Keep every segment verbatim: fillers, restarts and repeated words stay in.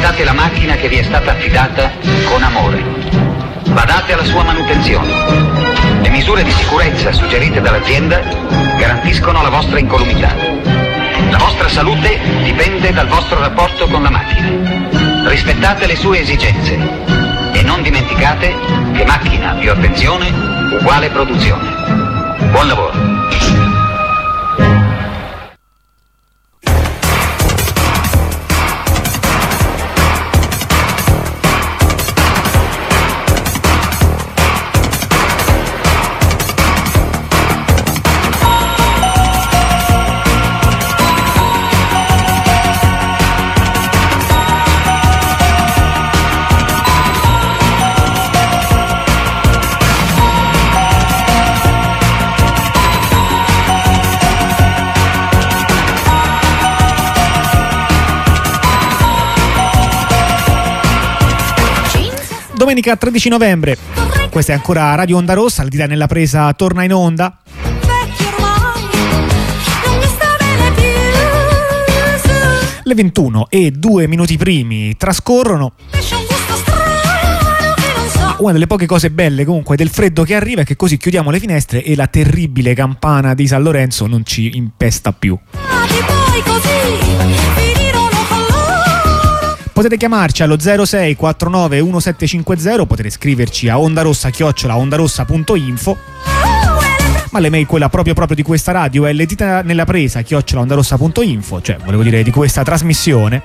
Trattate la macchina che vi è stata affidata con amore. Badate alla sua manutenzione. Le misure di sicurezza suggerite dall'azienda garantiscono la vostra incolumità. La vostra salute dipende dal vostro rapporto con la macchina. Rispettate le sue esigenze e non dimenticate che macchina più attenzione uguale produzione. Buon lavoro. Domenica tredici novembre, questa è ancora Radio Onda Rossa, il Dita nella presa torna in onda. Le ventuno e due minuti primi trascorrono. Una delle poche cose belle comunque del freddo che arriva è che così chiudiamo le finestre e la terribile campana di San Lorenzo non ci impesta più. Potete chiamarci allo zero sei quattro nove uno sette cinque zero, potete scriverci a ondarossa chiocciola ondarossa punto info, ma l'email, quella proprio proprio di questa radio, è le dita nella presa chiocciola ondarossa punto info, cioè volevo dire di questa trasmissione.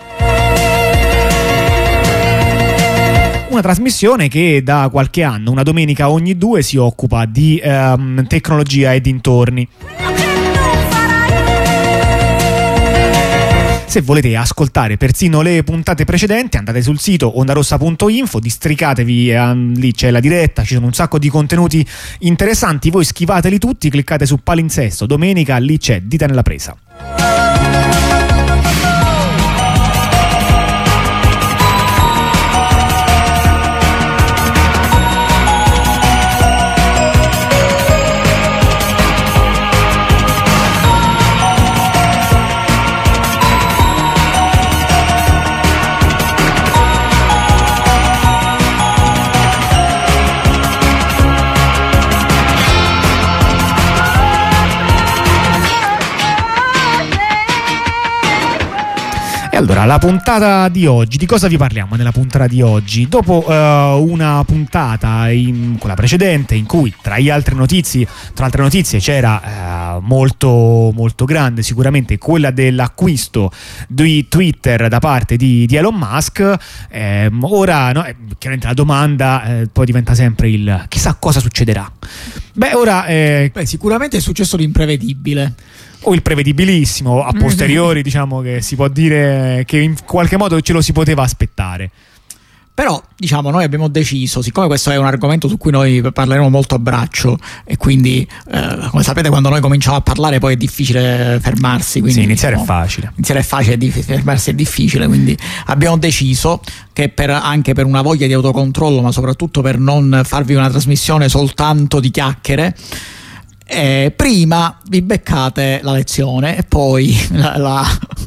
Una trasmissione che da qualche anno, una domenica ogni due, si occupa di ehm, tecnologia e dintorni. Se volete ascoltare persino le puntate precedenti, andate sul sito ondarossa punto info, districatevi, eh, lì c'è la diretta, ci sono un sacco di contenuti interessanti, voi schivateli tutti, cliccate su palinsesto, domenica, lì c'è Dita nella presa. E allora, la puntata di oggi, di cosa vi parliamo nella puntata di oggi? Dopo uh, una puntata, in, quella precedente, in cui tra le altre notizie, tra altre notizie c'era uh, molto, molto grande sicuramente quella dell'acquisto di Twitter da parte di, di Elon Musk, eh, ora no, chiaramente la domanda eh, poi diventa sempre il chissà cosa succederà. Beh, ora eh, Beh, sicuramente è successo l'imprevedibile. O il prevedibilissimo, a posteriori diciamo che si può dire che in qualche modo ce lo si poteva aspettare. Però diciamo noi abbiamo deciso, siccome questo è un argomento su cui noi parleremo molto a braccio e quindi eh, come sapete quando noi cominciamo a parlare poi è difficile fermarsi, quindi, sì, iniziare diciamo, è facile iniziare è facile, fermarsi è difficile, quindi abbiamo deciso che per, anche per una voglia di autocontrollo, ma soprattutto per non farvi una trasmissione soltanto di chiacchiere, Eh, prima vi beccate la lezione e poi la, la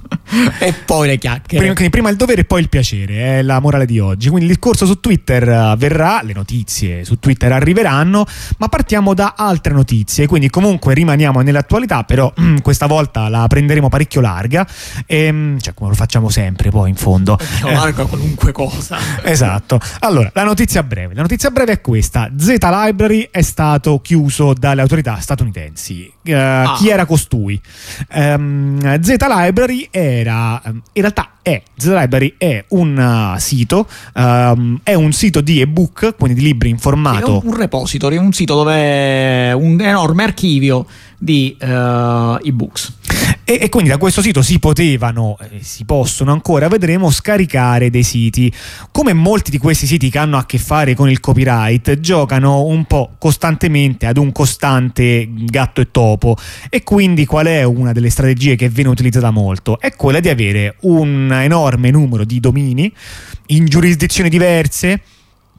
e poi le chiacchiere. Prima, quindi prima il dovere e poi il piacere, è la morale di oggi. Quindi il discorso su Twitter avverrà, le notizie su Twitter arriveranno, ma partiamo da altre notizie, quindi comunque rimaniamo nell'attualità, però mm, questa volta la prenderemo parecchio larga, e, cioè come lo facciamo sempre poi in fondo. Eh, larga qualunque cosa. Esatto. Allora, la notizia breve. La notizia breve è questa: Z Library è stato chiuso dalle autorità statunitensi. Uh, ah. Chi era costui? Um, Z Library era, in realtà è Z Library è un uh, sito, um, è un sito di ebook, quindi di libri in formato. È un, un repository, un sito dove è un enorme archivio di uh, ebooks. E, e quindi da questo sito si potevano, eh, si possono ancora, vedremo, scaricare dei siti. Come molti di questi siti che hanno a che fare con il copyright, giocano un po' costantemente ad un costante gatto e topo, e quindi qual è una delle strategie che viene utilizzata molto? È quella di avere un enorme numero di domini in giurisdizioni diverse,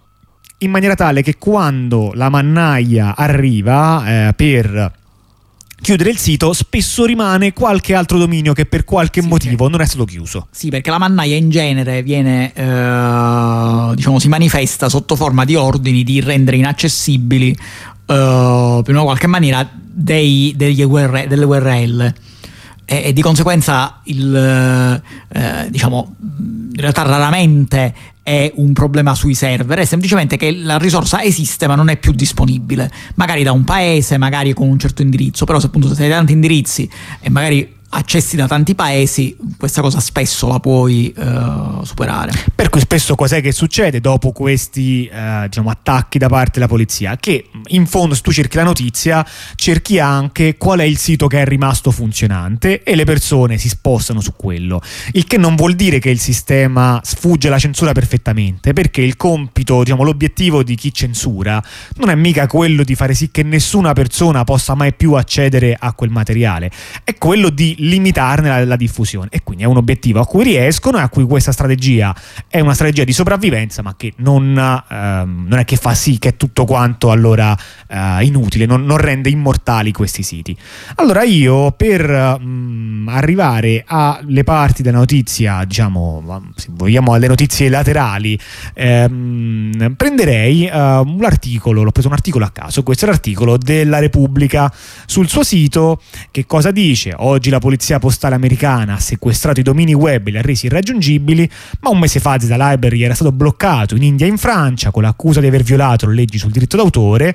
in maniera tale che quando la mannaia arriva eh, per chiudere il sito, spesso rimane qualche altro dominio che per qualche sì, motivo sì. non è stato chiuso. Sì, perché la mannaia in genere viene, eh, diciamo, si manifesta sotto forma di ordini di rendere inaccessibili, eh, in una qualche maniera, dei, degli U R, delle U R L. E, e di conseguenza il, eh, diciamo, in realtà raramente è un problema sui server, è semplicemente che la risorsa esiste ma non è più disponibile, magari da un paese, magari con un certo indirizzo, però se appunto se hai tanti indirizzi e magari accessi da tanti paesi, questa cosa spesso la puoi uh, superare. Per cui spesso cos'è che succede dopo questi uh, diciamo, attacchi da parte della polizia? Che in fondo, se tu cerchi la notizia, cerchi anche qual è il sito che è rimasto funzionante e le persone si spostano su quello, il che non vuol dire che il sistema sfugge alla censura perfettamente, perché il compito, diciamo, l'obiettivo di chi censura non è mica quello di fare sì che nessuna persona possa mai più accedere a quel materiale, è quello di limitarne la, la diffusione, e quindi è un obiettivo a cui riescono e a cui questa strategia è una strategia di sopravvivenza, ma che non, ehm, non è che fa sì che è tutto quanto allora eh, inutile, non, non rende immortali questi siti. Allora io per mh, arrivare alle parti della notizia, diciamo, se vogliamo alle notizie laterali, ehm, prenderei eh, un articolo, l'ho preso un articolo a caso, questo è l'articolo della Repubblica. Sul suo sito che cosa dice? Oggi la polizia postale americana ha sequestrato i domini web e li ha resi irraggiungibili, ma un mese fa Zeta Library era stato bloccato in India e in Francia con l'accusa di aver violato le leggi sul diritto d'autore.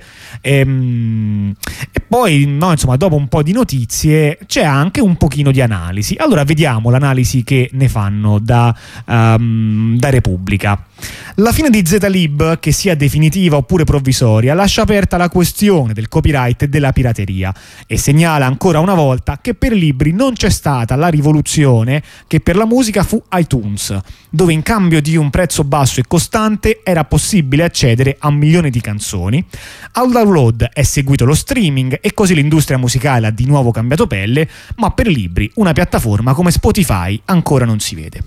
E, e poi, no, insomma, dopo un po' di notizie c'è anche un pochino di analisi. Allora vediamo l'analisi che ne fanno da, um, da Repubblica. La fine di Zetalib, che sia definitiva oppure provvisoria, lascia aperta la questione del copyright e della pirateria e segnala ancora una volta che per i libri non c'è stata la rivoluzione che per la musica fu iTunes, dove in cambio di un prezzo basso e costante era possibile accedere a milioni di canzoni. Al download è seguito lo streaming e così l'industria musicale ha di nuovo cambiato pelle, ma per i libri una piattaforma come Spotify ancora non si vede.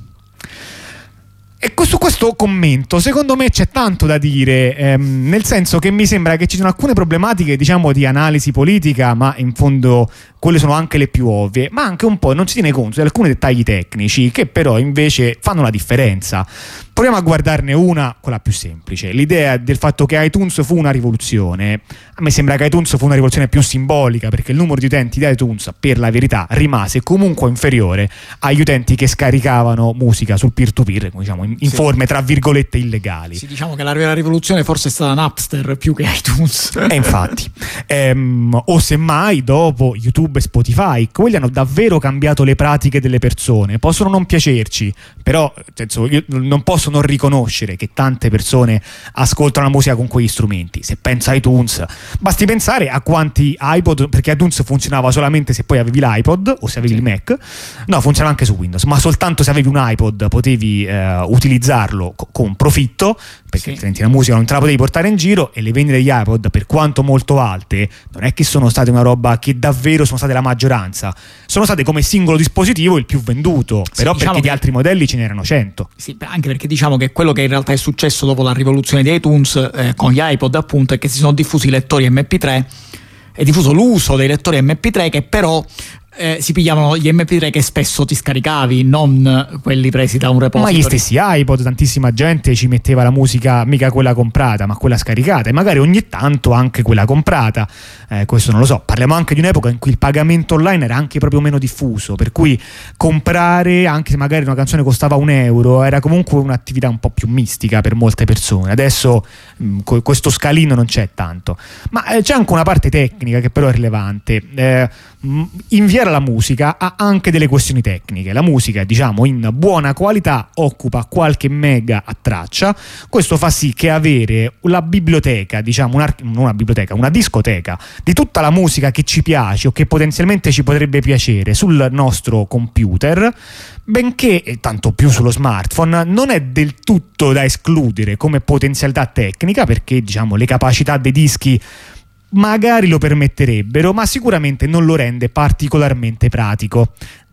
E su questo commento secondo me c'è tanto da dire, ehm, nel senso che mi sembra che ci siano alcune problematiche, diciamo, di analisi politica, ma in fondo quelle sono anche le più ovvie, ma anche un po' non si tiene conto di alcuni dettagli tecnici che però invece fanno la differenza. Proviamo a guardarne una, quella più semplice, l'idea del fatto che iTunes fu una rivoluzione. A me sembra che iTunes fu una rivoluzione più simbolica, perché il numero di utenti di iTunes, per la verità, rimase comunque inferiore agli utenti che scaricavano musica sul peer-to-peer, diciamo, in, in sì. forme tra virgolette illegali. Sì, diciamo che la vera rivoluzione forse è stata Napster più che iTunes. E infatti, ehm, o semmai dopo YouTube e Spotify, quelli hanno davvero cambiato le pratiche delle persone. Possono non piacerci, però senso, io non posso non riconoscere che tante persone ascoltano la musica con quegli strumenti. Se penso a iTunes, basti pensare a quanti iPod, perché iTunes funzionava solamente se poi avevi l'iPod o se avevi sì. il Mac, no, funzionava anche su Windows, ma soltanto se avevi un iPod potevi eh, utilizzarlo co- con profitto, perché sì. altrimenti la musica non te la potevi portare in giro. E le vendite degli iPod, per quanto molto alte, non è che sono state una roba che davvero sono state la maggioranza, sono state come singolo dispositivo il più venduto, sì, però diciamo perché che... di altri modelli ce n'erano cento. Sì, anche perché diciamo che quello che in realtà è successo dopo la rivoluzione di iTunes eh, con gli iPod, appunto, è che si sono diffusi i lettori emme pi tre, è diffuso l'uso dei lettori emme pi tre che però Eh, si pigliavano gli emme pi tre che spesso ti scaricavi, non quelli presi da un repository. Ma gli stessi iPod, tantissima gente ci metteva la musica, mica quella comprata, ma quella scaricata, e magari ogni tanto anche quella comprata. Eh, questo non lo so. Parliamo anche di un'epoca in cui il pagamento online era anche proprio meno diffuso, per cui comprare, anche se magari una canzone costava un euro, era comunque un'attività un po' più mistica per molte persone. Adesso mh, questo scalino non c'è tanto, ma eh, c'è anche una parte tecnica che però è rilevante. Eh, mh, inviare la musica ha anche delle questioni tecniche. La musica, diciamo, in buona qualità occupa qualche mega a traccia. Questo fa sì che avere la biblioteca, diciamo una, non una biblioteca, una discoteca di tutta la musica che ci piace o che potenzialmente ci potrebbe piacere sul nostro computer, benché, e tanto più sullo smartphone, non è del tutto da escludere come potenzialità tecnica, perché diciamo le capacità dei dischi magari lo permetterebbero, ma sicuramente non lo rende particolarmente pratico.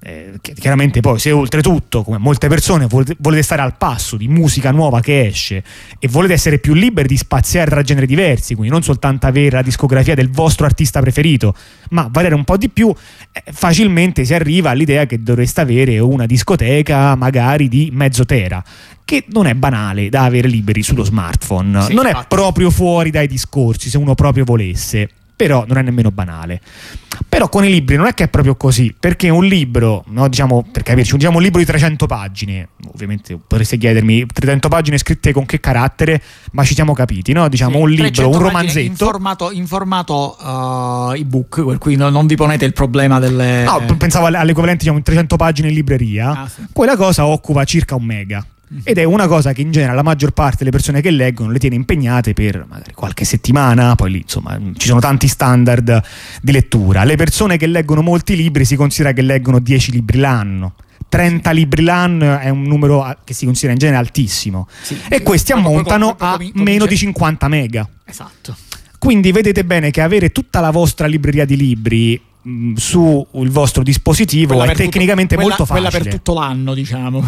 eh, chiaramente poi se oltretutto, come molte persone, volete, volete stare al passo di musica nuova che esce e volete essere più liberi di spaziare tra generi diversi, quindi non soltanto avere la discografia del vostro artista preferito, ma variare un po' di più, eh, facilmente si arriva all'idea che dovreste avere una discoteca magari di mezzo tera, che non è banale da avere liberi sullo smartphone, sì, non infatti. È proprio fuori dai discorsi se uno proprio volesse, però non è nemmeno banale. Però con i libri non è che è proprio così, perché un libro, no, diciamo, per capirci, diciamo un libro di trecento pagine, ovviamente potreste chiedermi trecento pagine scritte con che carattere, ma ci siamo capiti, no? Diciamo sì, un libro, un romanzetto in formato, in formato uh, ebook, per cui non, non vi ponete il problema delle... No, pensavo all'equivalente, diciamo, in trecento pagine in libreria. Ah, sì. Quella cosa occupa circa un mega. Ed è una cosa che in genere la maggior parte delle persone che leggono le tiene impegnate per magari qualche settimana, poi lì insomma ci sono tanti standard di lettura. Le persone che leggono molti libri si considera che leggono dieci libri l'anno. trenta libri l'anno è un numero che si considera in genere altissimo, sì, e questi ammontano a meno di cinquanta mega. Esatto. Quindi vedete bene che avere tutta la vostra libreria di libri mh, su il vostro dispositivo quella è tecnicamente tutto, molto quella, facile. Quella per tutto l'anno, diciamo.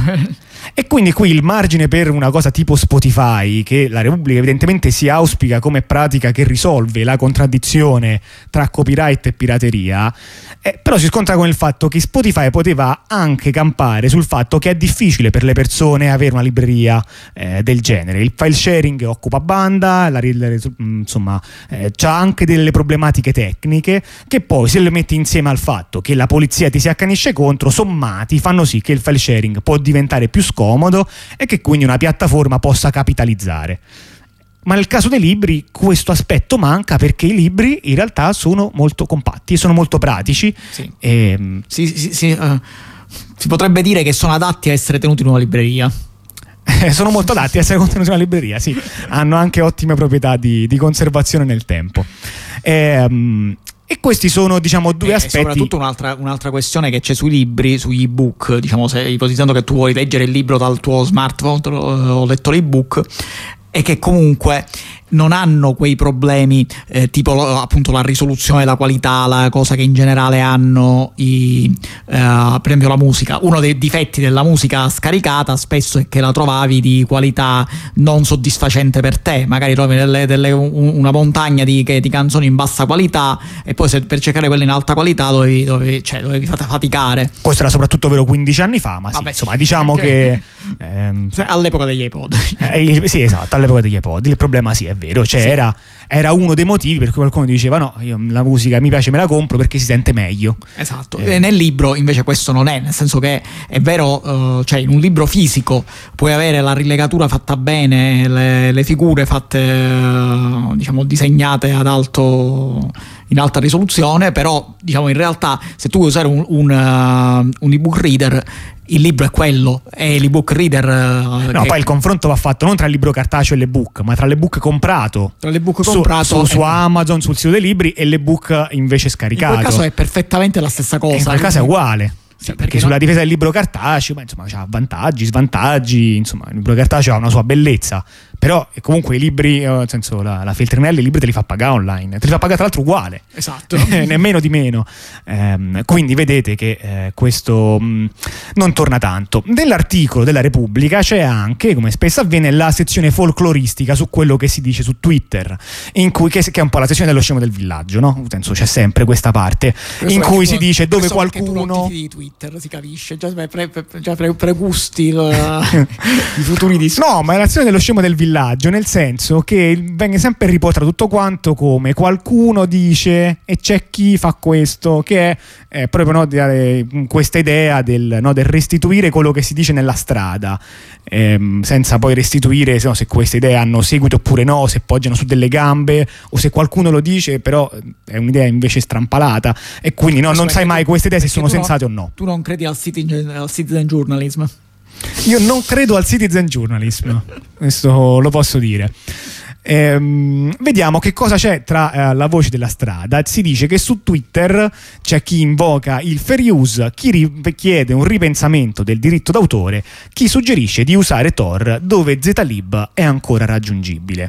E quindi qui il margine per una cosa tipo Spotify, che la Repubblica evidentemente si auspica come pratica che risolve la contraddizione tra copyright e pirateria, eh, però si scontra con il fatto che Spotify poteva anche campare sul fatto che è difficile per le persone avere una libreria eh, del genere. Il file sharing occupa banda, la, insomma eh, c'ha anche delle problematiche tecniche che poi, se le metti insieme al fatto che la polizia ti si accanisce contro, sommati fanno sì che il file sharing può diventare più scomodo e che quindi una piattaforma possa capitalizzare. Ma nel caso dei libri questo aspetto manca, perché i libri in realtà sono molto compatti, sono molto pratici. Sì. E... Sì, sì, sì, uh, si potrebbe dire che sono adatti a essere tenuti in una libreria. Sono molto adatti a essere contenuti in una libreria, sì. Hanno anche ottime proprietà di, di conservazione nel tempo. E, um, E questi sono, diciamo, due e aspetti. Soprattutto un'altra, un'altra questione che c'è sui libri, sugli ebook, diciamo, se ipotizzando che tu vuoi leggere il libro dal tuo smartphone o lettore ebook, è che comunque non hanno quei problemi eh, tipo appunto la risoluzione, la qualità, la cosa che in generale hanno i, eh, per esempio la musica. Uno dei difetti della musica scaricata spesso è che la trovavi di qualità non soddisfacente per te, magari trovi delle, delle, una montagna di, di canzoni in bassa qualità e poi se per cercare quelle in alta qualità dovevi, dovevi, cioè, dovevi faticare. Questo era soprattutto vero quindici anni fa, ma sì, Vabbè, insomma diciamo okay. che ehm, all'epoca degli iPod eh, sì, esatto, all'epoca degli iPod il problema sì è vero, cioè sì. era, era uno dei motivi per cui qualcuno diceva no, io la musica mi piace, me la compro perché si sente meglio. Esatto. Eh. E nel libro invece questo non è, nel senso che è vero, uh, cioè in un libro fisico puoi avere la rilegatura fatta bene, le, le figure fatte uh, diciamo disegnate ad alto, in alta risoluzione, però diciamo in realtà se tu vuoi usare un, un, uh, un ebook reader, il libro è quello, è l'ebook reader. Uh, no, che... poi il confronto va fatto non tra il libro cartaceo e l'ebook, ma tra l'ebook comprato, tra l'ebook su, comprato su, su Amazon, sul sito dei libri, e l'ebook invece scaricato. In quel caso è perfettamente la stessa cosa. E in quel caso è uguale. Sì, perché, perché sulla no? difesa del libro cartaceo, ma insomma, c'ha vantaggi, svantaggi, insomma, il libro cartaceo ha una sua bellezza, però comunque i libri, nel senso la, la Feltrinelli i libri te li fa pagare online, te li fa pagare tra l'altro uguale, esatto, nemmeno di meno, ehm, quindi vedete che eh, questo mh, non torna tanto. Nell'articolo della Repubblica c'è anche, come spesso avviene, la sezione folcloristica su quello che si dice su Twitter, in cui, che, che è un po' la sezione dello scemo del villaggio, no? Nel senso c'è sempre questa parte questo in cui si dice dove qualcuno Twitter, si capisce, già pre, pre, già pre, pregusti il, i futuri discorsi. No, ma è l'azione dello scemo del villaggio, nel senso che viene sempre riportato tutto quanto come qualcuno dice e c'è chi fa questo, che è eh, proprio no, dare questa idea del, no, del restituire quello che si dice nella strada, ehm, senza poi restituire se, no, se queste idee hanno seguito oppure no, se poggiano su delle gambe o se qualcuno lo dice però è un'idea invece strampalata e quindi no, non sai mai queste idee se sono sensate o no. Tu non credi al citizen, al citizen journalism? Io non credo al citizen journalism, questo lo posso dire. Ehm, vediamo che cosa c'è tra eh, la voce della strada. Si dice che su Twitter c'è chi invoca il fair use, chi ri- chiede un ripensamento del diritto d'autore, chi suggerisce di usare Tor dove Zlib è ancora raggiungibile.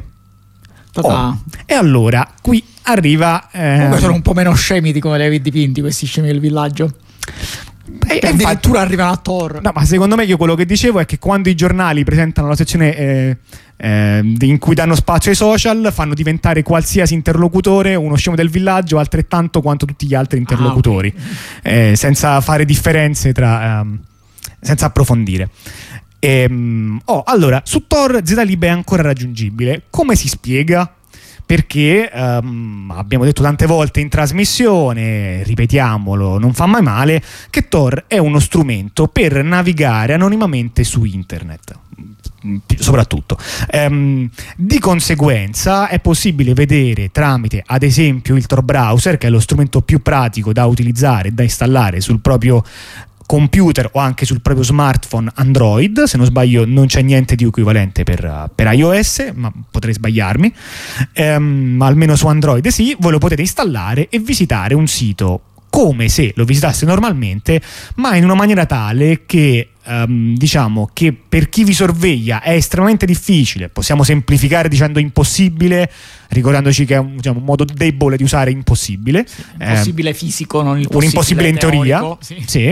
Oh. E allora qui arriva eh... comunque sono un po' meno scemi di come li avevi dipinti questi scemi del villaggio. E, e addirittura arrivano a Tor. No, ma secondo me io quello che dicevo è che quando i giornali presentano la sezione eh, eh, in cui danno spazio ai social, fanno diventare qualsiasi interlocutore uno scemo del villaggio altrettanto quanto tutti gli altri interlocutori, ah, okay. eh, senza fare differenze tra ehm, senza approfondire. Ehm, oh, allora, su Tor Zlib è ancora raggiungibile. Come si spiega? Perché um, abbiamo detto tante volte in trasmissione, ripetiamolo, non fa mai male, che Tor è uno strumento per navigare anonimamente su internet, soprattutto. Um, di conseguenza è possibile vedere tramite, ad esempio, il Tor browser, che è lo strumento più pratico da utilizzare e da installare sul proprio computer o anche sul proprio smartphone Android. Se non sbaglio non c'è niente di equivalente per, per iOS, ma potrei sbagliarmi, ehm, ma almeno su Android sì. Voi lo potete installare e visitare un sito come se lo visitaste normalmente, ma in una maniera tale che ehm, diciamo che per chi vi sorveglia è estremamente difficile. Possiamo semplificare dicendo impossibile, ricordandoci che è un, diciamo, un modo debole di usare impossibile, sì, impossibile eh, fisico, non il un impossibile in teoria, sì, sì.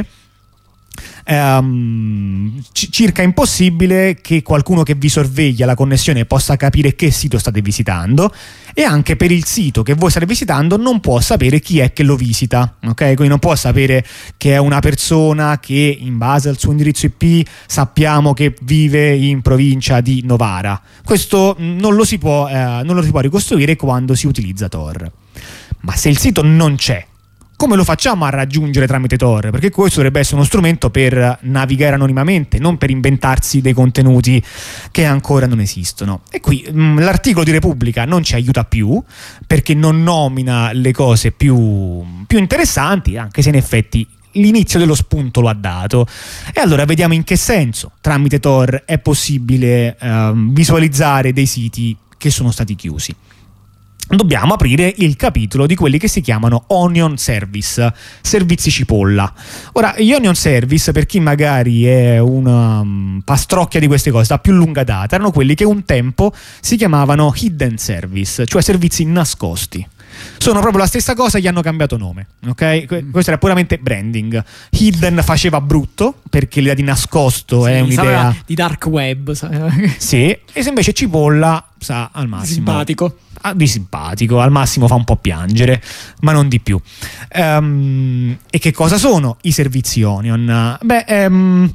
Um, c- circa impossibile che qualcuno che vi sorveglia la connessione possa capire che sito state visitando, e anche per il sito che voi state visitando non può sapere chi è che lo visita, ok? Quindi non può sapere che è una persona che in base al suo indirizzo I P sappiamo che vive in provincia di Novara. Questo non lo si può, eh, non lo si può ricostruire quando si utilizza Tor. Ma se il sito non c'è, come lo facciamo a raggiungere tramite Tor? Perché questo dovrebbe essere uno strumento per navigare anonimamente, non per inventarsi dei contenuti che ancora non esistono. E qui mh, l'articolo di Repubblica non ci aiuta più, perché non nomina le cose più, più interessanti, anche se in effetti l'inizio dello spunto lo ha dato. E allora vediamo in che senso tramite Tor è possibile eh, visualizzare dei siti che sono stati chiusi. Dobbiamo aprire il capitolo di quelli che si chiamano Onion Service, servizi cipolla. Ora, gli Onion Service, per chi magari è una um, pastrocchia di queste cose da più lunga data, erano quelli che un tempo si chiamavano Hidden Service, cioè servizi nascosti. Sono proprio la stessa cosa, gli hanno cambiato nome, ok? Questo era puramente branding. Hidden faceva brutto, perché l'idea di nascosto sì, è un'idea di dark web, sì, e se invece cipolla sa al massimo simpatico. Ah, di simpatico, al massimo fa un po' piangere, ma non di più. Um, e che cosa sono i servizi Onion? Beh, um,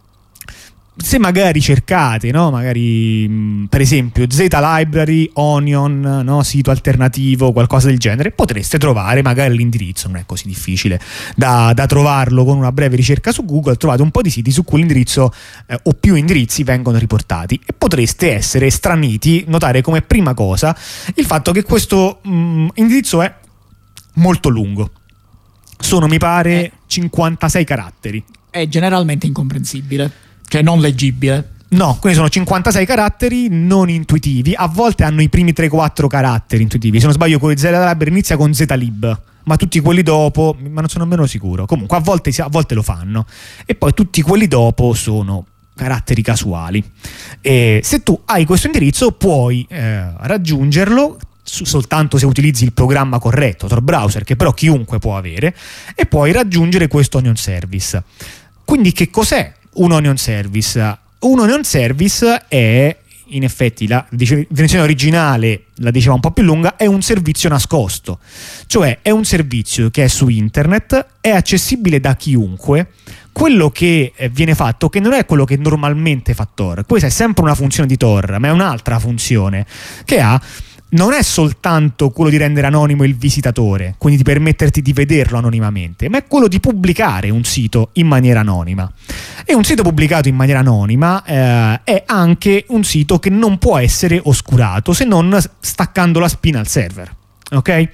se magari cercate, no? Magari mh, per esempio Z Library, Onion, no? Sito alternativo, qualcosa del genere, potreste trovare magari l'indirizzo, non è così difficile da, da trovarlo con una breve ricerca su Google. Trovate un po' di siti su cui l'indirizzo eh, o più indirizzi vengono riportati, e potreste essere straniti, notare come prima cosa il fatto che questo mh, indirizzo è molto lungo. Sono, mi pare, eh. cinquantasei caratteri. È generalmente incomprensibile, cioè non leggibile. No, quindi sono cinquantasei caratteri non intuitivi. A volte hanno i primi tre quattro caratteri intuitivi. Se non sbaglio, quello di Zlib inizia con Zlib, ma tutti quelli dopo, ma non sono nemmeno sicuro. Comunque a volte, a volte lo fanno. E poi tutti quelli dopo sono caratteri casuali. E se tu hai questo indirizzo puoi eh, raggiungerlo soltanto se utilizzi il programma corretto, Tor browser, che però chiunque può avere, e puoi raggiungere questo Onion Service. Quindi che cos'è un Onion Service? Un Onion Service è, in effetti, la definizione originale, la diceva un po' più lunga, è un servizio nascosto, cioè è un servizio che è su internet, è accessibile da chiunque. Quello che viene fatto, che non è quello che normalmente fa Tor, questa è sempre una funzione di Tor, ma è un'altra funzione che ha. Non è soltanto quello di rendere anonimo il visitatore, quindi di permetterti di vederlo anonimamente, ma è quello di pubblicare un sito in maniera anonima. E un sito pubblicato in maniera anonima eh, è anche un sito che non può essere oscurato se non staccando la spina al server, ok?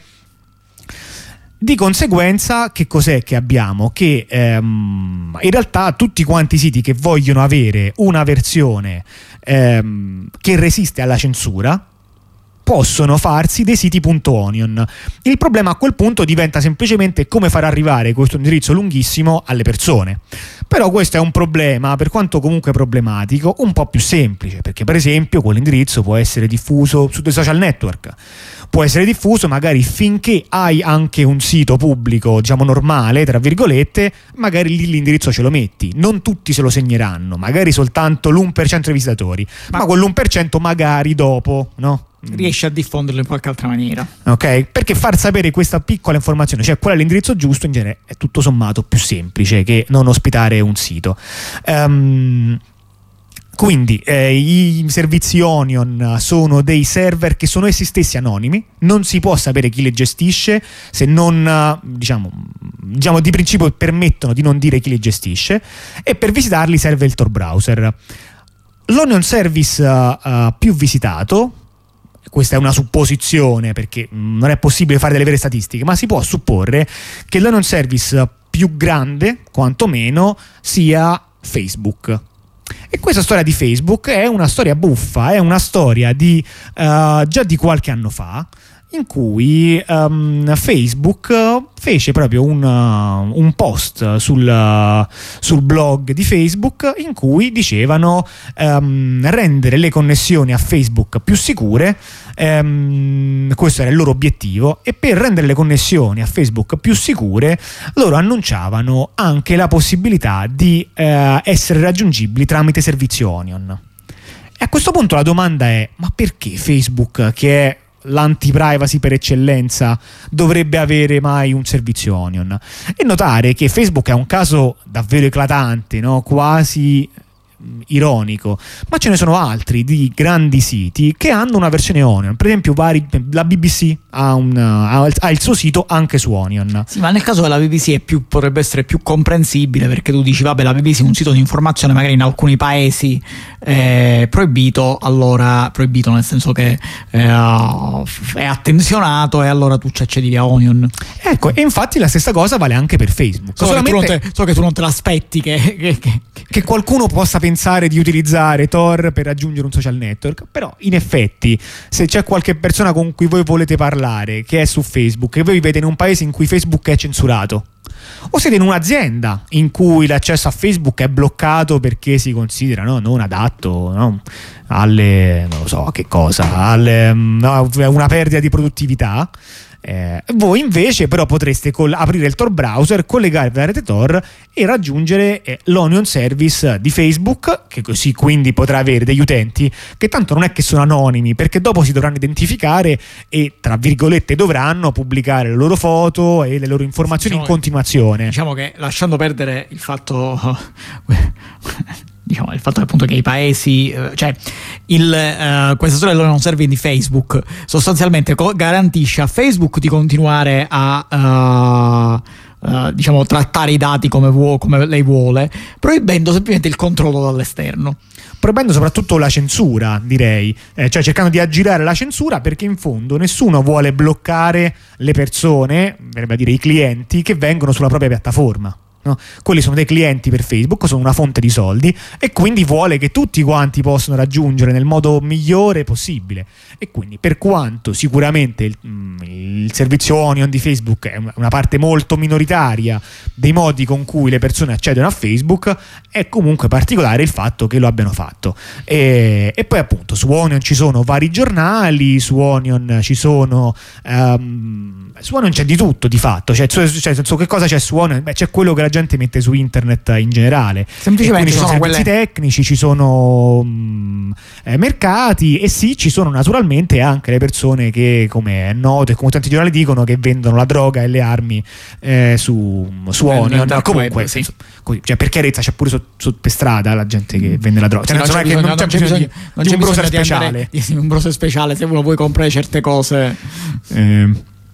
Di conseguenza, che cos'è che abbiamo? Che ehm, in realtà tutti quanti i siti che vogliono avere una versione ehm, che resiste alla censura possono farsi dei siti.onion. Il problema a quel punto diventa semplicemente come far arrivare questo indirizzo lunghissimo alle persone. Però questo è un problema, per quanto comunque problematico, un po' più semplice, perché per esempio quell'indirizzo può essere diffuso su dei social network, può essere diffuso magari finché hai anche un sito pubblico, diciamo normale, tra virgolette, magari lì l'indirizzo ce lo metti. Non tutti se lo segneranno, magari soltanto l'uno per cento dei visitatori, ma, ma quell'uno per cento magari dopo, no? Riesce a diffonderlo in qualche altra maniera. Ok? Perché far sapere questa piccola informazione, cioè qual è l'indirizzo giusto, in genere è tutto sommato più semplice che non ospitare un sito. Um, Quindi eh, i servizi Onion sono dei server che sono essi stessi anonimi, non si può sapere chi li gestisce, se non diciamo, diciamo di principio permettono di non dire chi li gestisce, e per visitarli serve il Tor browser. L'Onion service uh, più visitato, questa è una supposizione perché non è possibile fare delle vere statistiche, ma si può supporre che l'Onion service più grande, quantomeno, sia Facebook. E questa storia di Facebook è una storia buffa, è una storia di uh, già di qualche anno fa, in cui um, Facebook fece proprio un, uh, un post sul, uh, sul blog di Facebook in cui dicevano um, rendere le connessioni a Facebook più sicure. Um, questo era il loro obiettivo, e per rendere le connessioni a Facebook più sicure loro annunciavano anche la possibilità di uh, essere raggiungibili tramite servizi Onion. E a questo punto la domanda è: ma perché Facebook, che è l'anti-privacy per eccellenza, dovrebbe avere mai un servizio Onion? E notare che Facebook è un caso davvero eclatante, no? Quasi ironico, ma ce ne sono altri di grandi siti che hanno una versione Onion. Per esempio vari, la B B C ha, un, ha il suo sito anche su Onion. Sì, ma nel caso della B B C è più, potrebbe essere più comprensibile, perché tu dici vabbè, la B B C è un sito di informazione magari in alcuni paesi è proibito, allora proibito nel senso che è, è attenzionato, e allora tu ci accedi via Onion. Ecco, e infatti la stessa cosa vale anche per Facebook. So, Solamente... che, tu non te, so che tu non te l'aspetti che, che, che, che qualcuno possa pensare di utilizzare Tor per raggiungere un social network, però in effetti se c'è qualche persona con cui voi volete parlare che è su Facebook e voi vivete in un paese in cui Facebook è censurato, o siete in un'azienda in cui l'accesso a Facebook è bloccato perché si considera, no, non adatto, no, alle, non lo so che cosa, alle, no, una perdita di produttività, Eh, voi invece però potreste col- aprire il Tor browser, collegarvi alla rete Tor e raggiungere eh, l'Onion service di Facebook, che così quindi potrà avere degli utenti che tanto non è che sono anonimi, perché dopo si dovranno identificare e tra virgolette dovranno pubblicare le loro foto e le loro informazioni, diciamo, in continuazione. Diciamo che, lasciando perdere il fatto diciamo il fatto appunto che i paesi, cioè il, uh, questa storia dell'Onion service di Facebook sostanzialmente co- garantisce a Facebook di continuare a uh, uh, diciamo trattare i dati come, vuo- come lei vuole, proibendo semplicemente il controllo dall'esterno, proibendo soprattutto la censura, direi, eh, cioè cercando di aggirare la censura, perché in fondo nessuno vuole bloccare le persone, verrebbe a dire i clienti, che vengono sulla propria piattaforma. No? Quelli sono dei clienti per Facebook, sono una fonte di soldi, e quindi vuole che tutti quanti possano raggiungere nel modo migliore possibile. E quindi, per quanto sicuramente il, il servizio Onion di Facebook è una parte molto minoritaria dei modi con cui le persone accedono a Facebook, è comunque particolare il fatto che lo abbiano fatto. E, e poi appunto su Onion ci sono vari giornali, su Onion ci sono um, su Onion c'è di tutto di fatto, cioè, cioè, cioè su che cosa c'è su Onion? Beh, c'è quello che la gente mette su internet in generale, semplicemente ci sono, sono servizi quelle... tecnici, ci sono mh, eh, mercati, e sì, ci sono naturalmente anche le persone che, come è noto e come tanti giornali dicono, che vendono la droga e le armi eh, su, su Beh, Onion. Dark comunque web, sì. così, cioè, per chiarezza c'è pure su, su, per strada la gente che vende la droga, cioè, sì, non, non, c'è bisogno, non c'è bisogno, bisogno non di c'è un browser bisogno speciale, di andare, di, un browser speciale se uno vuoi comprare certe cose. eh.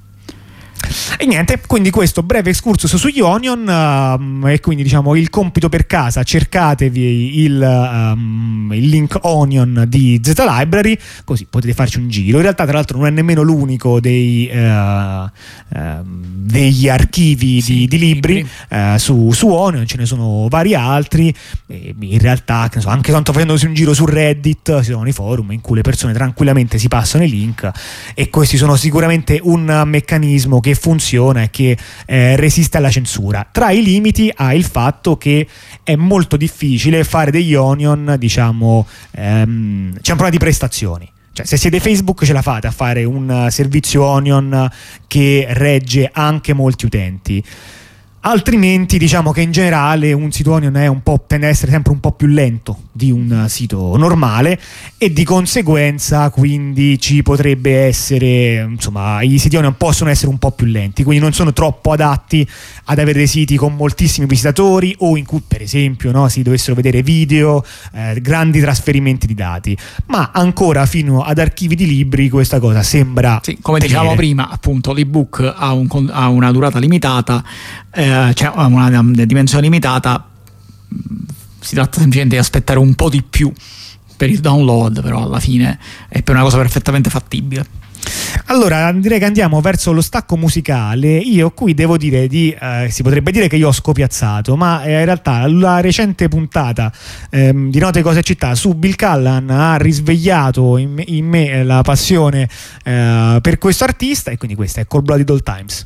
E niente, quindi questo breve excursus sugli Onion, um, e quindi diciamo il compito per casa: cercatevi il, um, il link Onion di Z Library, così potete farci un giro. In realtà, tra l'altro, non è nemmeno l'unico dei, uh, uh, degli archivi sì, di, di libri uh, su, su Onion, ce ne sono vari altri, e in realtà che ne so, anche tanto facendosi un giro su Reddit ci sono i forum in cui le persone tranquillamente si passano i link, e questi sono sicuramente un meccanismo che funziona e che eh, resiste alla censura. Tra i limiti ha il fatto che è molto difficile fare degli Onion, diciamo, ehm, c'è un problema di prestazioni. Cioè, se siete Facebook ce la fate a fare un servizio Onion che regge anche molti utenti. Altrimenti diciamo che in generale un sito Onion è un po', tende ad essere sempre un po' più lento di un sito normale, e di conseguenza quindi ci potrebbe essere, insomma, i siti Onion possono essere un po' più lenti, quindi non sono troppo adatti ad avere dei siti con moltissimi visitatori, o in cui per esempio, no, si dovessero vedere video, eh, grandi trasferimenti di dati. Ma ancora fino ad archivi di libri questa cosa sembra, sì, come tenere. dicevamo prima, appunto l'ebook ha, un, ha una durata limitata, eh, cioè ha una, una dimensione limitata, si tratta semplicemente di aspettare un po' di più per il download, però alla fine è per una cosa perfettamente fattibile. Allora direi che andiamo verso lo stacco musicale. Io qui devo dire di eh, si potrebbe dire che io ho scopiazzato, ma eh, in realtà la recente puntata ehm, di Note, Cose e Città su Bill Callan ha risvegliato in me, in me la passione eh, per questo artista, e quindi questa è Cold Blooded Old Times.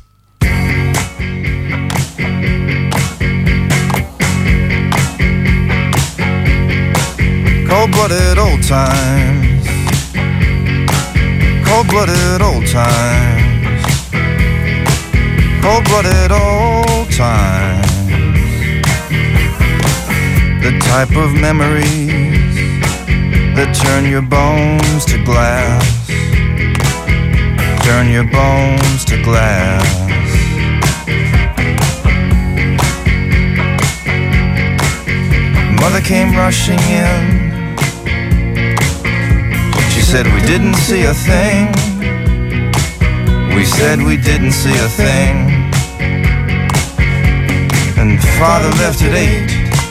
Cold-blooded old times, cold-blooded old times, cold-blooded old times. The type of memories that turn your bones to glass, turn your bones to glass. Mother came rushing in. She said we didn't see a thing. We said we didn't see a thing. And Father left at eight,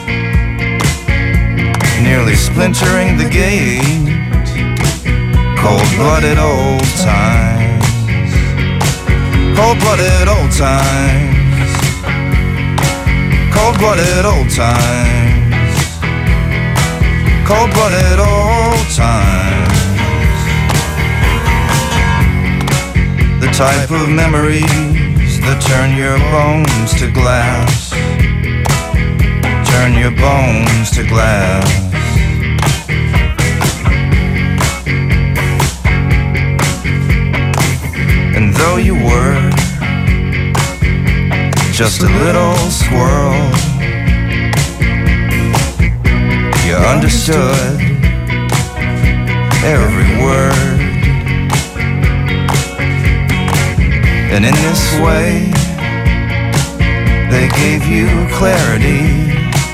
nearly splintering the gate. Cold-blooded old times, cold-blooded old times, cold-blooded old times, cold-blooded old times. The type of memories that turn your bones to glass, turn your bones to glass. And though you were just a little squirrel, you understood every word. And in this way, they gave you clarity,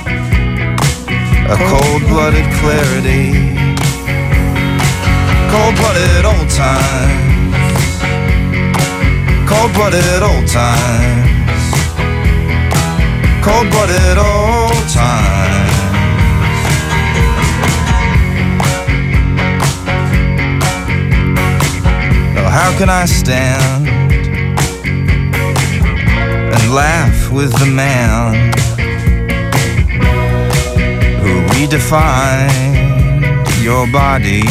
a cold-blooded clarity. Cold-blooded old times, cold-blooded old times, cold-blooded old times. Oh, how can I stand and laugh with the man who redefined your body?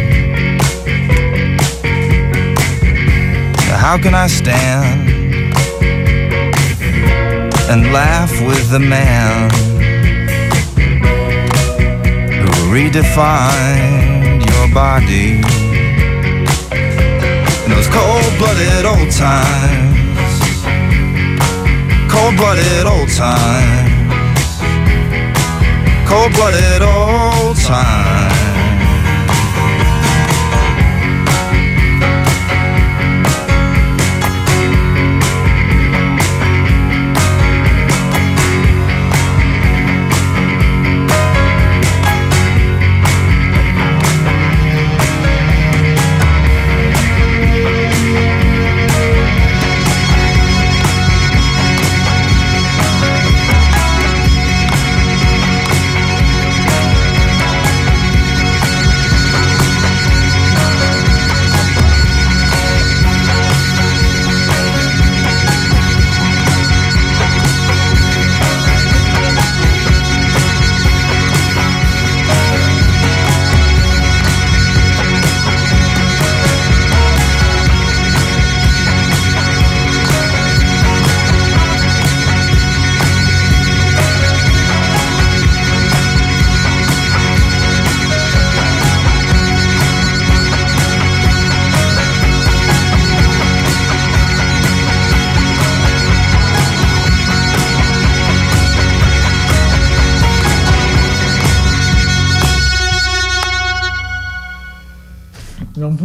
How can I stand and laugh with the man who redefined your body? In those cold-blooded old times, cold-blooded old times, cold-blooded old times.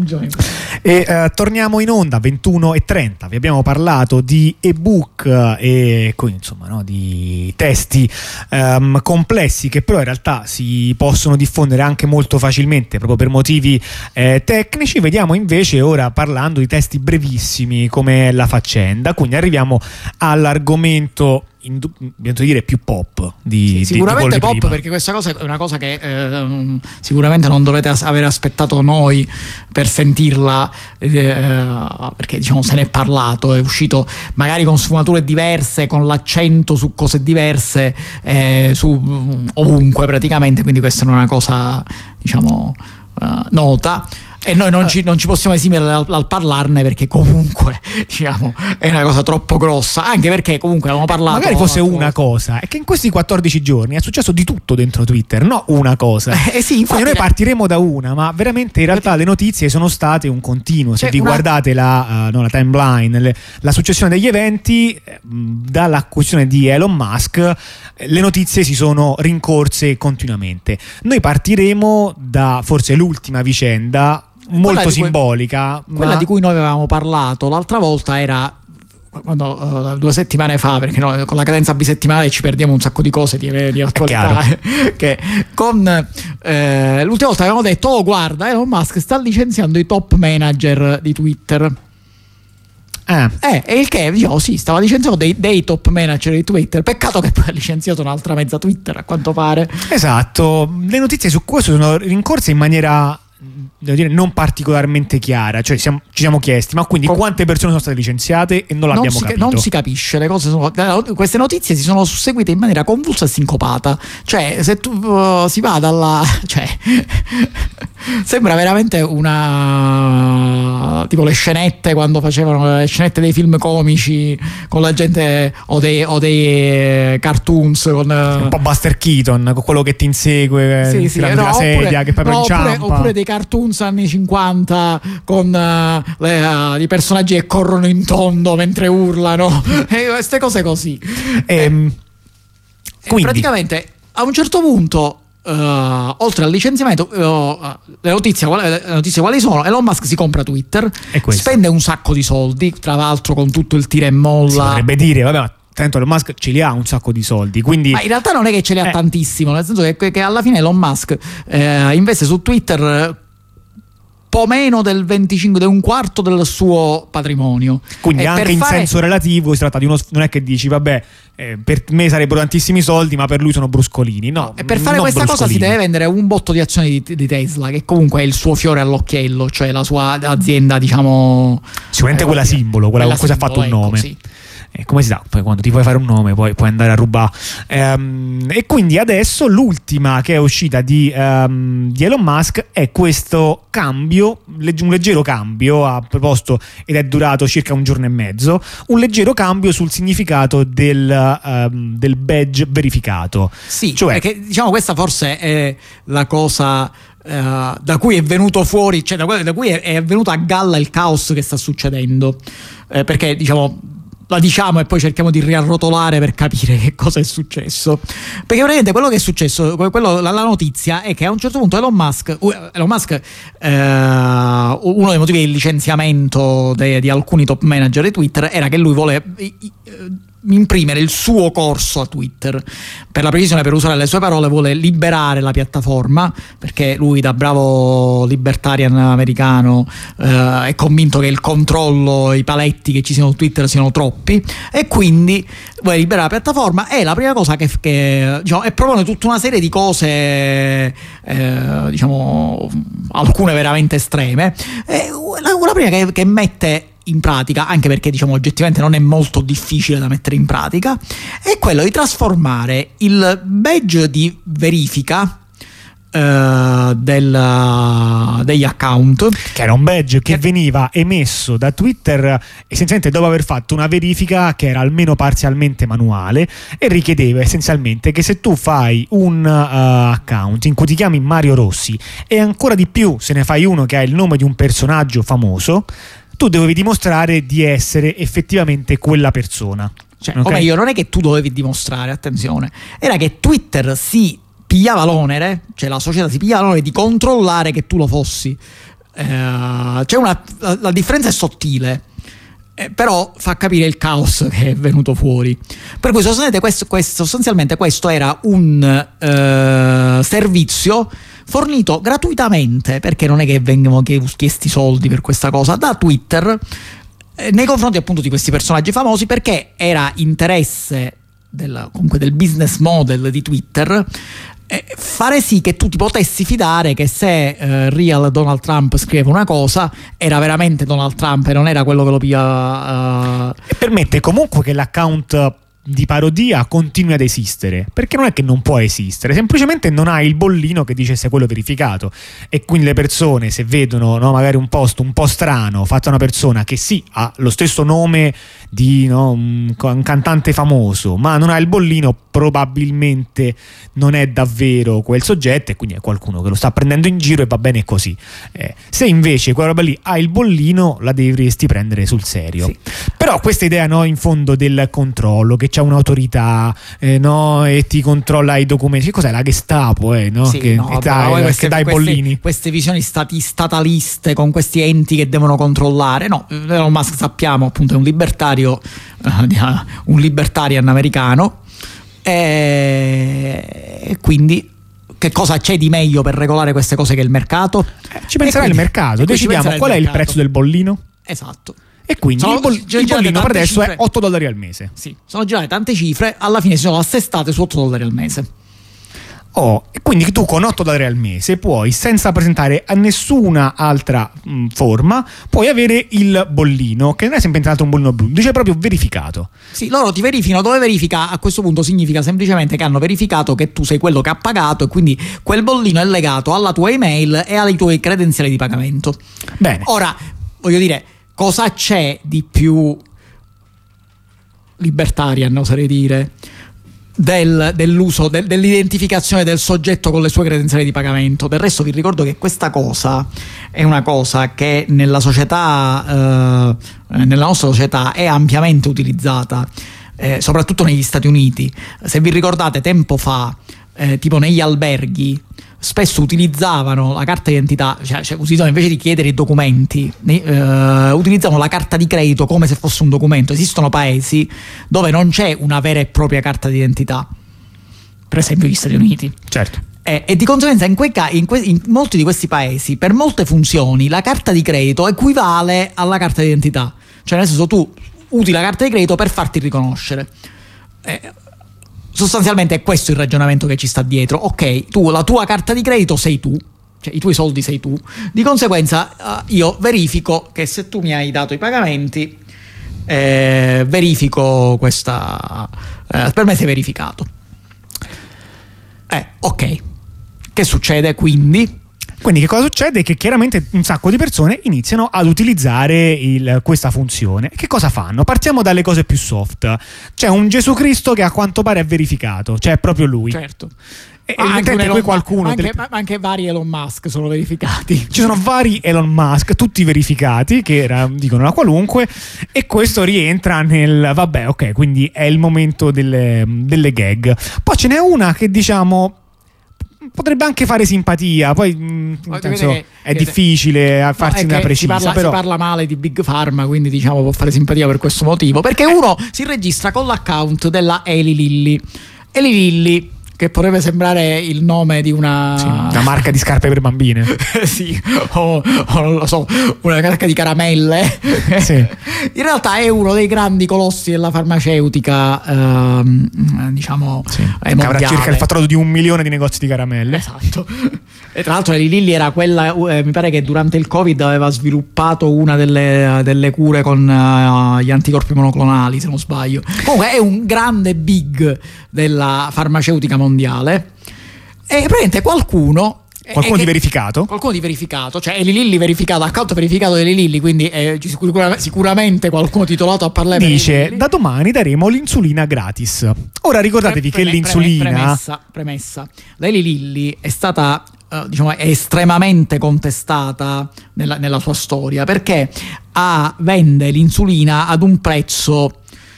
E uh, torniamo in onda ventuno e trenta. Vi abbiamo parlato di ebook e insomma, no, di testi um, complessi che però in realtà si possono diffondere anche molto facilmente proprio per motivi eh, tecnici. Vediamo invece ora parlando di testi brevissimi come La Faccenda, quindi arriviamo all'argomento dobbiamo dire più pop di, sì, sicuramente di pop prima. Perché questa cosa è una cosa che eh, sicuramente non dovete as- aver aspettato noi per sentirla, eh, perché diciamo se ne è parlato, è uscito magari con sfumature diverse, con l'accento su cose diverse, eh, su ovunque praticamente, quindi questa non è una cosa diciamo uh, nota. E noi non ci, non ci possiamo esimere dal, dal parlarne perché comunque diciamo è una cosa troppo grossa, anche perché comunque avevamo parlato magari fosse una cosa, è che in questi quattordici giorni è successo di tutto dentro Twitter, no una cosa. Eh sì, infatti noi partiremo da una, ma veramente in realtà le notizie sono state un continuo. Se cioè vi una... guardate la, uh, no, la timeline, le, la successione degli eventi, mh, dalla questione di Elon Musk, le notizie si sono rincorse continuamente. Noi partiremo da forse l'ultima vicenda molto quella simbolica, cui, quella ma... di cui noi avevamo parlato l'altra volta era quando, uh, due settimane fa, perché noi con la cadenza bisettimanale ci perdiamo un sacco di cose di, di attualità che con eh, l'ultima volta avevamo detto oh guarda Elon Musk sta licenziando i top manager di Twitter. Eh. Eh, e il che diciamo sì, stava licenziando dei, dei top manager di Twitter. Peccato che poi ha licenziato un'altra mezza Twitter, a quanto pare. Esatto, le notizie su questo sono rincorse in maniera, devo dire, non particolarmente chiara. Cioè siamo, ci siamo chiesti ma quindi quante persone sono state licenziate e non l'abbiamo non si, capito. Non si capisce, le cose sono, queste notizie si sono susseguite in maniera convulsa e sincopata. Cioè se tu uh, si va dalla cioè sembra veramente una tipo le scenette quando facevano le scenette dei film comici con la gente o dei, o dei cartoons con un po' Buster Keaton con quello che ti insegue, sì, sì, no, la sedia oppure, che poi no, inciampa. Oppure, oppure dei cartoons anni cinquanta con uh, le, uh, i personaggi che corrono in tondo mentre urlano e queste cose così. Ehm, e, quindi praticamente a un certo punto Uh, oltre al licenziamento, uh, le, notizie, le notizie quali sono? Elon Musk si compra Twitter, spende un sacco di soldi, tra l'altro con tutto il tira e molla. Si potrebbe dire, vabbè, ma tanto Elon Musk ce li ha un sacco di soldi, quindi... Ma in realtà non è che ce li ha eh. tantissimo, nel senso che, che alla fine Elon Musk eh, investe su Twitter po' meno del venticinque, del un quarto del suo patrimonio. Quindi e anche in fare... senso relativo si tratta di uno, non è che dici vabbè eh, per me sarebbero tantissimi soldi ma per lui sono bruscolini, no. E per fare questa bruscolini. cosa si deve vendere un botto di azioni di, di Tesla, che comunque è il suo fiore all'occhiello, cioè la sua azienda, diciamo sicuramente eh, quella simbolo, quella, quella con cui si ha fatto un ecco, nome. Sì. Eh, come si dà? Poi quando ti puoi fare un nome poi puoi andare a rubare. Ehm, e quindi adesso l'ultima che è uscita di, um, di Elon Musk è questo cambio, legge, un leggero cambio, ha proposto ed è durato circa un giorno e mezzo, un leggero cambio sul significato del, um, del badge verificato. Sì, cioè, perché diciamo questa forse è la cosa uh, da cui è venuto fuori, cioè da, da cui è, è venuto a galla il caos che sta succedendo, eh, perché diciamo la diciamo e poi cerchiamo di riarrotolare per capire che cosa è successo, perché praticamente quello che è successo, quello, la, la notizia è che a un certo punto Elon Musk Elon Musk eh, uno dei motivi del licenziamento de, di alcuni top manager di Twitter era che lui vuole eh, imprimere il suo corso a Twitter. Per la precisione, per usare le sue parole, vuole liberare la piattaforma, perché lui, da bravo libertarian americano, eh, è convinto che il controllo, i paletti che ci siano su Twitter siano troppi, e quindi vuole liberare la piattaforma. E la prima cosa che, che diciamo, e propone tutta una serie di cose, eh, diciamo alcune veramente estreme. E la, la prima che, che mette in pratica, anche perché diciamo oggettivamente non è molto difficile da mettere in pratica, è quello di trasformare il badge di verifica uh, del, degli account, che era un badge che, che veniva emesso da Twitter essenzialmente dopo aver fatto una verifica che era almeno parzialmente manuale e richiedeva essenzialmente che se tu fai un uh, account in cui ti chiami Mario Rossi e ancora di più se ne fai uno che ha il nome di un personaggio famoso, tu dovevi dimostrare di essere effettivamente quella persona. Cioè, okay? O meglio, non è che tu dovevi dimostrare, attenzione, era che Twitter si pigliava l'onere, cioè la società si pigliava l'onere di controllare che tu lo fossi. eh, c'è una la, la differenza è sottile, eh, però fa capire il caos che è venuto fuori. Per cui sostanzialmente questo, questo, sostanzialmente questo era un eh, servizio fornito gratuitamente, perché non è che vengono chiesti soldi per questa cosa, da Twitter eh, nei confronti appunto di questi personaggi famosi, perché era interesse del, comunque del business model di Twitter eh, fare sì che tu ti potessi fidare che se eh, real Donald Trump scriveva una cosa era veramente Donald Trump e non era quello che lo pia. Uh... E permette comunque che l'account di parodia continui ad esistere, perché non è che non può esistere, semplicemente non hai il bollino che dice se quello verificato, e quindi le persone, se vedono, no, magari un post un po' strano fatto da una persona che sì ha lo stesso nome di, no, un, un cantante famoso, ma non ha il bollino, probabilmente non è davvero quel soggetto e quindi è qualcuno che lo sta prendendo in giro e va bene così. Eh, se invece quella roba lì ha il bollino, la dovresti prendere sul serio. Sì. Però questa idea, no, in fondo del controllo, che c'è un'autorità eh, no, e ti controlla i documenti, che cos'è la Gestapo, eh, no? Sì, che, no, che dai, queste, che dai queste, bollini. Queste visioni stati, stataliste con questi enti che devono controllare. No, Elon Musk sappiamo appunto è un libertario, uh, un libertarian americano, e quindi che cosa c'è di meglio per regolare queste cose che il mercato? Eh, ci penserà il mercato, decidiamo qual è il prezzo del bollino. Esatto. E quindi sono, il, boll- il bollino per adesso cifre, è otto dollari al mese. Sì, sono girate tante cifre, alla fine si sono assestate su otto dollari al mese. Oh, e quindi tu con otto dollari al mese puoi, senza presentare a nessuna altra mh, forma, puoi avere il bollino, che non è semplicemente un bollino blu, dice proprio verificato. Sì, loro ti verificano, dove verifica a questo punto significa semplicemente che hanno verificato che tu sei quello che ha pagato, e quindi quel bollino è legato alla tua email e ai tuoi credenziali di pagamento. Bene. Ora, voglio dire, cosa c'è di più libertarian, oserei dire, Del, dell'uso del, dell'identificazione del soggetto con le sue credenziali di pagamento? Del resto vi ricordo che questa cosa è una cosa che nella società eh, nella nostra società è ampiamente utilizzata, eh, soprattutto negli Stati Uniti. Se vi ricordate, tempo fa eh, tipo negli alberghi spesso utilizzavano la carta d'identità, cioè, cioè utilizzavano, invece di chiedere i documenti, eh, utilizzavano la carta di credito come se fosse un documento. Esistono paesi dove non c'è una vera e propria carta d'identità, per esempio gli Stati Uniti. Certo. E, e di conseguenza in, quei, in, que, in molti di questi paesi, per molte funzioni, la carta di credito equivale alla carta d'identità. Cioè, nel senso, tu usi la carta di credito per farti riconoscere. Eh, Sostanzialmente è questo il ragionamento che ci sta dietro. Ok, tu la tua carta di credito sei tu, cioè i tuoi soldi sei tu, di conseguenza uh, io verifico che se tu mi hai dato i pagamenti, eh, verifico questa, eh, per me sei verificato. Eh, ok, che succede quindi? Quindi che cosa succede? Che chiaramente un sacco di persone iniziano ad utilizzare il, questa funzione. Che cosa fanno? Partiamo dalle cose più soft. C'è un Gesù Cristo che a quanto pare è verificato, cioè è proprio lui. Certo. E anche, Elon, qualcuno anche, delle... anche vari Elon Musk sono verificati. Ci sono vari Elon Musk, tutti verificati, che era, dicono la qualunque, e questo rientra nel vabbè, ok, quindi è il momento delle, delle gag. Poi ce n'è una che diciamo potrebbe anche fare simpatia, poi nel senso, che, è che, difficile a farsi no, una precisa, si parla, però si parla male di Big Pharma, quindi diciamo può fare simpatia per questo motivo, perché uno si registra con l'account della Eli Lilly. Eli Lilly, che potrebbe sembrare il nome di una, sì, una marca di scarpe per bambine. Sì, o, o non lo so, una marca di caramelle. Sì. In realtà è uno dei grandi colossi della farmaceutica, ehm, diciamo, sì, mondiale. Avrà circa il fatturato di un milione di negozi di caramelle. Esatto. E tra l'altro Eli Lilly era quella, eh, mi pare che durante il Covid aveva sviluppato una delle, delle cure con uh, gli anticorpi monoclonali, se non sbaglio. Comunque è un grande big della farmaceutica mondiale, e praticamente qualcuno qualcuno eh, di verificato qualcuno di verificato, cioè Eli Lilly verificato, account verificato di Eli Lilly, quindi eh, sicuramente, sicuramente qualcuno titolato a parlare, dice da domani daremo l'insulina gratis. Ora ricordatevi Pre- che preme, l'insulina premessa, premessa la Eli Lilly è stata Uh, diciamo è estremamente contestata nella, nella sua storia, perché ha, vende l'insulina ad un prezzo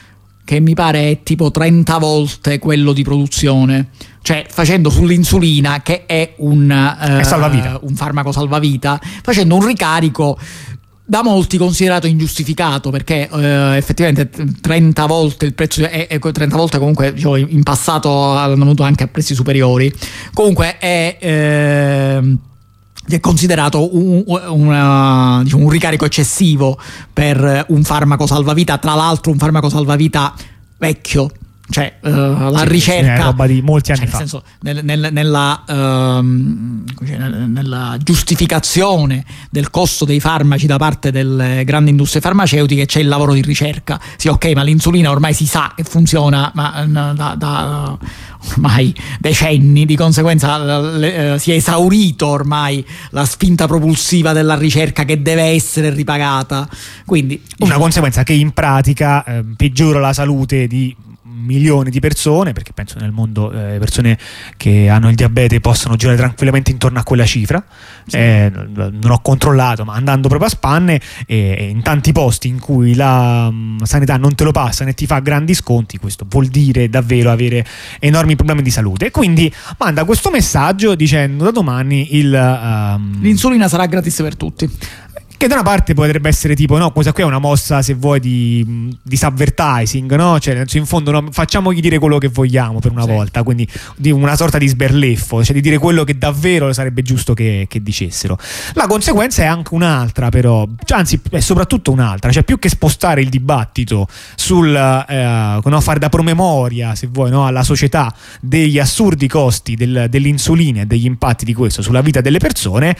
che mi pare è tipo trenta volte quello di produzione, cioè facendo sull'insulina, che è un, è salvavita. Uh, un farmaco salvavita, facendo un ricarico da molti considerato ingiustificato, perché uh, effettivamente trenta volte il prezzo è, è trenta volte comunque, diciamo, in passato hanno avuto anche a prezzi superiori, comunque è eh, è considerato un, una, diciamo, un ricarico eccessivo per un farmaco salvavita, tra l'altro un farmaco salvavita vecchio, cioè uh, la sì, ricerca è roba di molti anni cioè, fa, nel senso, nel, nel, nella, um, nella giustificazione del costo dei farmaci da parte delle grandi industrie farmaceutiche c'è il lavoro di ricerca. Sì, ok, ma l'insulina ormai si sa che funziona, ma da, da ormai decenni, di conseguenza le, eh, si è esaurito ormai la spinta propulsiva della ricerca che deve essere ripagata, quindi una diciamo, conseguenza che in pratica eh, peggiora la salute di milioni di persone, perché penso nel mondo le eh, persone che hanno il diabete possono girare tranquillamente intorno a quella cifra. Sì. Eh, non ho controllato, ma andando proprio a spanne, eh, eh, in tanti posti in cui la um, sanità non te lo passa né ti fa grandi sconti, questo vuol dire davvero avere enormi problemi di salute, e quindi manda questo messaggio dicendo da domani il um, l'insulina sarà gratis per tutti. Che da una parte potrebbe essere tipo, no, questa qui è una mossa, se vuoi, di, di subvertising, no? Cioè, in fondo, no, facciamogli dire quello che vogliamo per una sì. volta, quindi di una sorta di sberleffo, cioè di dire quello che davvero sarebbe giusto che, che dicessero. La conseguenza è anche un'altra, però, cioè, anzi, è soprattutto un'altra, cioè più che spostare il dibattito sul eh, no, fare da promemoria, se vuoi, no, alla società degli assurdi costi del, dell'insulina e degli impatti di questo sulla vita delle persone.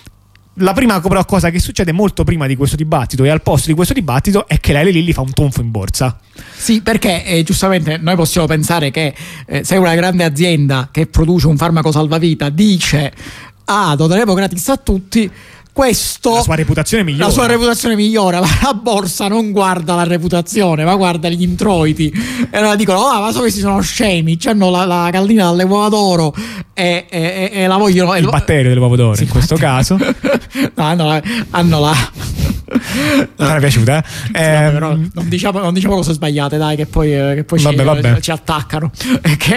La prima cosa che succede molto prima di questo dibattito e al posto di questo dibattito è che la Eli Lilly fa un tonfo in borsa. Sì, perché eh, giustamente noi possiamo pensare che eh, se una grande azienda che produce un farmaco salvavita dice ah, lo daremo gratis a tutti, questo la sua reputazione migliora. La sua reputazione migliora, ma la borsa non guarda la reputazione, ma guarda gli introiti. E allora dicono: ah, ma so questi sono scemi, hanno la, la gallina dalle uova d'oro e, e, e la vogliono. Il batterio delle uova d'oro, sì, in questo caso. No, hanno la. Hanno la non mi è piaciuta, eh? Vabbè, però non diciamo, non diciamo cose sbagliate, dai, che poi, che poi vabbè, ci, vabbè. ci attaccano. Che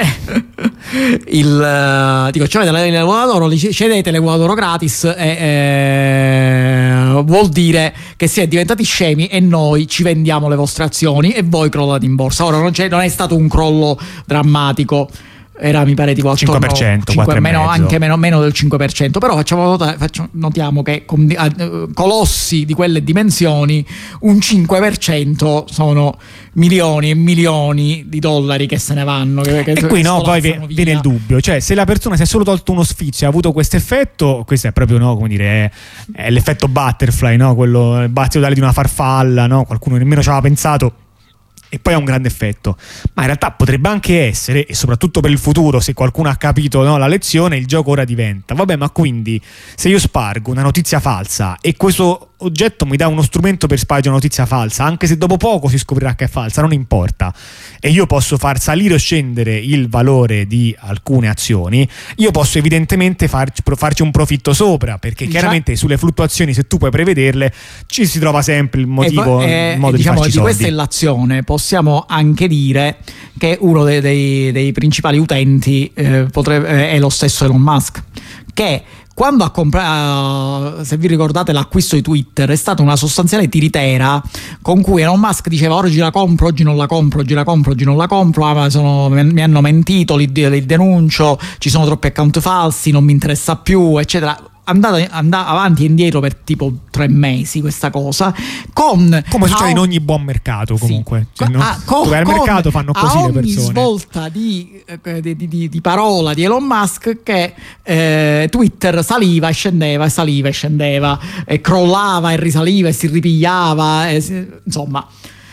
il dico, cioè le, le uova d'oro, cedete le uova d'oro gratis e eh, vuol dire che siete diventati scemi e noi ci vendiamo le vostre azioni e voi crollate in borsa. Ora non, c'è, non è stato un crollo drammatico, era mi pare tipo attorno cinque per cento, cinque, meno, anche meno, meno del cinque per cento, però facciamo notare, facciamo, notiamo che con uh, colossi di quelle dimensioni un cinque per cento sono milioni e milioni di dollari che se ne vanno, che, che e qui no, poi viene il dubbio, cioè se la persona si è solo tolto uno sfizio e ha avuto questo effetto, questo è proprio, no, come dire, è, è l'effetto butterfly, no? Quello, il battito d'aria di una farfalla, no? Qualcuno nemmeno ci aveva pensato e poi ha un grande effetto, ma in realtà potrebbe anche essere, e soprattutto per il futuro, se qualcuno ha capito, no, la lezione, il gioco ora diventa vabbè, ma quindi se io spargo una notizia falsa e questo oggetto mi dà uno strumento per spargere una notizia falsa, anche se dopo poco si scoprirà che è falsa, non importa, e io posso far salire o scendere il valore di alcune azioni, io posso evidentemente farci, farci un profitto sopra, perché diciamo, chiaramente sulle fluttuazioni, se tu puoi prevederle, ci si trova sempre il motivo, e, il modo diciamo, di farci di soldi. Questa è l'azione. Possiamo anche dire che uno dei, dei, dei principali utenti eh, potrebbe, è lo stesso Elon Musk, che quando ha comprato, se vi ricordate l'acquisto di Twitter, è stata una sostanziale tiritera con cui Elon Musk diceva oggi la compro, oggi non la compro, oggi la compro, oggi non la compro, ah, ma sono, mi hanno mentito, li, li denuncio, ci sono troppi account falsi, non mi interessa più, eccetera. Andata, andata avanti e indietro per tipo tre mesi questa cosa, con come succede a, in ogni buon mercato comunque, sì, cioè, no? a, con, dove al mercato fanno così le persone. A ogni svolta di, di, di, di parola di Elon Musk che eh, Twitter saliva e scendeva e saliva e scendeva e crollava e risaliva e si ripigliava e, insomma.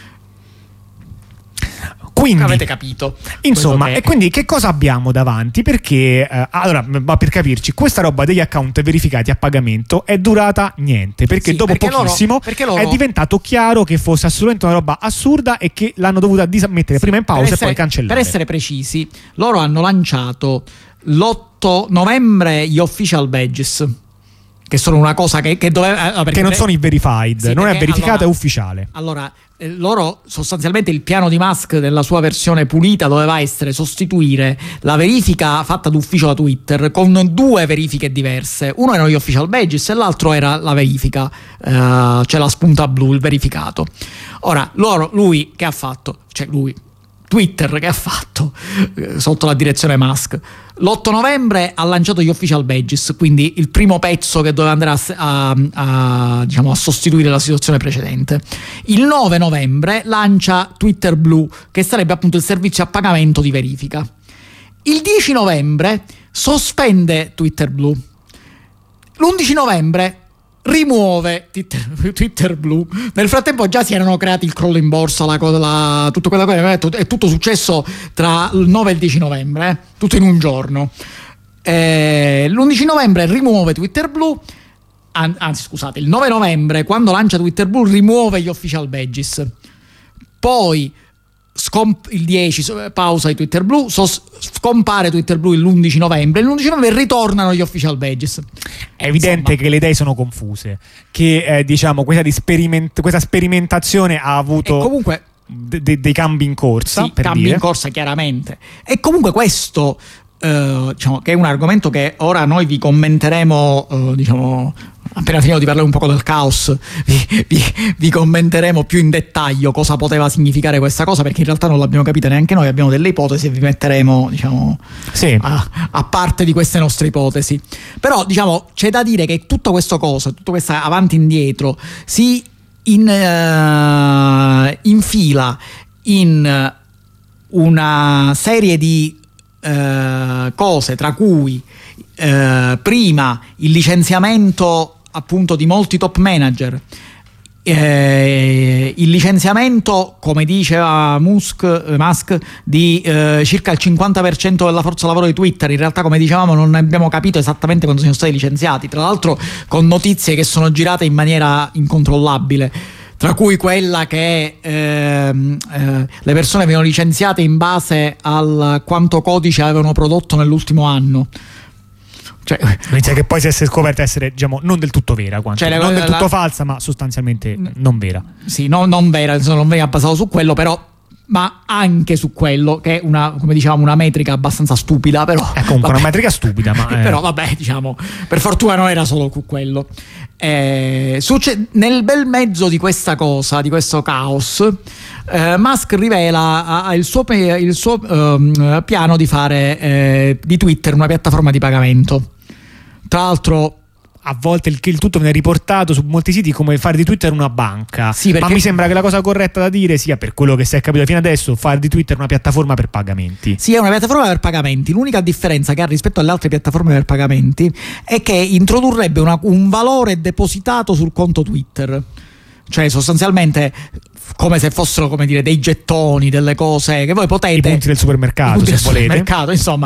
Quindi, avete capito, insomma, che... e quindi che cosa abbiamo davanti? Perché eh, allora, ma per capirci, questa roba degli account verificati a pagamento è durata niente, perché sì, dopo perché pochissimo loro, perché loro... è diventato chiaro che fosse assolutamente una roba assurda e che l'hanno dovuta dismettere sì, prima in pausa essere, e poi cancellare. Per essere precisi, loro hanno lanciato l'otto novembre gli official badges, che sono una cosa che, che doveva eh, che non sono i verified, sì, non perché, è verificato, allora, è ufficiale. Allora, eh, loro sostanzialmente il piano di Musk nella sua versione pulita doveva essere sostituire la verifica fatta d'ufficio da Twitter con due verifiche diverse. Uno erano gli official badges e l'altro era la verifica, eh, cioè la spunta blu, il verificato. Ora, loro, lui che ha fatto? Cioè lui, Twitter che ha fatto eh, sotto la direzione Musk? L'otto novembre ha lanciato gli official badges, quindi il primo pezzo che doveva andare a, a, a, diciamo, a sostituire la situazione precedente. Il nove novembre lancia Twitter Blue, che sarebbe appunto il servizio a pagamento di verifica. Il dieci novembre sospende Twitter Blue. L'undici novembre rimuove Twitter, Twitter Blue. Nel frattempo già si erano creati il crollo in borsa, la cosa, la, tutto quello che è tutto successo tra il nove e il dieci novembre, eh? Tutto in un giorno. Eh, l'undici novembre rimuove Twitter Blue, an- anzi scusate, il nove novembre quando lancia Twitter Blue rimuove gli official badges. Poi Scomp- il dieci pausa di Twitter Blue, so- scompare Twitter Blue l'undici novembre e l'undici novembre ritornano gli official badges. È evidente Insomma, che le idee sono confuse, che eh, diciamo questa, di speriment- questa sperimentazione ha avuto comunque de- de- dei cambi in corsa, sì, per cambi dire. in corsa chiaramente, e comunque questo eh, diciamo che è un argomento che ora noi vi commenteremo, eh, diciamo appena finito di parlare un po' del caos, vi, vi, vi commenteremo più in dettaglio cosa poteva significare questa cosa, perché in realtà non l'abbiamo capita neanche noi, abbiamo delle ipotesi e vi metteremo, diciamo, sì. a, a parte di queste nostre ipotesi. Però diciamo c'è da dire che tutto questo cosa, tutto questo avanti e indietro si in, uh, infila in una serie di uh, cose, tra cui uh, prima il licenziamento appunto di molti top manager, eh, il licenziamento, come diceva Musk, Musk di eh, circa il cinquanta per cento della forza lavoro di Twitter. In realtà, come dicevamo, non abbiamo capito esattamente quando sono stati licenziati, tra l'altro con notizie che sono girate in maniera incontrollabile, tra cui quella che ehm, eh, le persone venivano licenziate in base al quanto codice avevano prodotto nell'ultimo anno. Cioè, che poi si è scoperta essere, diciamo, non del tutto vera, quanto, cioè, non la, del tutto la, falsa, ma sostanzialmente n- non vera. Sì, no, non vera, insomma, non veniva basato su quello, però, ma anche su quello che è una, come diciamo, una metrica abbastanza stupida, però è comunque vabbè. una metrica stupida, ma eh. però vabbè, diciamo, per fortuna non era solo quello. Eh, succe- nel bel mezzo di questa cosa, di questo caos, eh, Musk rivela uh, il suo, pe- il suo uh, piano di fare eh, di Twitter una piattaforma di pagamento. Tra l'altro, a volte il, il tutto viene riportato su molti siti come fare di Twitter una banca, sì, perché... ma mi sembra che la cosa corretta da dire sia, per quello che si è capito fino adesso, fare di Twitter una piattaforma per pagamenti. Sì, è una piattaforma per pagamenti. L'unica differenza che ha rispetto alle altre piattaforme per pagamenti è che introdurrebbe una, un valore depositato sul conto Twitter, cioè sostanzialmente come se fossero, come dire, dei gettoni, delle cose che voi potete, i punti del supermercato, punti se del volete, supermercato, insomma,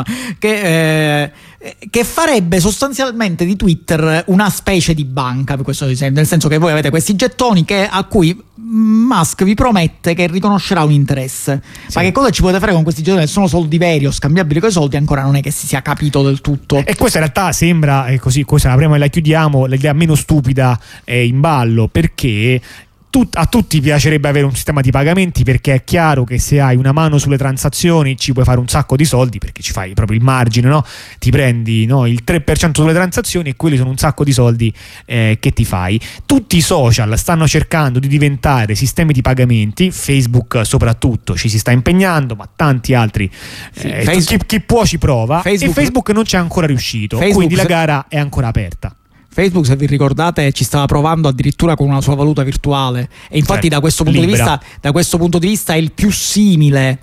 che, eh, che farebbe sostanzialmente di Twitter una specie di banca, per questo, nel senso che voi avete questi gettoni che, a cui Musk vi promette che riconoscerà un interesse. Sì. Ma che cosa ci potete fare con questi gettoni? Sono soldi veri o scambiabili coi soldi? Ancora non è che si sia capito del tutto. E questa in realtà sembra, eh, così, questa la prima e la chiudiamo, l'idea meno stupida è in ballo, perché a tutti piacerebbe avere un sistema di pagamenti, perché è chiaro che se hai una mano sulle transazioni ci puoi fare un sacco di soldi, perché ci fai proprio il margine, no? Ti prendi, no, il tre per cento sulle transazioni e quelli sono un sacco di soldi eh, che ti fai. Tutti i social stanno cercando di diventare sistemi di pagamenti, Facebook soprattutto ci si sta impegnando, ma tanti altri sì, eh, Facebook, chi, chi può ci prova, Facebook, e Facebook non c'è ancora riuscito, Facebook, quindi la gara è ancora aperta. Facebook, se vi ricordate, ci stava provando addirittura con una sua valuta virtuale, e infatti certo, da questo punto Libra. di vista da questo punto di vista è il più simile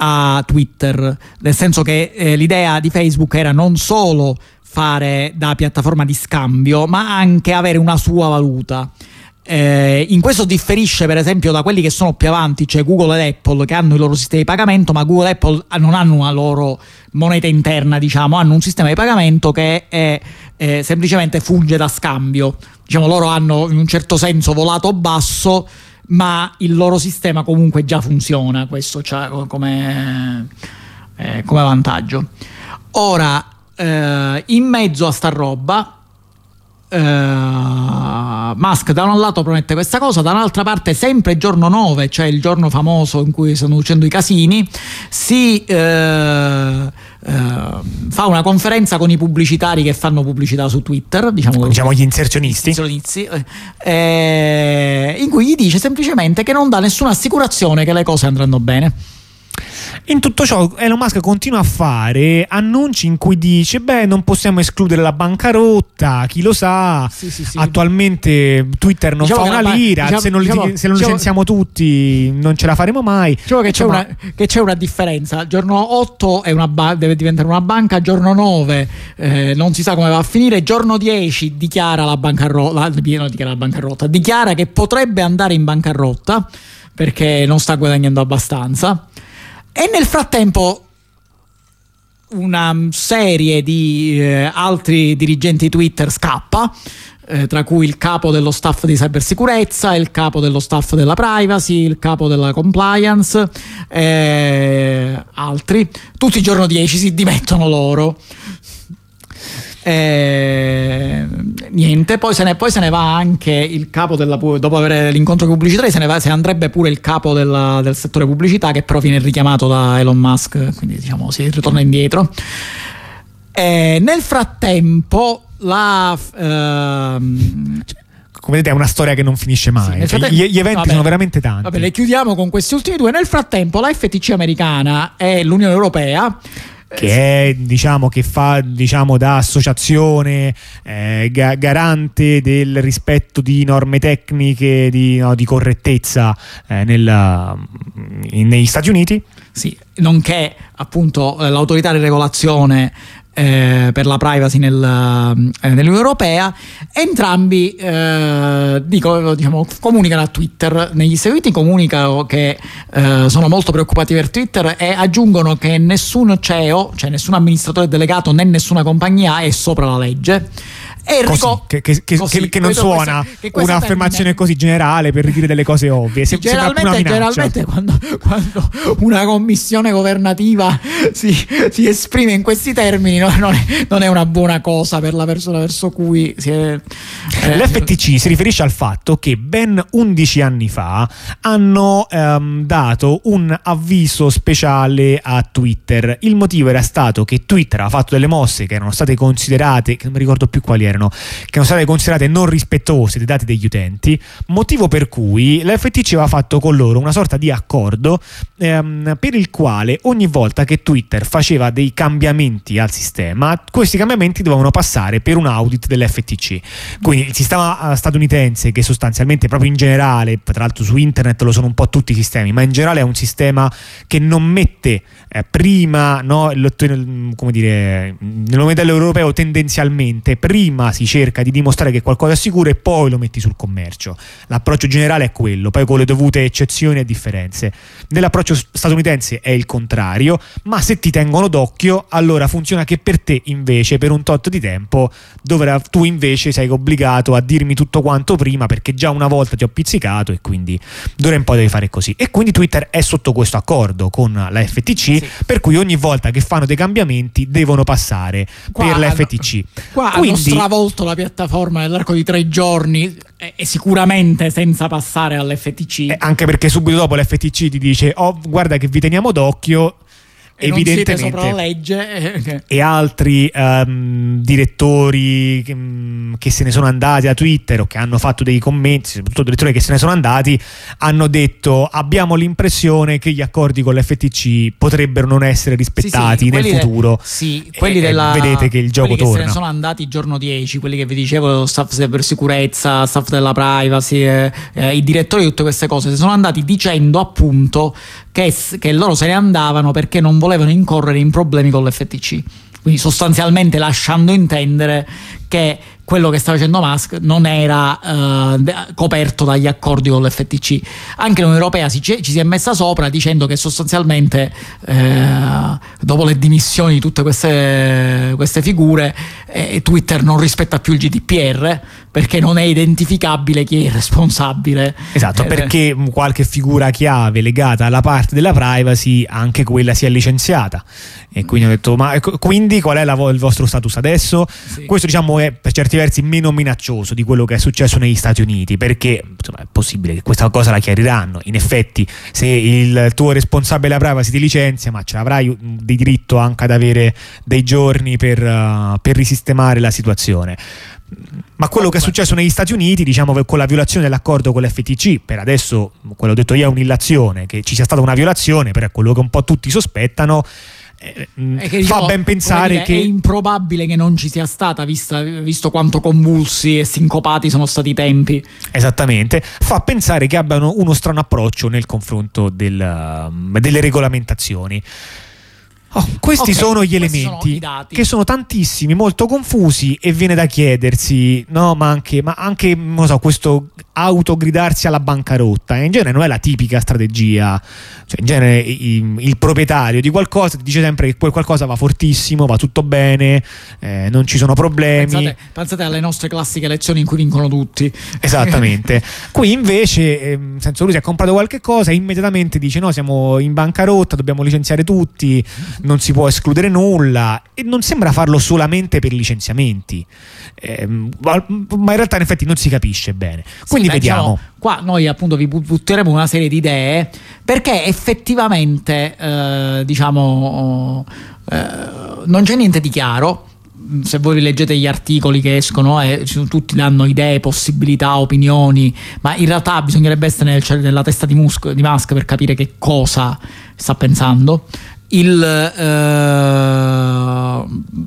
a Twitter, nel senso che eh, l'idea di Facebook era non solo fare da piattaforma di scambio, ma anche avere una sua valuta. Eh, in questo differisce per esempio da quelli che sono più avanti, cioè Google ed Apple, che hanno i loro sistemi di pagamento, ma Google e Apple non hanno una loro moneta interna, diciamo, hanno un sistema di pagamento che è, eh, semplicemente funge da scambio. Diciamo, loro hanno in un certo senso volato basso, ma il loro sistema comunque già funziona, questo c'ha come, eh, come vantaggio. Ora, eh, in mezzo a sta roba Uh, Musk da un lato promette questa cosa, dall'altra parte sempre giorno nove, cioè il giorno famoso in cui stanno uscendo i casini, si uh, uh, fa una conferenza con i pubblicitari che fanno pubblicità su Twitter, diciamo, diciamo gli inserzionisti, eh, in cui gli dice semplicemente che non dà nessuna assicurazione che le cose andranno bene. In tutto ciò Elon Musk continua a fare annunci in cui dice beh, non possiamo escludere la bancarotta, chi lo sa, sì, sì, sì. Attualmente Twitter non diciamo fa una ba- lira, diciamo, se non, diciamo, li, se non diciamo, licenziamo tutti non ce la faremo mai. Diciamo che, Insomma, c'è una, che c'è una differenza. Giorno otto è una ba- deve diventare una banca, giorno nove eh, non si sa come va a finire, giorno dieci dichiara la bancarotta, non dichiara la bancarotta, dichiara che potrebbe andare in bancarotta perché non sta guadagnando abbastanza. E nel frattempo una serie di eh, altri dirigenti Twitter scappa, eh, tra cui il capo dello staff di cybersicurezza, il capo dello staff della privacy, il capo della compliance, eh, altri. Tutti il giorno dieci si dimettono loro. Eh, niente, poi se, ne, poi se ne va anche il capo della, dopo avere l'incontro pubblicitario se ne, va, se ne andrebbe pure il capo della, del settore pubblicità, che però viene richiamato da Elon Musk, quindi diciamo si ritorna indietro. Eh, nel frattempo la ehm, come vedete è una storia che non finisce mai, sì, cioè, gli, gli eventi vabbè, sono veramente tanti. Vabbè, le chiudiamo con questi ultimi due. Nel frattempo la F T C americana e l'Unione Europea, che è, diciamo, che fa, diciamo, da associazione eh, ga- garante del rispetto di norme tecniche di, no, di correttezza eh, nella, in, negli Stati Uniti, sì, nonché appunto l'autorità di regolazione eh, per la privacy nel, eh, nell'Unione Europea, entrambi eh, dico, diciamo, comunicano a Twitter. Negli Stati Uniti comunicano che eh, sono molto preoccupati per Twitter e aggiungono che nessun C E O, cioè nessun amministratore delegato né nessuna compagnia è sopra la legge. E così, Enrico, che, che, che, così, che non suona questa, che questa un'affermazione termine, così generale per dire delle cose ovvie. Se, generalmente, generalmente quando, quando una commissione governativa si, si esprime in questi termini no, non, è, non è una buona cosa per la persona verso cui si è, eh, l'F T C si riferisce al fatto che ben undici anni fa hanno ehm, dato un avviso speciale a Twitter. Il motivo era stato che Twitter aveva fatto delle mosse che erano state considerate, che non mi ricordo più quali erano, che erano state considerate non rispettose dei dati degli utenti, motivo per cui l'F T C aveva fatto con loro una sorta di accordo ehm, per il quale ogni volta che Twitter faceva dei cambiamenti al sistema, questi cambiamenti dovevano passare per un audit dell'F T C. Quindi il sistema statunitense, che sostanzialmente proprio in generale, tra l'altro su internet lo sono un po' tutti i sistemi, ma in generale è un sistema che non mette eh, prima, no, come dire, nel modello europeo tendenzialmente prima si cerca di dimostrare che qualcosa è sicuro e poi lo metti sul commercio. L'approccio generale è quello, poi con le dovute eccezioni e differenze. Nell'approccio statunitense è il contrario, ma se ti tengono d'occhio allora funziona che per te invece per un tot di tempo dovrà, tu invece sei obbligato a dirmi tutto quanto prima, perché già una volta ti ho pizzicato e quindi d'ora in poi devi fare così. E quindi Twitter è sotto questo accordo con la F T C, sì, per cui ogni volta che fanno dei cambiamenti devono passare qua per la F T C. Qua quindi, hanno stravolto la piattaforma nell'arco di tre giorni e, e sicuramente senza passare all'F T C. Eh, anche perché subito dopo l'F T C ti dice oh guarda che vi teniamo d'occhio, e evidentemente non siete sopra la legge. E altri um, direttori che, um, che se ne sono andati da Twitter o che hanno fatto dei commenti, soprattutto direttori che se ne sono andati, hanno detto abbiamo l'impressione che gli accordi con l'F T C potrebbero non essere rispettati sì, sì, nel futuro. De, sì, quelli e, della, vedete che il gioco quelli torna. Che se ne sono andati giorno dieci, quelli che vi dicevo, staff cybersicurezza, staff della privacy, eh, eh, i direttori di tutte queste cose, si sono andati dicendo appunto che, che loro se ne andavano perché non volevano incorrere in problemi con l'F T C, quindi sostanzialmente lasciando intendere che quello che sta facendo Musk non era uh, coperto dagli accordi con l'F T C. Anche l'Unione Europea si, ci si è messa sopra dicendo che sostanzialmente eh, dopo le dimissioni di tutte queste, queste figure eh, Twitter non rispetta più il G D P R perché non è identificabile chi è il responsabile. Esatto, eh, perché qualche figura chiave legata alla parte della privacy anche quella si è licenziata e quindi ho detto ma quindi qual è la, il vostro status adesso? Sì. Questo diciamo diciamo è per certi versi meno minaccioso di quello che è successo negli Stati Uniti, perché insomma, è possibile che questa cosa la chiariranno. In effetti, se il tuo responsabile della privacy ti licenzia, ma ce l'avrai di diritto anche ad avere dei giorni per, uh, per risistemare la situazione. Ma quello che è successo negli Stati Uniti, diciamo, con la violazione dell'accordo con l'F T C, per adesso quello detto io è un'illazione, che ci sia stata una violazione, però è quello che un po' tutti sospettano. Eh, che, diciamo, fa ben pensare dire, che è improbabile che non ci sia stata, vista, visto quanto convulsi e sincopati sono stati i tempi. Esattamente, fa pensare che abbiano uno strano approccio nel confronto del, delle regolamentazioni. Oh, questi okay, sono gli questi elementi sono che sono tantissimi, molto confusi, e viene da chiedersi, no, ma anche, ma anche non so, questo autogridarsi alla bancarotta, eh, in genere non è la tipica strategia, cioè in genere il, il proprietario di qualcosa ti dice sempre che quel qualcosa va fortissimo, va tutto bene, eh, non ci sono problemi. Pensate, pensate alle nostre classiche lezioni in cui vincono tutti. Esattamente. Qui invece, eh, nel senso, lui si è comprato qualche cosa e immediatamente dice no, siamo in bancarotta, dobbiamo licenziare tutti, non si può escludere nulla, e non sembra farlo solamente per licenziamenti, eh, ma in realtà in effetti non si capisce bene. Quindi sì, beh, vediamo. Diciamo, qua noi appunto vi butteremo una serie di idee, perché effettivamente eh, diciamo eh, non c'è niente di chiaro. Se voi leggete gli articoli che escono, eh, tutti danno idee, possibilità, opinioni, ma in realtà bisognerebbe essere nel, nella testa di Musk, di Musk per capire che cosa sta pensando. Il eh,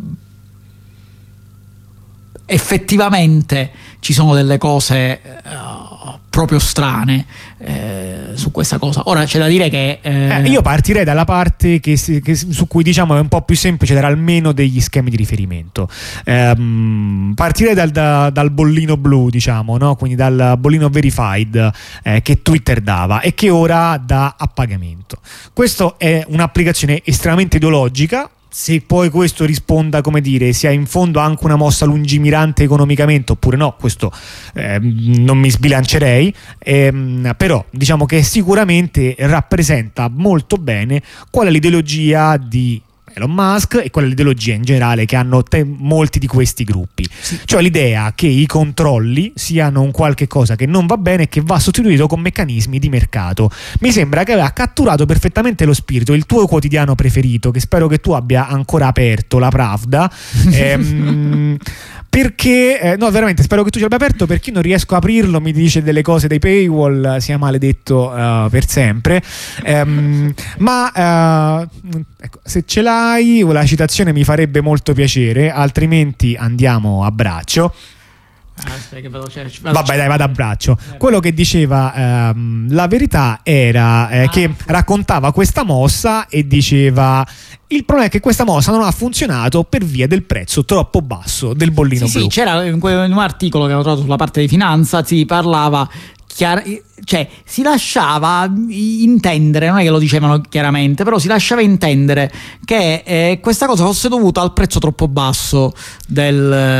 effettivamente ci sono delle cose uh, proprio strane eh, su questa cosa. Ora c'è da dire che eh... Eh, io partirei dalla parte che, che, su cui diciamo è un po' più semplice dare almeno degli schemi di riferimento. Ehm, partirei dal, da, dal bollino blu, diciamo, no? Quindi dal bollino verified eh, che Twitter dava e che ora dà a pagamento. Questo è un'applicazione estremamente ideologica. Se poi questo risponda, come dire, sia in fondo anche una mossa lungimirante economicamente oppure no, questo eh, non mi sbilancerei, ehm, però diciamo che sicuramente rappresenta molto bene qual è l'ideologia di Elon Musk e qual è l'ideologia in generale che hanno te- molti di questi gruppi, sì. Cioè l'idea che i controlli siano un qualche cosa che non va bene e che va sostituito con meccanismi di mercato. Mi sembra che aveva catturato perfettamente lo spirito. Il tuo quotidiano preferito, che spero che tu abbia ancora aperto, la Pravda, ehm, perché eh, no, veramente spero che tu ce l'abbia aperto, perché non riesco a aprirlo, mi dice delle cose dei paywall, sia maledetto uh, per sempre, um, ma uh, ecco, se ce l'hai la citazione mi farebbe molto piacere, altrimenti andiamo a braccio. Ah, aspetta, che veloce, veloce. Vabbè dai, vado a braccio. Quello che diceva ehm, la verità era eh, ah. che raccontava questa mossa e diceva: il problema è che questa mossa non ha funzionato per via del prezzo troppo basso del bollino sì, blu. Sì, c'era in un articolo che avevo trovato sulla parte di finanza, si parlava chiar- cioè si lasciava intendere, non è che lo dicevano chiaramente, però si lasciava intendere che eh, questa cosa fosse dovuta al prezzo troppo basso del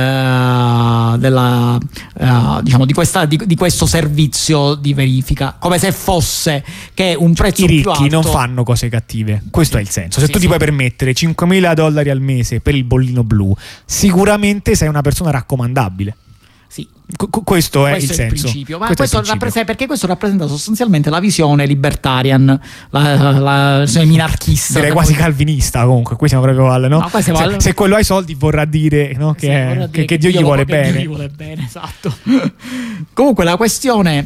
uh, della uh, diciamo di questa di, di questo servizio di verifica, come se fosse che un prezzo i ricchi più alto non fanno cose cattive, questo è il senso. Se sì, tu sì. ti puoi permettere cinquemila dollari al mese per il bollino blu, sicuramente sei una persona raccomandabile. Sì. C- questo è questo il è senso. il principio. Ma questo questo è il principio. Rapprese- perché questo rappresenta sostanzialmente la visione libertarian, la, la, la, la minarchista. Direi quasi calvinista, comunque. Qui siamo proprio al, no? No, se, al... se quello ha i soldi vorrà dire, no, che, sì, è, vorrà che, dire che Dio, Dio gli vuole che bene. Dio gli vuole bene, esatto. Comunque la questione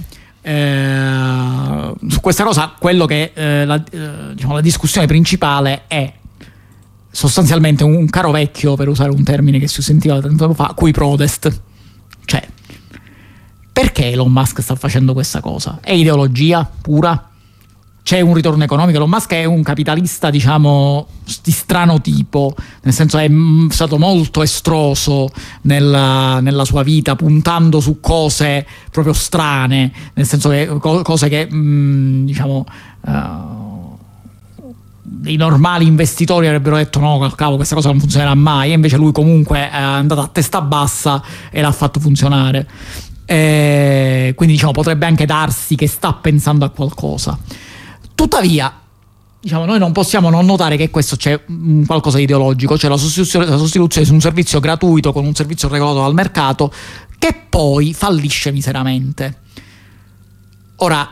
eh, su questa cosa, quello che eh, la, eh, diciamo, la discussione principale è sostanzialmente un, un caro vecchio, per usare un termine che si sentiva tanto tempo fa, cui prodest. Cioè, perché Elon Musk sta facendo questa cosa? È ideologia pura? C'è un ritorno economico? Elon Musk è un capitalista, diciamo, di strano tipo, nel senso è stato molto estroso nella, nella sua vita, puntando su cose proprio strane, nel senso che cose che, mh, diciamo... Uh, i normali investitori avrebbero detto no, cavolo, questa cosa non funzionerà mai, e invece lui comunque è andato a testa bassa e l'ha fatto funzionare. E quindi diciamo potrebbe anche darsi che sta pensando a qualcosa. Tuttavia diciamo, noi non possiamo non notare che questo c'è mh, qualcosa di ideologico, cioè la sostituzione, la sostituzione su un servizio gratuito con un servizio regolato dal mercato, che poi fallisce miseramente. Ora,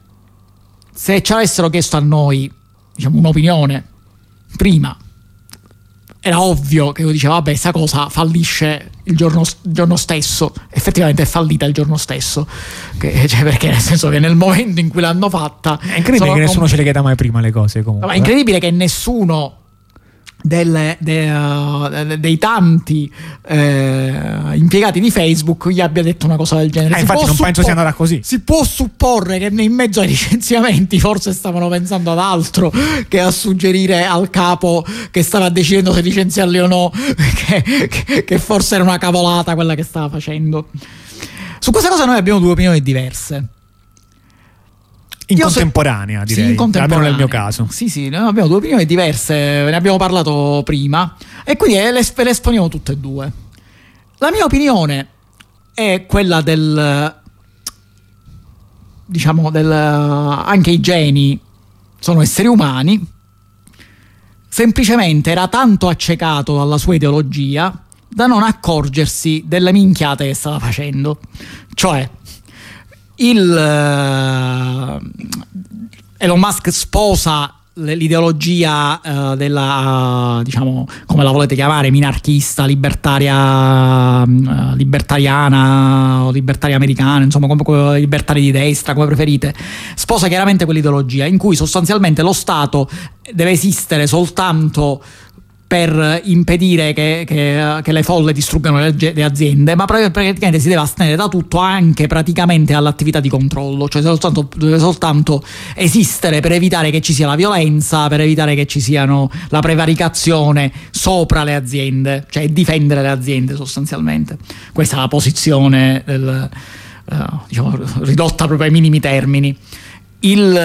se ci avessero chiesto a noi, diciamo, un'opinione prima, era ovvio che io dicevo vabbè, sta cosa fallisce il giorno, il giorno stesso. Effettivamente è fallita il giorno stesso, che, cioè, perché nel senso che nel momento in cui l'hanno fatta è incredibile che nessuno com- ce le chieda mai prima le cose, comunque. Ma è incredibile che nessuno Delle, de, uh, dei tanti eh, impiegati di Facebook gli abbia detto una cosa del genere. Eh, infatti non suppor- penso sia andata così. Si può supporre che in mezzo ai licenziamenti forse stavano pensando ad altro che a suggerire al capo che stava decidendo se licenziarli o no che, che, che forse era una cavolata quella che stava facendo. Su questa cosa noi abbiamo due opinioni diverse. In Io contemporanea, so, direi, sì, in contemporanea. almeno nel mio caso. Sì, sì, noi abbiamo due opinioni diverse, ne abbiamo parlato prima e quindi le, le esponiamo tutte e due. La mia opinione è quella del, diciamo, del anche i geni sono esseri umani, semplicemente era tanto accecato dalla sua ideologia da non accorgersi delle minchiate che stava facendo. Cioè, il uh, Elon Musk sposa l'ideologia uh, della uh, diciamo, come la volete chiamare, minarchista, libertaria, uh, libertariana o libertaria americana, insomma, come libertari di destra, come preferite. Sposa chiaramente quell'ideologia in cui sostanzialmente lo Stato deve esistere soltanto per impedire che, che, che le folle distruggano le, le aziende, ma praticamente si deve astenere da tutto, anche praticamente all'attività di controllo, cioè soltanto, deve soltanto esistere per evitare che ci sia la violenza, per evitare che ci siano la prevaricazione sopra le aziende, cioè difendere le aziende sostanzialmente. Questa è la posizione del, uh, diciamo, ridotta proprio ai minimi termini. Il,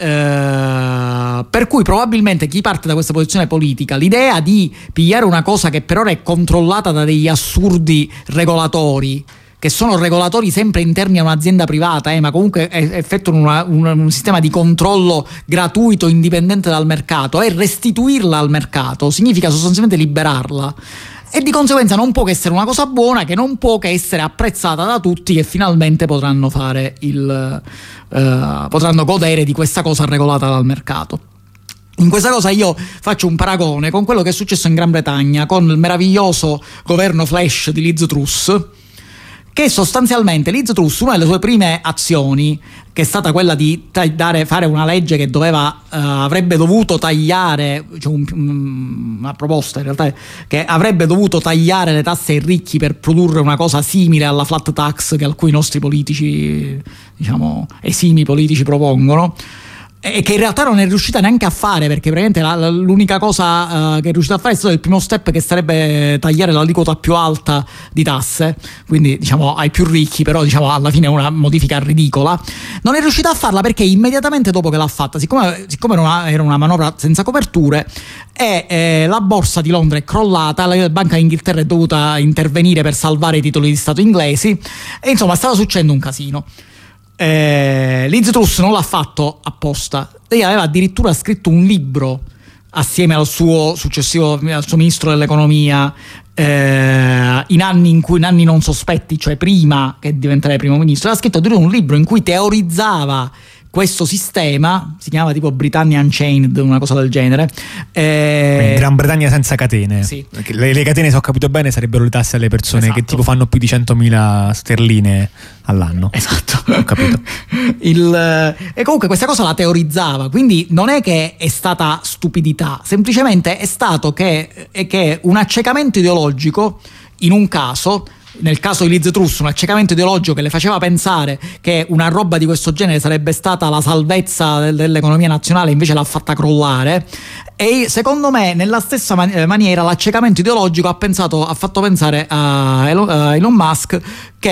eh, per cui probabilmente chi parte da questa posizione politica, l'idea di pigliare una cosa che per ora è controllata da degli assurdi regolatori, che sono regolatori sempre interni a un'azienda privata, eh, ma comunque effettuano una, un, un sistema di controllo gratuito, indipendente dal mercato, e restituirla al mercato significa sostanzialmente liberarla. E di conseguenza non può che essere una cosa buona, che non può che essere apprezzata da tutti, che finalmente potranno fare il uh, potranno godere di questa cosa regolata dal mercato. In questa cosa io faccio un paragone con quello che è successo in Gran Bretagna con il meraviglioso governo Flash di Liz Truss, che sostanzialmente Liz Truss, una delle sue prime azioni, che è stata quella di dare, fare una legge che doveva uh, avrebbe dovuto tagliare, cioè un, um, una proposta in realtà che avrebbe dovuto tagliare le tasse ai ricchi per produrre una cosa simile alla flat tax che alcuni nostri politici, diciamo esimi politici, propongono, e che in realtà non è riuscita neanche a fare, perché praticamente la, la, l'unica cosa uh, che è riuscita a fare è stato il primo step, che sarebbe tagliare l'aliquota più alta di tasse, quindi diciamo ai più ricchi, però diciamo alla fine è una modifica ridicola. Non è riuscita a farla perché immediatamente dopo che l'ha fatta, siccome, siccome era, una, era una manovra senza coperture, e eh, la borsa di Londra è crollata, la Banca d'Inghilterra è dovuta intervenire per salvare i titoli di Stato inglesi, e insomma stava succedendo un casino. Eh, Liz Truss non l'ha fatto apposta, lei aveva addirittura scritto un libro assieme al suo successivo, al suo ministro dell'economia, eh, in anni in cui in anni non sospetti, cioè prima che diventare primo ministro, aveva scritto addirittura un libro in cui teorizzava questo sistema, si chiama tipo Britannia Unchained, una cosa del genere. Eh, Gran Bretagna senza catene. Sì. Le, le catene, se ho capito bene, sarebbero le tasse alle persone, esatto, che tipo fanno più di centomila sterline all'anno. Esatto. Ho capito. Il, e comunque questa cosa la teorizzava, quindi non è che è stata stupidità, semplicemente è stato che, è che un accecamento ideologico in un caso, nel caso di Liz Truss, un accecamento ideologico che le faceva pensare che una roba di questo genere sarebbe stata la salvezza dell'economia nazionale, invece l'ha fatta crollare. E secondo me nella stessa man- maniera l'accecamento ideologico ha pensato, ha fatto pensare a Elon, a Elon Musk che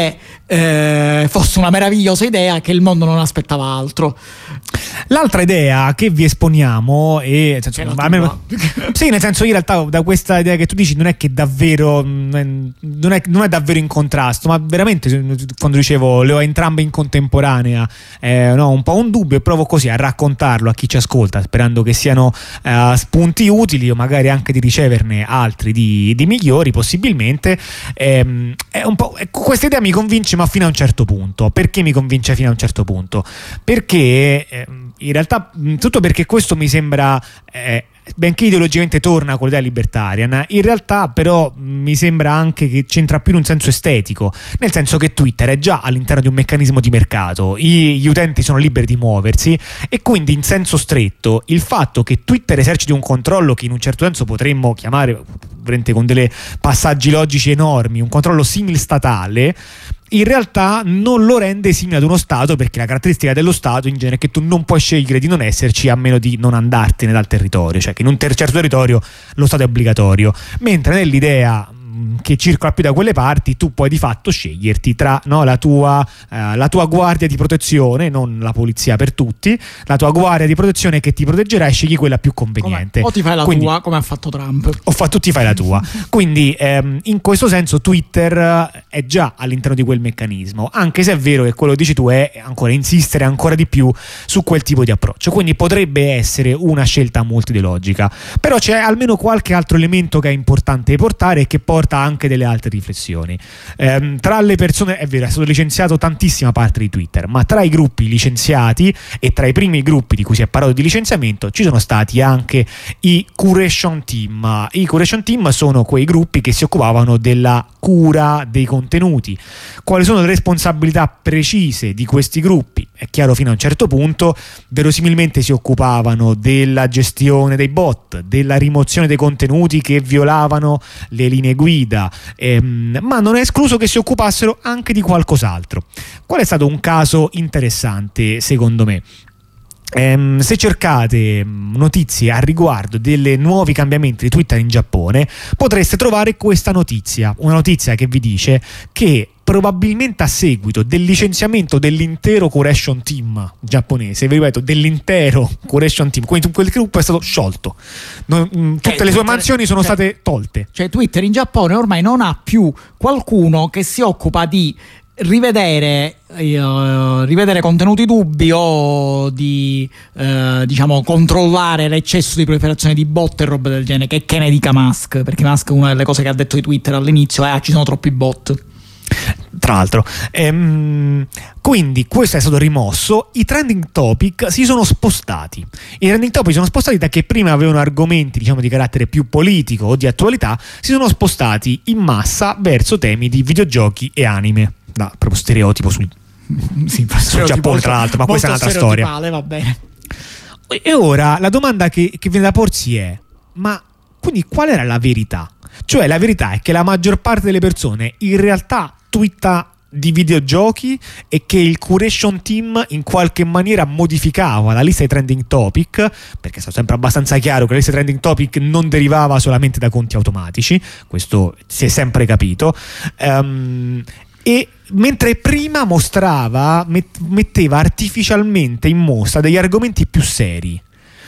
eh, fosse una meravigliosa idea, che il mondo non aspettava altro. L'altra idea che vi esponiamo è, nel senso, almeno, sì, nel senso, in realtà da questa idea che tu dici non è che davvero non è, non è davvero in contrasto, ma veramente quando dicevo le ho entrambe in contemporanea, eh, no, un po' un dubbio, e provo così a raccontarlo a chi ci ascolta, sperando che siano uh, spunti utili o magari anche di riceverne altri di, di migliori possibilmente. Ehm, è un po', questa idea mi convince, ma fino a un certo punto. Perché mi convince fino a un certo punto? Perché eh, in realtà tutto perché questo mi sembra, eh, benché ideologicamente torna con l'idea libertarian, in realtà però mi sembra anche che c'entra più in un senso estetico, nel senso che Twitter è già all'interno di un meccanismo di mercato, I, gli utenti sono liberi di muoversi, e quindi in senso stretto il fatto che Twitter eserciti un controllo che in un certo senso potremmo chiamare, con dei passaggi logici enormi, un controllo simil statale, in realtà non lo rende simile ad uno Stato, perché la caratteristica dello Stato in genere è che tu non puoi scegliere di non esserci a meno di non andartene dal territorio, cioè che in un ter- certo territorio lo Stato è obbligatorio, mentre nell'idea che circola più da quelle parti tu puoi di fatto sceglierti tra, no, la tua eh, la tua guardia di protezione, non la polizia per tutti, la tua guardia di protezione che ti proteggerà, e scegli quella più conveniente. Come, o ti fai la Quindi, tua, come ha fatto Trump, o fa, tu ti fai la tua. Quindi ehm, in questo senso Twitter è già all'interno di quel meccanismo, anche se è vero che quello che dici tu è ancora insistere ancora di più su quel tipo di approccio, quindi potrebbe essere una scelta molto ideologica, però c'è almeno qualche altro elemento che è importante portare e che porta anche delle altre riflessioni. Ehm, tra le persone, è vero, è stato licenziato tantissima parte di Twitter, ma tra i gruppi licenziati e tra i primi gruppi di cui si è parlato di licenziamento ci sono stati anche i curation team. I curation team sono quei gruppi che si occupavano della cura dei contenuti. Quali sono le responsabilità precise di questi gruppi? È chiaro fino a un certo punto, verosimilmente si occupavano della gestione dei bot, della rimozione dei contenuti che violavano le linee guida, ehm, ma non è escluso che si occupassero anche di qualcos'altro. Qual è stato un caso interessante secondo me? Um, se cercate notizie a riguardo dei nuovi cambiamenti di Twitter in Giappone, potreste trovare questa notizia, una notizia che vi dice che probabilmente a seguito del licenziamento dell'intero curation team giapponese, vi ripeto, dell'intero curation team, quindi quel gruppo è stato sciolto, non, mh, tutte cioè, le sue Twitter, mansioni sono cioè, state tolte. Cioè Twitter in Giappone ormai non ha più qualcuno che si occupa di rivedere uh, rivedere contenuti dubbi o di uh, diciamo controllare l'eccesso di proliferazione di bot e roba del genere, che, che ne dica Musk, perché Musk, una delle cose che ha detto di Twitter all'inizio è ah, ci sono troppi bot. Tra l'altro, ehm, quindi questo è stato rimosso. I trending topic si sono spostati. I trending topic sono spostati da che prima avevano argomenti, diciamo, di carattere più politico o di attualità, si sono spostati in massa verso temi di videogiochi e anime. Da proprio stereotipo sul, sì, sul Giappone, tra l'altro, ma questa è un'altra storia. Va bene. E ora la domanda che, che viene da porsi è: ma quindi qual era la verità? Cioè la verità è che la maggior parte delle persone in realtà twitta di videogiochi e che il curation team in qualche maniera modificava la lista dei trending topic, perché è stato sempre abbastanza chiaro che la lista dei trending topic non derivava solamente da conti automatici, questo si è sempre capito, um, e mentre prima mostrava, met- metteva artificialmente in mostra degli argomenti più seri.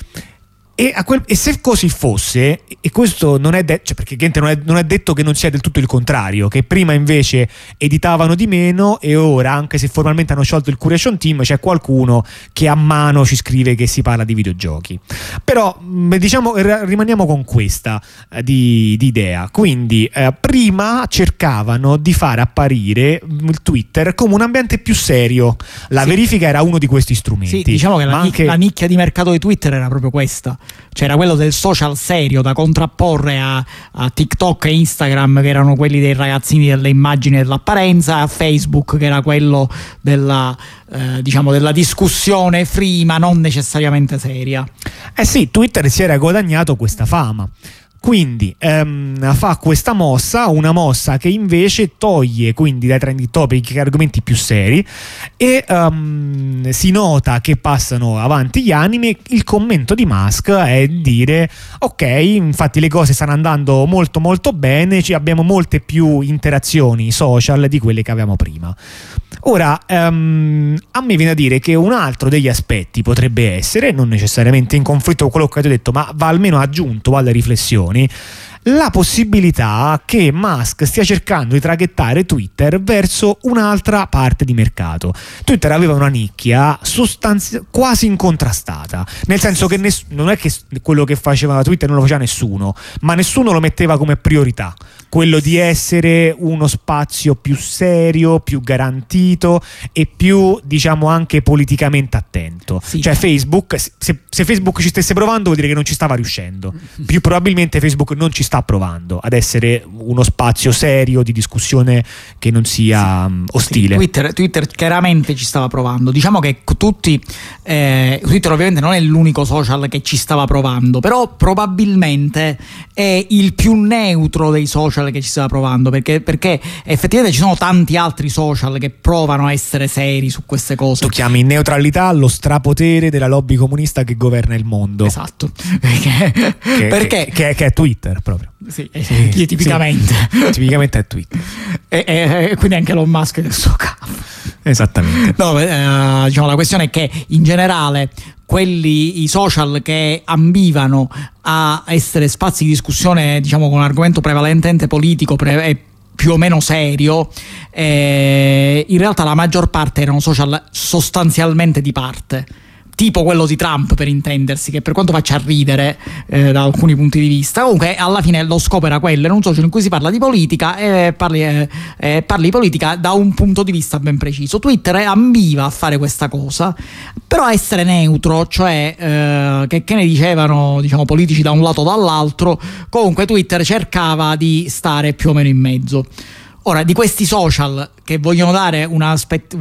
E, a quel, e se così fosse, e questo non è, de- cioè perché non è, non è detto che non sia del tutto il contrario, che prima invece editavano di meno e ora, anche se formalmente hanno sciolto il curation team, c'è qualcuno che a mano ci scrive che si parla di videogiochi. Però diciamo rimaniamo con questa eh, di, di idea. Quindi eh, prima cercavano di fare apparire il Twitter come un ambiente più serio. La sì. verifica era uno di questi strumenti. Sì, diciamo che la, anche... la nicchia di mercato di Twitter era proprio questa. C'era quello del social serio da contrapporre a, a TikTok e Instagram, che erano quelli dei ragazzini delle immagini e dell'apparenza, a Facebook, che era quello della eh, diciamo della discussione free ma non necessariamente seria. Eh sì, Twitter si era guadagnato questa fama. Quindi ehm, fa questa mossa, una mossa che invece toglie quindi dai trending topic argomenti più seri e um, si nota che passano avanti gli anime. Il commento di Musk è dire ok, infatti le cose stanno andando molto molto bene, ci abbiamo molte più interazioni social di quelle che avevamo prima. Ora, um, a me viene a dire che un altro degli aspetti potrebbe essere, non necessariamente in conflitto con quello che ho detto, ma va almeno aggiunto alle riflessioni, la possibilità che Musk stia cercando di traghettare Twitter verso un'altra parte di mercato. Twitter aveva una nicchia sostanzi- quasi incontrastata, nel senso che ness- non è che quello che faceva Twitter non lo faceva nessuno, ma nessuno lo metteva come priorità, quello di essere uno spazio più serio, più garantito e più, diciamo, anche politicamente attento. Sì. Cioè Facebook, se, se Facebook ci stesse provando vuol dire che non ci stava riuscendo. Più probabilmente Facebook non ci sta provando ad essere uno spazio serio di discussione che non sia sì. ostile. Sì, Twitter, Twitter chiaramente ci stava provando. Diciamo che tutti eh, Twitter ovviamente non è l'unico social che ci stava provando, però probabilmente è il più neutro dei social che ci stava provando, perché, perché effettivamente ci sono tanti altri social che provano a essere seri su queste cose. Tu chiami neutralità lo strapotere della lobby comunista che governa il mondo. Esatto. Perché, che, perché, che, che, che è Twitter proprio. Sì, sì, tipicamente. Sì, tipicamente è Twitter. E, e, e quindi anche Elon Musk del suo capo. Esattamente. No, eh, diciamo, la questione è che in generale quelli, i social che ambivano a essere spazi di discussione, diciamo, con un argomento prevalentemente politico pre- e più o meno serio, eh, in realtà la maggior parte erano social sostanzialmente di parte, tipo quello di Trump, per intendersi, che per quanto faccia ridere eh, da alcuni punti di vista, comunque alla fine lo scopo era quello, era un social in cui si parla di politica e parli, eh, eh, parli di politica da un punto di vista ben preciso. Twitter ambiva a fare questa cosa, però a essere neutro, cioè eh, che, che ne dicevano, diciamo, politici da un lato o dall'altro, comunque Twitter cercava di stare più o meno in mezzo. Ora, di questi social che vogliono dare un aspetto,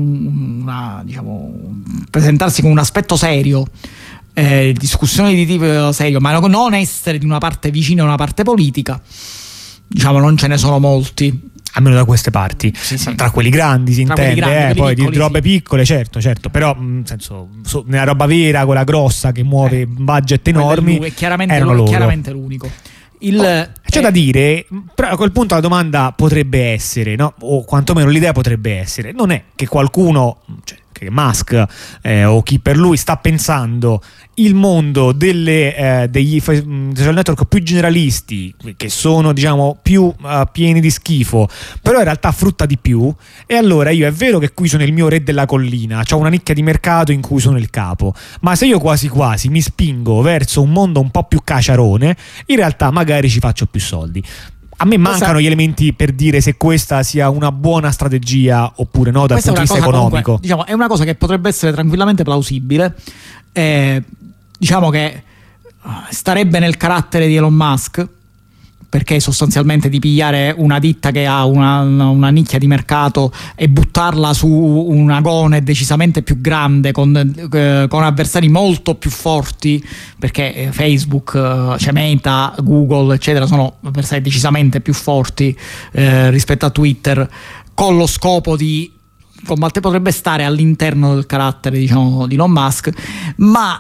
una, diciamo, presentarsi con un aspetto serio, eh, discussioni di tipo serio, ma non essere di una parte vicina a una parte politica, diciamo, non ce ne sono molti. Almeno da queste parti, sì, sì. Tra quelli grandi si Tra intende, grandi, eh, poi piccoli, di robe sì. piccole, certo, certo, però nel senso, so, nella roba vera, quella grossa che muove eh, budget enormi, è chiaramente, erano è loro. chiaramente l'unico. Il, oh, c'è eh, da dire, però a quel punto la domanda potrebbe essere, no? O quantomeno l'idea potrebbe essere, non è che qualcuno, cioè, che Musk eh, o chi per lui sta pensando il mondo delle, eh, degli social network più generalisti, che sono, diciamo, più uh, pieni di schifo, però in realtà frutta di più, e allora io è vero che qui sono il mio re della collina, ho una nicchia di mercato in cui sono il capo, ma se io quasi quasi mi spingo verso un mondo un po' più caciarone, in realtà magari ci faccio più soldi. A me mancano gli elementi per dire se questa sia una buona strategia oppure no dal punto di vista economico. Comunque, diciamo, è una cosa che potrebbe essere tranquillamente plausibile. Eh, diciamo che starebbe nel carattere di Elon Musk, perché sostanzialmente di pigliare una ditta che ha una, una nicchia di mercato e buttarla su un agone decisamente più grande, con, eh, con avversari molto più forti, perché Facebook, cioè Meta, Google eccetera sono avversari decisamente più forti eh, rispetto a Twitter, con lo scopo di combattere, potrebbe stare all'interno del carattere, diciamo, di Elon Musk, ma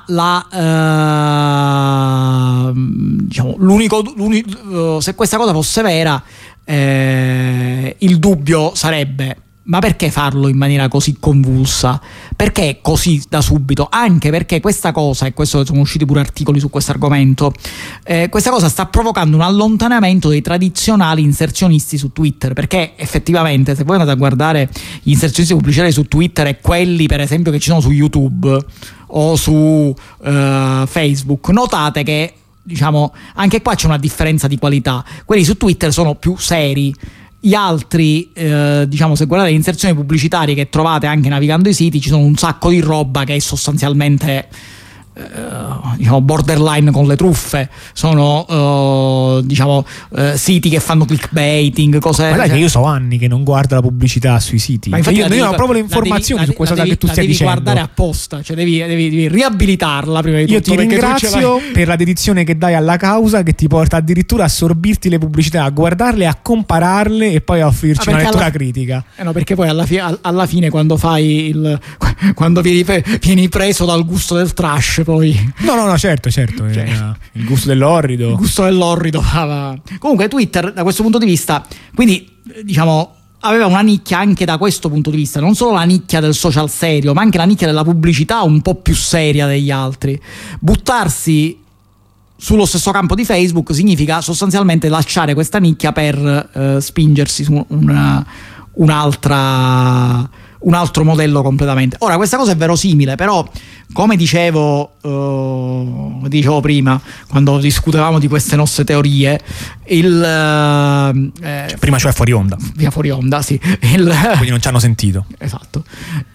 la eh, diciamo l'unico, l'unico se questa cosa fosse vera, eh, il dubbio sarebbe: ma perché farlo in maniera così convulsa? Perché così da subito? Anche perché questa cosa, e questo sono usciti pure articoli su questo argomento, eh, questa cosa sta provocando un allontanamento dei tradizionali inserzionisti su Twitter, perché effettivamente se voi andate a guardare gli inserzionisti pubblicitari su Twitter e quelli per esempio che ci sono su YouTube o su eh, Facebook, notate che, diciamo, anche qua c'è una differenza di qualità. Quelli su Twitter sono più seri. Gli altri, eh, diciamo, se guardate le inserzioni pubblicitarie che trovate anche navigando i siti, ci sono un sacco di roba che è sostanzialmente Uh, diciamo borderline con le truffe, sono uh, diciamo uh, siti che fanno clickbaiting, cose. Ma dai, che io so anni che non guardo la pubblicità sui siti, ma infatti io non ho proprio le informazioni devi, su questa cosa devi, che tu stai devi dicendo. Devi guardare apposta, cioè devi, devi, devi riabilitarla prima di tutto. Io ti ringrazio per la dedizione che dai alla causa, che ti porta addirittura a sorbirti le pubblicità, a guardarle, a compararle e poi a offrirci ah, una lettura alla, critica. Eh no, perché poi alla, fi- alla fine quando fai il quando vieni, vieni preso dal gusto del trash, poi no no no certo certo cioè, eh, il gusto dell'orrido il gusto dell'orrido. Comunque Twitter da questo punto di vista, quindi, diciamo, aveva una nicchia anche da questo punto di vista, non solo la nicchia del social serio, ma anche la nicchia della pubblicità un po' più seria degli altri. Buttarsi sullo stesso campo di Facebook significa sostanzialmente lasciare questa nicchia per eh, spingersi su una, un'altra, un altro modello completamente. Ora, questa cosa è verosimile, però come dicevo uh, dicevo prima quando discutevamo di queste nostre teorie, il uh, cioè, prima cioè fuori onda via fuori onda sì il, quindi non ci hanno sentito, esatto,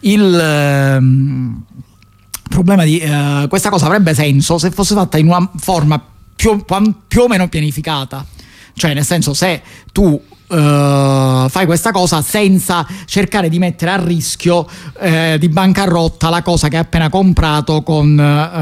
il uh, problema di uh, questa cosa avrebbe senso se fosse fatta in una forma più, più o meno pianificata, cioè nel senso, se tu Uh, fai questa cosa senza cercare di mettere a rischio uh, di bancarotta la cosa che hai appena comprato con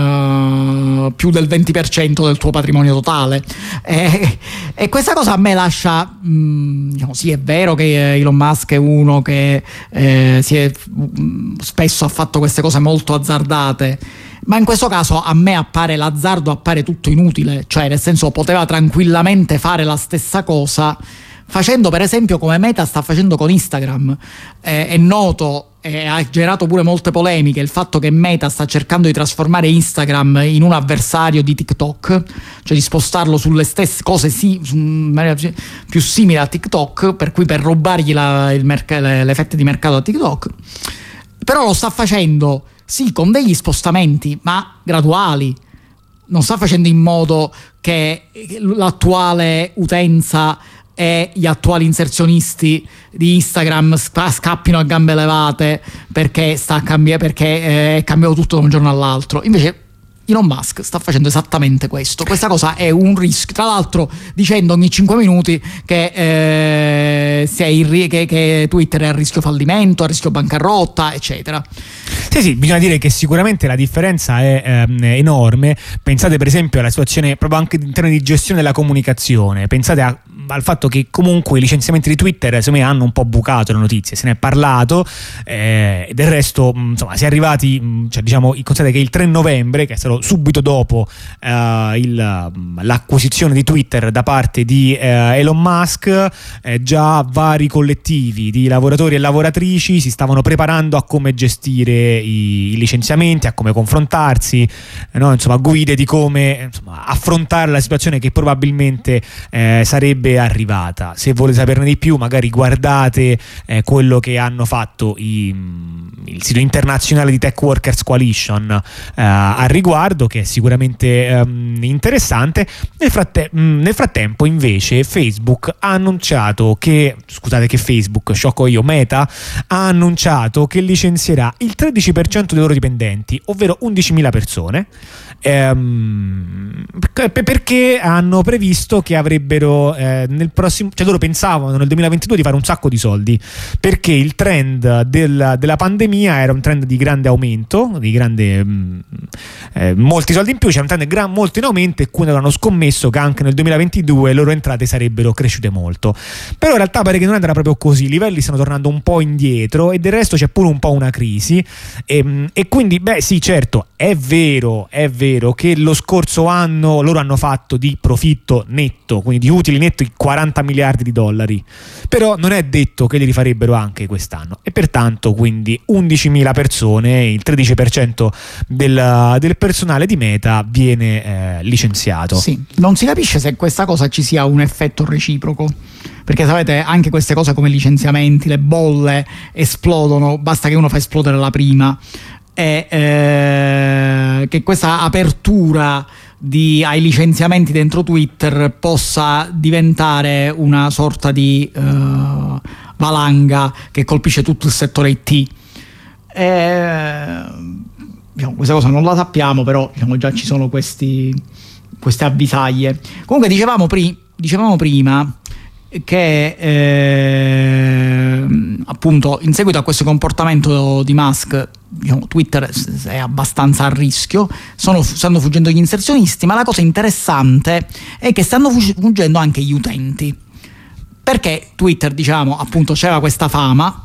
uh, più del venti per cento del tuo patrimonio totale, e, e questa cosa a me lascia mh, diciamo, sì, è vero che Elon Musk è uno che eh, si è, mh, spesso ha fatto queste cose molto azzardate, ma in questo caso a me appare l'azzardo appare tutto inutile, cioè nel senso poteva tranquillamente fare la stessa cosa facendo, per esempio, come Meta sta facendo con Instagram. Eh, è noto e ha generato pure molte polemiche il fatto che Meta sta cercando di trasformare Instagram in un avversario di TikTok, cioè di spostarlo sulle stesse cose sì, più simili a TikTok, per cui per rubargli la, il merc- le fette di mercato a TikTok. Però lo sta facendo sì con degli spostamenti, ma graduali. Non sta facendo in modo che l'attuale utenza e gli attuali inserzionisti di Instagram scappino a gambe levate perché sta a cambiare, perché è cambiato tutto da un giorno all'altro. Invece Elon Musk sta facendo esattamente questo. Questa cosa è un rischio, tra l'altro dicendo ogni cinque minuti che, eh, sei, che, che Twitter è a rischio fallimento, a rischio bancarotta, eccetera. Sì, sì, bisogna dire che sicuramente la differenza è ehm, enorme. Pensate per esempio alla situazione proprio anche in termini di gestione della comunicazione. Pensate a, al fatto che comunque i licenziamenti di Twitter secondo me hanno un po' bucato le notizie, se ne è parlato, eh, e del resto insomma si è arrivati, cioè, diciamo, considerate che il tre novembre, che è stato subito dopo eh, il, l'acquisizione di Twitter da parte di eh, Elon Musk, eh, già vari collettivi di lavoratori e lavoratrici si stavano preparando a come gestire i, i licenziamenti, a come confrontarsi, eh, no? Insomma, guide di come insomma, affrontare la situazione che probabilmente eh, sarebbe arrivata. Se volete saperne di più, magari guardate eh, quello che hanno fatto i, il sito internazionale di Tech Workers Coalition eh, al riguardo, che è sicuramente ehm, interessante. Nel, fratte- mh, nel frattempo invece Facebook ha annunciato che, scusate che Facebook, sciocco io, Meta ha annunciato che licenzierà il tredici per cento dei loro dipendenti, ovvero undicimila persone, ehm, perché hanno previsto che avrebbero eh, nel prossimo, cioè loro pensavano nel duemilaventidue di fare un sacco di soldi, perché il trend del, della pandemia era un trend di grande aumento, di grande mh, eh, molti soldi in più, c'era un trend gran, molto in aumento, e quindi hanno scommesso che anche nel duemilaventidue le loro entrate sarebbero cresciute molto. Però in realtà pare che non andrà proprio così, i livelli stanno tornando un po' indietro e del resto c'è pure un po' una crisi, e, e quindi beh sì, certo, è vero, è vero che lo scorso anno loro hanno fatto di profitto netto, quindi di utili netto, quaranta miliardi di dollari, però non è detto che li rifarebbero anche quest'anno, e pertanto quindi undicimila persone, il tredici per cento del, del personale di Meta viene eh, licenziato. Sì, non si capisce se questa cosa ci sia un effetto reciproco, perché sapete, anche queste cose come licenziamenti, le bolle esplodono, basta che uno fa esplodere la prima, e eh, che questa apertura di, ai licenziamenti dentro Twitter possa diventare una sorta di uh, valanga che colpisce tutto il settore I T. E, diciamo, questa cosa non la sappiamo, però diciamo, già ci sono questi, queste avvisaglie. Comunque dicevamo, pri- dicevamo prima che eh, appunto in seguito a questo comportamento di Musk, diciamo, Twitter è abbastanza a rischio, sono, stanno fuggendo gli inserzionisti, ma la cosa interessante è che stanno fuggendo anche gli utenti, perché Twitter, diciamo, appunto c'era questa fama.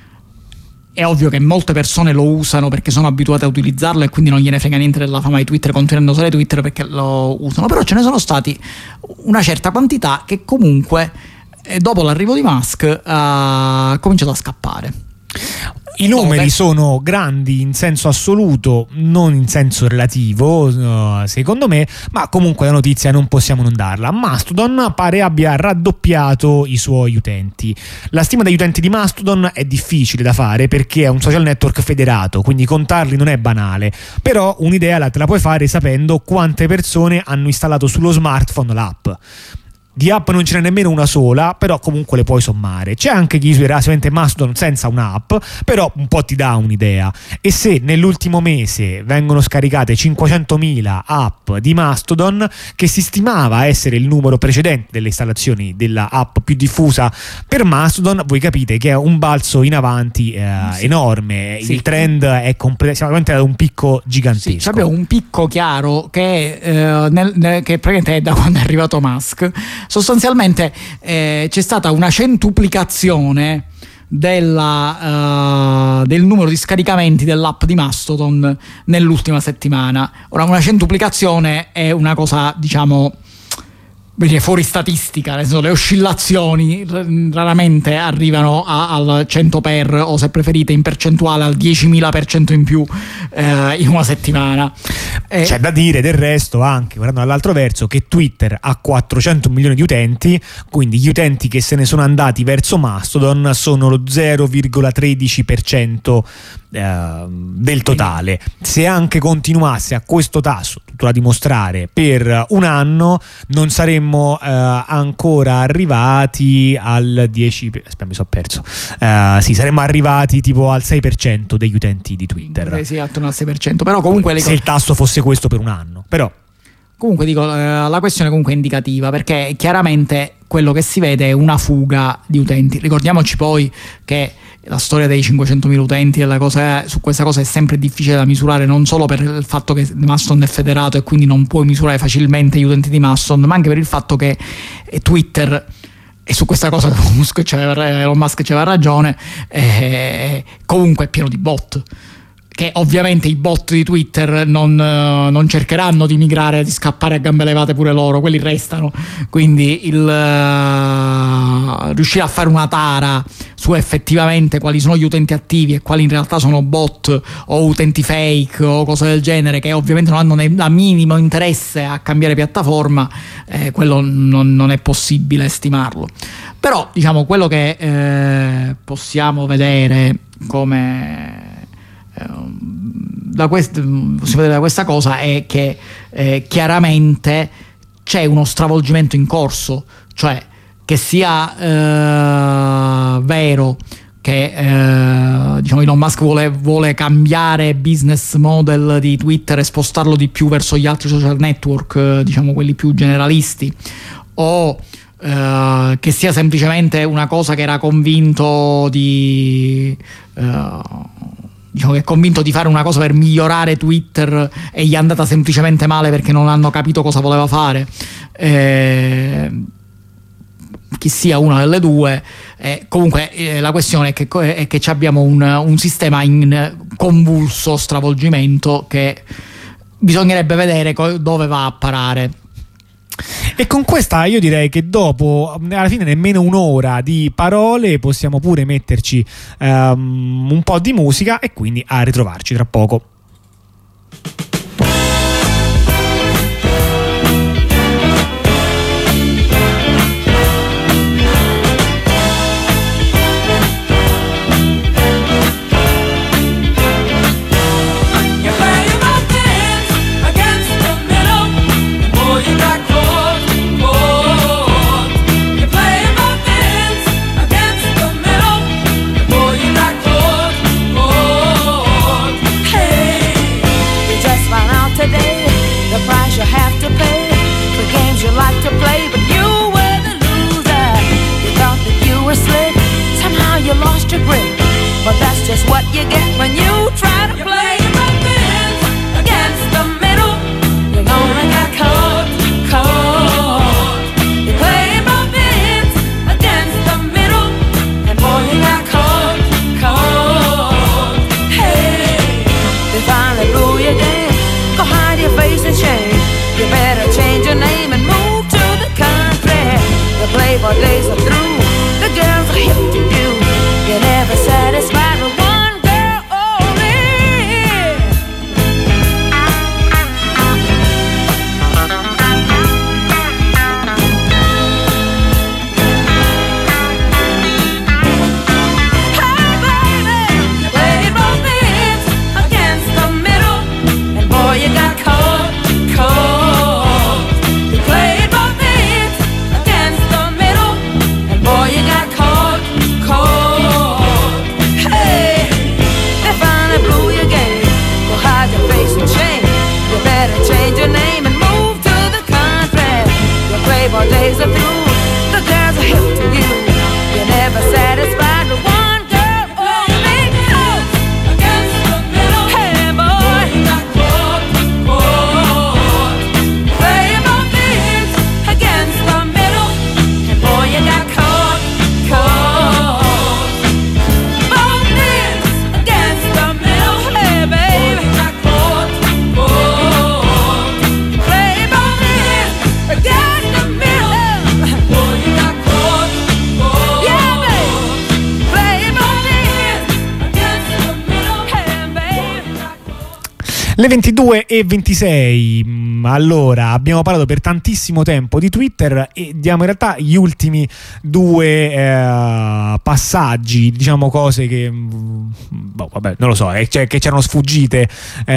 È ovvio che molte persone lo usano perché sono abituate a utilizzarlo e quindi non gliene frega niente della fama di Twitter, continuano a usare Twitter perché lo usano, però ce ne sono stati una certa quantità che comunque e dopo l'arrivo di Musk ha cominciato a scappare. I numeri Dove? sono grandi in senso assoluto, non in senso relativo, uh, secondo me, ma comunque la notizia non possiamo non darla. Mastodon pare abbia raddoppiato i suoi utenti. La stima degli utenti di Mastodon è difficile da fare perché è un social network federato, quindi contarli non è banale, però un'idea la te la puoi fare sapendo quante persone hanno installato sullo smartphone l'app. Di app non ce n'è nemmeno una sola, però comunque le puoi sommare. C'è anche chi userà semplicemente Mastodon senza un'app, però un po' ti dà un'idea. E se nell'ultimo mese vengono scaricate cinquecentomila app di Mastodon, che si stimava essere il numero precedente delle installazioni della app più diffusa per Mastodon, voi capite che è un balzo in avanti eh, sì. enorme. Sì. Il trend è completamente ad un picco gigantesco. Sì, abbiamo un picco chiaro che, eh, nel, nel, che praticamente è da quando è arrivato Musk. Sostanzialmente eh, c'è stata una centuplicazione della, uh, del numero di scaricamenti dell'app di Mastodon nell'ultima settimana. Ora, una centuplicazione è una cosa, diciamo, fuori statistica, nel senso, le oscillazioni raramente arrivano a, al cento per, o se preferite in percentuale al diecimila per cento in più eh, in una settimana. Eh, C'è da dire del resto, anche guardando dall'altro verso, che Twitter ha quattrocento milioni di utenti, quindi gli utenti che se ne sono andati verso Mastodon sono lo zero virgola tredici per cento eh, del totale. Se anche continuasse a questo tasso, tutto da dimostrare, per un anno, non saremmo Uh, ancora arrivati al dieci per cento. Aspetta, mi sono perso. Uh, sì, saremmo arrivati tipo al sei per cento degli utenti di Twitter. Eh sì, attorno al sei per cento. Però comunque le se il tasso fosse questo per un anno. Però comunque dico, eh, la questione comunque è indicativa, perché chiaramente quello che si vede è una fuga di utenti. Ricordiamoci poi che la storia dei cinquecentomila utenti e la cosa, su questa cosa è sempre difficile da misurare, non solo per il fatto che Mastodon è federato e quindi non puoi misurare facilmente gli utenti di Mastodon, ma anche per il fatto che Twitter, e su questa cosa Elon Musk c'aveva, Elon Musk c'aveva ragione, eh, comunque è pieno di bot. Che ovviamente i bot di Twitter non, non cercheranno di migrare, di scappare a gambe levate pure loro, quelli restano. Quindi il uh, riuscire a fare una tara su effettivamente quali sono gli utenti attivi e quali in realtà sono bot o utenti fake o cose del genere, che ovviamente non hanno né minimo interesse a cambiare piattaforma, eh, quello non, non è possibile stimarlo. Però diciamo quello che eh, possiamo vedere come da questo, si vede da questa cosa è che eh, chiaramente c'è uno stravolgimento in corso, cioè che sia eh, vero che eh, diciamo Elon Musk vuole, vuole cambiare business model di Twitter e spostarlo di più verso gli altri social network, eh, diciamo quelli più generalisti, o Uh, che sia semplicemente una cosa che era convinto di uh, diciamo che è convinto di fare una cosa per migliorare Twitter e gli è andata semplicemente male perché non hanno capito cosa voleva fare, eh, chi sia una delle due, eh, comunque eh, la questione è che, è che abbiamo un, un sistema in convulso stravolgimento che bisognerebbe vedere co- dove va a parare. E con questa io direi che dopo alla fine nemmeno un'ora di parole possiamo pure metterci um, un po' di musica e quindi a ritrovarci tra poco. Hey our days are through. The girls are hip to you. You're never satisfied with one girl only. Against the middle. Hey boy, you got caught, caught. Playing both ends against the middle. And boy, you got caught, caught. Both ends against the middle. Hey baby, you got caught, caught. Play both ends against the middle. Boy, you got caught, caught. Yeah, baby. Play both ends against the middle. Hey baby. Le ventidue e ventisei. mm, Allora, abbiamo parlato per tantissimo tempo di Twitter e diamo in realtà gli ultimi due eh, passaggi, diciamo cose che mm, boh, vabbè, non lo so, eh, cioè, che c'erano sfuggite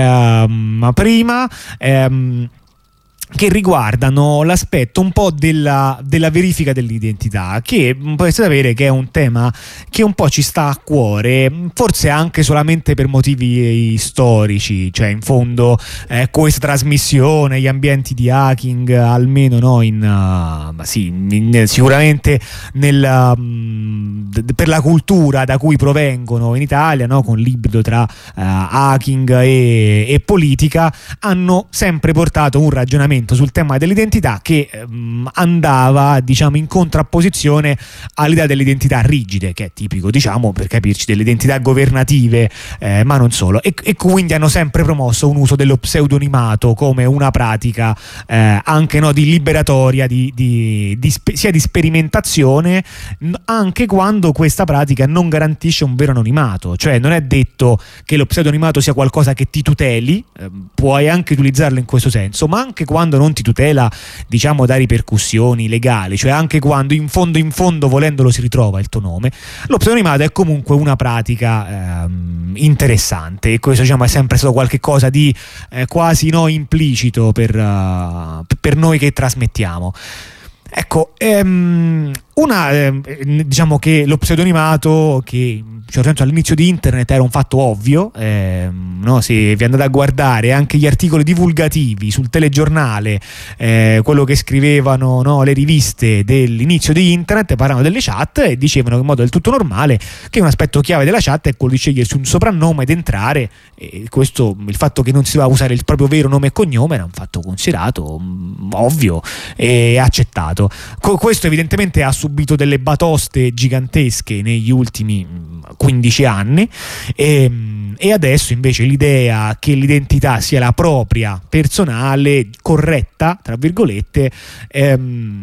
ehm, prima. ehm, che riguardano l'aspetto un po' della, della verifica dell'identità, che potete sapere che è un tema che un po' ci sta a cuore, forse anche solamente per motivi storici, cioè in fondo eh, questa trasmissione, gli ambienti di hacking, almeno no, in, uh, sì, in, sicuramente nel, um, d- per la cultura da cui provengono in Italia, no, con l'ibrido tra uh, hacking e, e politica, hanno sempre portato un ragionamento sul tema dell'identità che ehm, andava, diciamo, in contrapposizione all'idea delle identità rigide, che è tipico, diciamo, per capirci, delle identità governative, eh, ma non solo, e, e quindi hanno sempre promosso un uso dello pseudonimato come una pratica eh, anche no, di liberatoria, di, di, di spe- sia di sperimentazione, n- anche quando questa pratica non garantisce un vero anonimato, cioè non è detto che lo pseudonimato sia qualcosa che ti tuteli, eh, puoi anche utilizzarlo in questo senso, ma anche quando non ti tutela, diciamo, da ripercussioni legali, cioè anche quando in fondo in fondo volendolo si ritrova il tuo nome, lo pseudonimato è comunque una pratica ehm, interessante, e questo, diciamo, è sempre stato qualche cosa di eh, quasi no implicito per, uh, per noi che trasmettiamo. Ecco, ehm, una ehm, diciamo che lo pseudonimato, che in un certo senso all'inizio di internet era un fatto ovvio, ehm, no? Se vi andate a guardare anche gli articoli divulgativi sul telegiornale, eh, quello che scrivevano, no, le riviste dell'inizio di internet, parlavano delle chat e dicevano in modo del tutto normale che un aspetto chiave della chat è quello di scegliersi un soprannome ed entrare, e questo, il fatto che non si doveva usare il proprio vero nome e cognome, era un fatto considerato mh, ovvio e accettato. Co- questo evidentemente ha subito delle batoste gigantesche negli ultimi quindici anni, e, e adesso invece l'idea che l'identità sia la propria, personale, corretta, tra virgolette, ehm,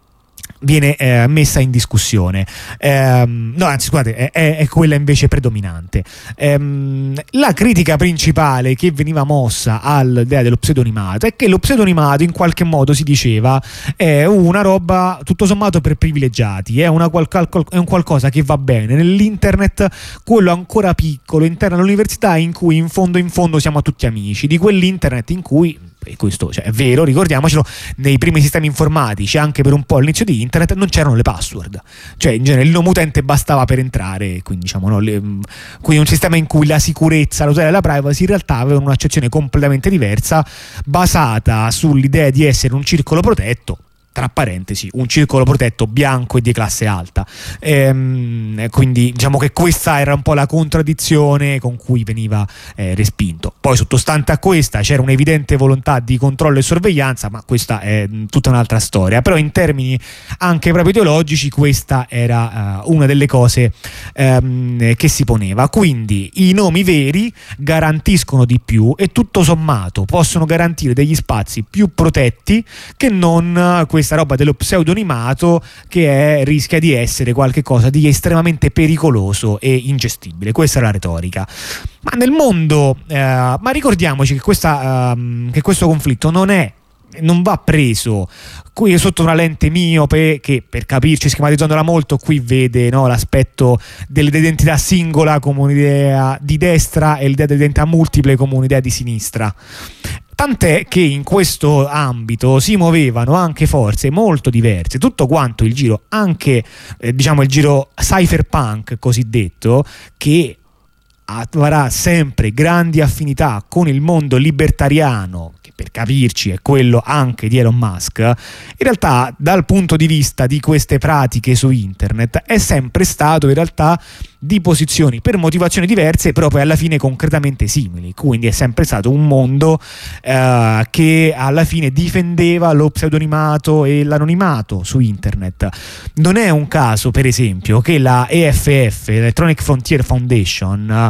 viene eh, messa in discussione. Ehm, no, anzi, scusate, è, è, è quella invece predominante. Ehm, la critica principale che veniva mossa all'idea dello pseudonimato è che lo pseudonimato, in qualche modo, si diceva, è una roba tutto sommato per privilegiati, è, una qual- qual- è un qualcosa che va bene nell'internet, quello ancora piccolo, interno all'università, in cui in fondo in fondo siamo tutti amici, di quell'internet in cui, e questo, cioè, è vero, ricordiamocelo, nei primi sistemi informatici, anche per un po' all'inizio di internet, non c'erano le password, cioè in genere il nome utente bastava per entrare, quindi, diciamo, no, le, quindi un sistema in cui la sicurezza, la tutela della privacy in realtà avevano un'accezione completamente diversa, basata sull'idea di essere un circolo protetto, tra parentesi, un circolo protetto bianco e di classe alta. Ehm, quindi diciamo che questa era un po' la contraddizione con cui veniva eh, respinto. Poi, sottostante a questa, c'era un'evidente volontà di controllo e sorveglianza, ma questa è tutta un'altra storia. Però in termini anche proprio ideologici, questa era uh, una delle cose um, che si poneva. Quindi i nomi veri garantiscono di più e tutto sommato possono garantire degli spazi più protetti che non uh, questa roba dello pseudonimato, che è, rischia di essere qualche cosa di estremamente pericoloso e ingestibile. Questa è la retorica. Ma nel mondo, eh, ma ricordiamoci che, questa, uh, che questo conflitto non è non va preso qui sotto una lente miope, che, per capirci, schematizzandola molto, qui vede, no, l'aspetto dell'identità singola come un'idea di destra e l'idea dell'identità multiple come un'idea di sinistra. Tant'è che in questo ambito si muovevano anche forze molto diverse, tutto quanto il giro, anche eh, diciamo il giro cypherpunk cosiddetto, che avrà sempre grandi affinità con il mondo libertariano, che per capirci è quello anche di Elon Musk, in realtà dal punto di vista di queste pratiche su internet è sempre stato in realtà di posizioni per motivazioni diverse, però poi alla fine concretamente simili. Quindi è sempre stato un mondo eh, che alla fine difendeva lo pseudonimato e l'anonimato su internet. Non è un caso, per esempio, che la E F F, Electronic Frontier Foundation,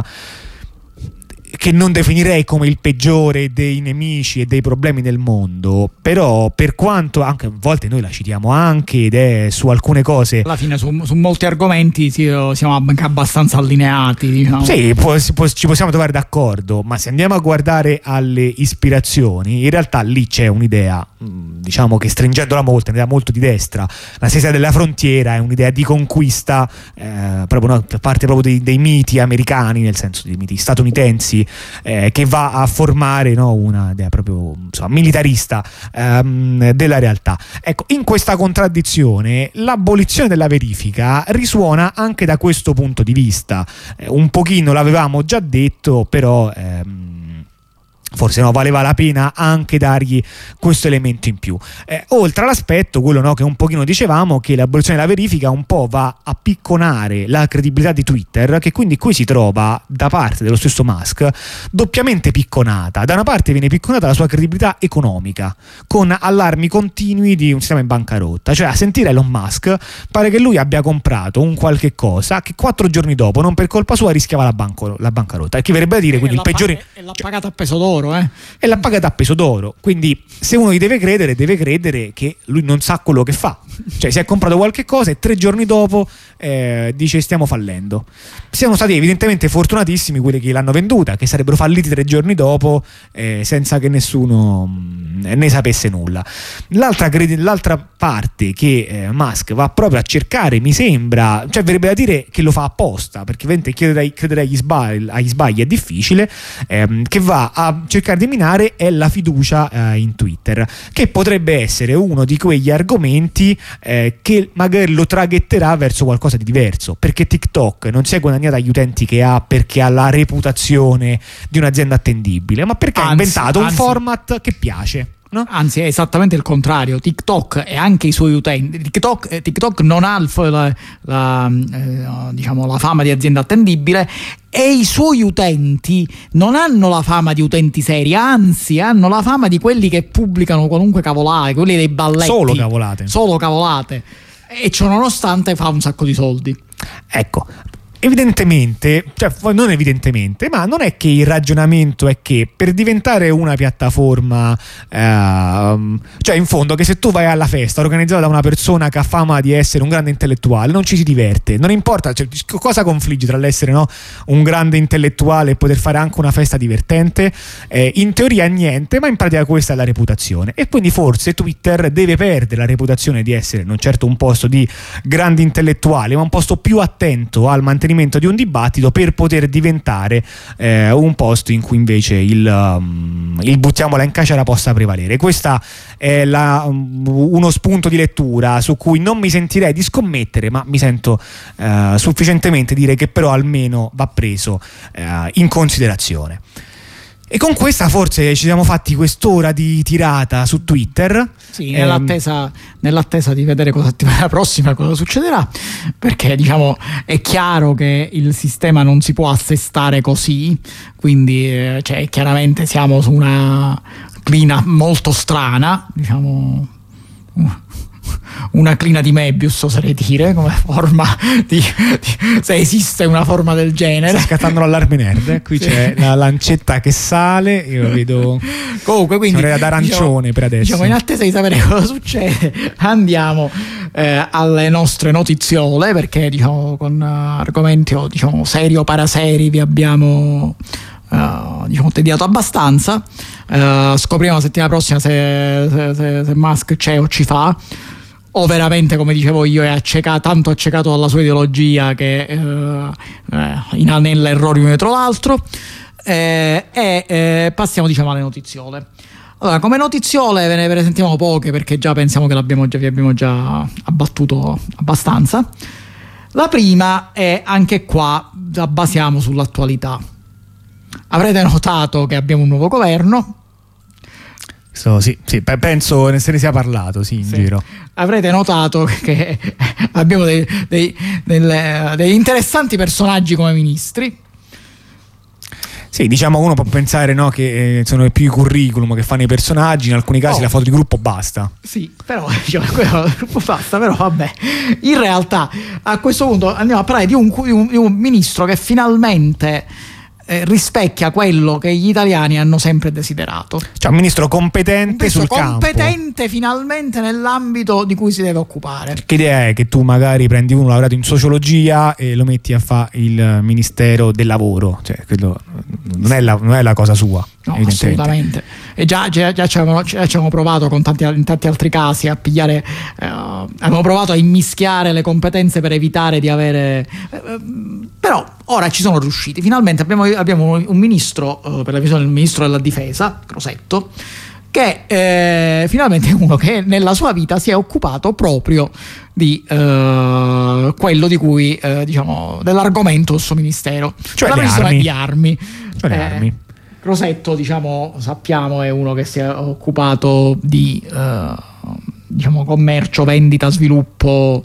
che non definirei come il peggiore dei nemici e dei problemi del mondo, però per quanto anche a volte noi la citiamo anche ed è su alcune cose alla fine su, su molti argomenti siamo anche abbastanza allineati, diciamo. Sì, può, può, ci possiamo trovare d'accordo, ma se andiamo a guardare alle ispirazioni, in realtà lì c'è un'idea, diciamo che stringendola molto, un'idea molto di destra. La stessa della frontiera è un'idea di conquista eh, proprio no, parte proprio dei, dei miti americani, nel senso dei miti statunitensi, Eh, che va a formare no, una idea proprio insomma, militarista ehm, della realtà. Ecco, in questa contraddizione l'abolizione della verifica risuona anche da questo punto di vista. Eh, un pochino l'avevamo già detto, però ehm, forse no, valeva la pena anche dargli questo elemento in più. Eh, oltre all'aspetto, quello no, che un pochino dicevamo, che l'abolizione della verifica un po' va a picconare la credibilità di Twitter, che quindi qui si trova da parte dello stesso Musk doppiamente picconata. Da una parte viene picconata la sua credibilità economica, con allarmi continui di un sistema in bancarotta. Cioè, a sentire Elon Musk pare che lui abbia comprato un qualche cosa che quattro giorni dopo, non per colpa sua, rischiava la, banco, la bancarotta, che verrebbe a dire quindi il peggiore... E l'ha pagata a peso d'oro. Eh. E l'ha pagata a peso d'oro. Quindi se uno gli deve credere, deve credere che lui non sa quello che fa. Cioè si è comprato qualche cosa e tre giorni dopo eh, dice stiamo fallendo. Siamo stati evidentemente fortunatissimi quelli che l'hanno venduta, che sarebbero falliti tre giorni dopo eh, senza che nessuno mh, ne sapesse nulla. L'altra, l'altra parte che eh, Musk va proprio a cercare, mi sembra, cioè verrebbe da dire che lo fa apposta, perché ovviamente credere, credere agli, sbagli, agli sbagli è difficile, ehm, che va a cercare di minare è la fiducia eh, in Twitter, che potrebbe essere uno di quegli argomenti eh, che magari lo traghetterà verso qualcosa di diverso, perché TikTok non si è guadagnata gli utenti che ha perché ha la reputazione di un'azienda attendibile, ma perché anzi, ha inventato anzi, un format che piace. No? Anzi, è esattamente il contrario. TikTok e anche i suoi utenti, TikTok, eh, TikTok non ha la, la, eh, diciamo, la fama di azienda attendibile, e i suoi utenti non hanno la fama di utenti seri, anzi hanno la fama di quelli che pubblicano qualunque cavolate, quelli dei balletti, solo cavolate, solo cavolate, e ciò nonostante fa un sacco di soldi. Ecco, evidentemente, cioè non evidentemente, ma non è che il ragionamento è che per diventare una piattaforma, ehm, cioè in fondo che se tu vai alla festa organizzata da una persona che ha fama di essere un grande intellettuale non ci si diverte, non importa, cioè, cosa confligge tra l'essere no, un grande intellettuale e poter fare anche una festa divertente? Eh, in teoria niente, ma in pratica questa è la reputazione, e quindi forse Twitter deve perdere la reputazione di essere non certo un posto di grandi intellettuali, ma un posto più attento al mantenimento di un dibattito, per poter diventare eh, un posto in cui invece il, um, il buttiamola in caciara possa prevalere. Questa è la, um, uno spunto di lettura su cui non mi sentirei di scommettere, ma mi sento uh, sufficientemente dire che però almeno va preso uh, in considerazione. E con questa forse ci siamo fatti quest'ora di tirata su Twitter. Sì, nell'attesa, nell'attesa di vedere cosa settimana prossima cosa succederà, perché diciamo è chiaro che il sistema non si può assestare così, quindi eh, cioè, chiaramente siamo su una clina molto strana, diciamo una clina di Möbius, oserei dire, come forma di, di, se esiste una forma del genere. Sta scattando l'allarme nerd, qui sì. C'è la lancetta che sale, io vedo comunque, quindi ad arancione, diciamo, per adesso, diciamo, in attesa di sapere cosa succede andiamo eh, alle nostre notiziole, perché diciamo con uh, argomenti o diciamo seri o paraseri vi abbiamo Uh, diciamo tediato abbastanza. Uh, scopriamo la settimana prossima se, se, se, se Musk c'è o ci fa, o veramente, come dicevo io, è accecato, tanto accecato dalla sua ideologia che uh, uh, inanella errori uno dietro l'altro. E eh, eh, passiamo diciamo alle notiziole. Allora, come notiziole ve ne presentiamo poche, perché già pensiamo che l'abbiamo già, vi abbiamo già abbattuto abbastanza. La prima è, anche qua la basiamo sull'attualità. Avrete notato che abbiamo un nuovo governo. So, sì, sì, penso ne se ne sia parlato, sì, in Sì. giro. Avrete notato che abbiamo dei, dei, delle- degli interessanti personaggi come ministri. Sì, diciamo, uno può pensare, no, che eh, sono più i curriculum che fanno i personaggi, in alcuni casi Oh. la foto di gruppo basta. Sì, però diciamo, quello basta, però vabbè. In realtà a questo punto andiamo a parlare di un, di un, di un ministro che finalmente eh, rispecchia quello che gli italiani hanno sempre desiderato. Cioè un ministro competente Un ministro sul campo. competente finalmente nell'ambito di cui si deve occupare. Che idea è che tu magari prendi uno laureato in sociologia e lo metti a fare il ministero del lavoro? Cioè, quello non è la, non è la cosa sua. No, evidentemente. assolutamente. E già, già, già ci, avevamo, già ci avevamo provato con tanti, in tanti altri casi a pigliare, eh, abbiamo provato a immischiare le competenze per evitare di avere. Eh, però ora ci sono riusciti. Finalmente abbiamo, abbiamo un ministro, eh, per la visione del ministro della difesa, Crosetto, che eh, finalmente è uno che nella sua vita si è occupato proprio di eh, quello di cui, eh, diciamo, dell'argomento del suo ministero, Cioè la le ministra armi. di armi. Cioè le Eh, armi. Rosetto, diciamo, sappiamo, è uno che si è occupato di eh, diciamo, commercio, vendita, sviluppo,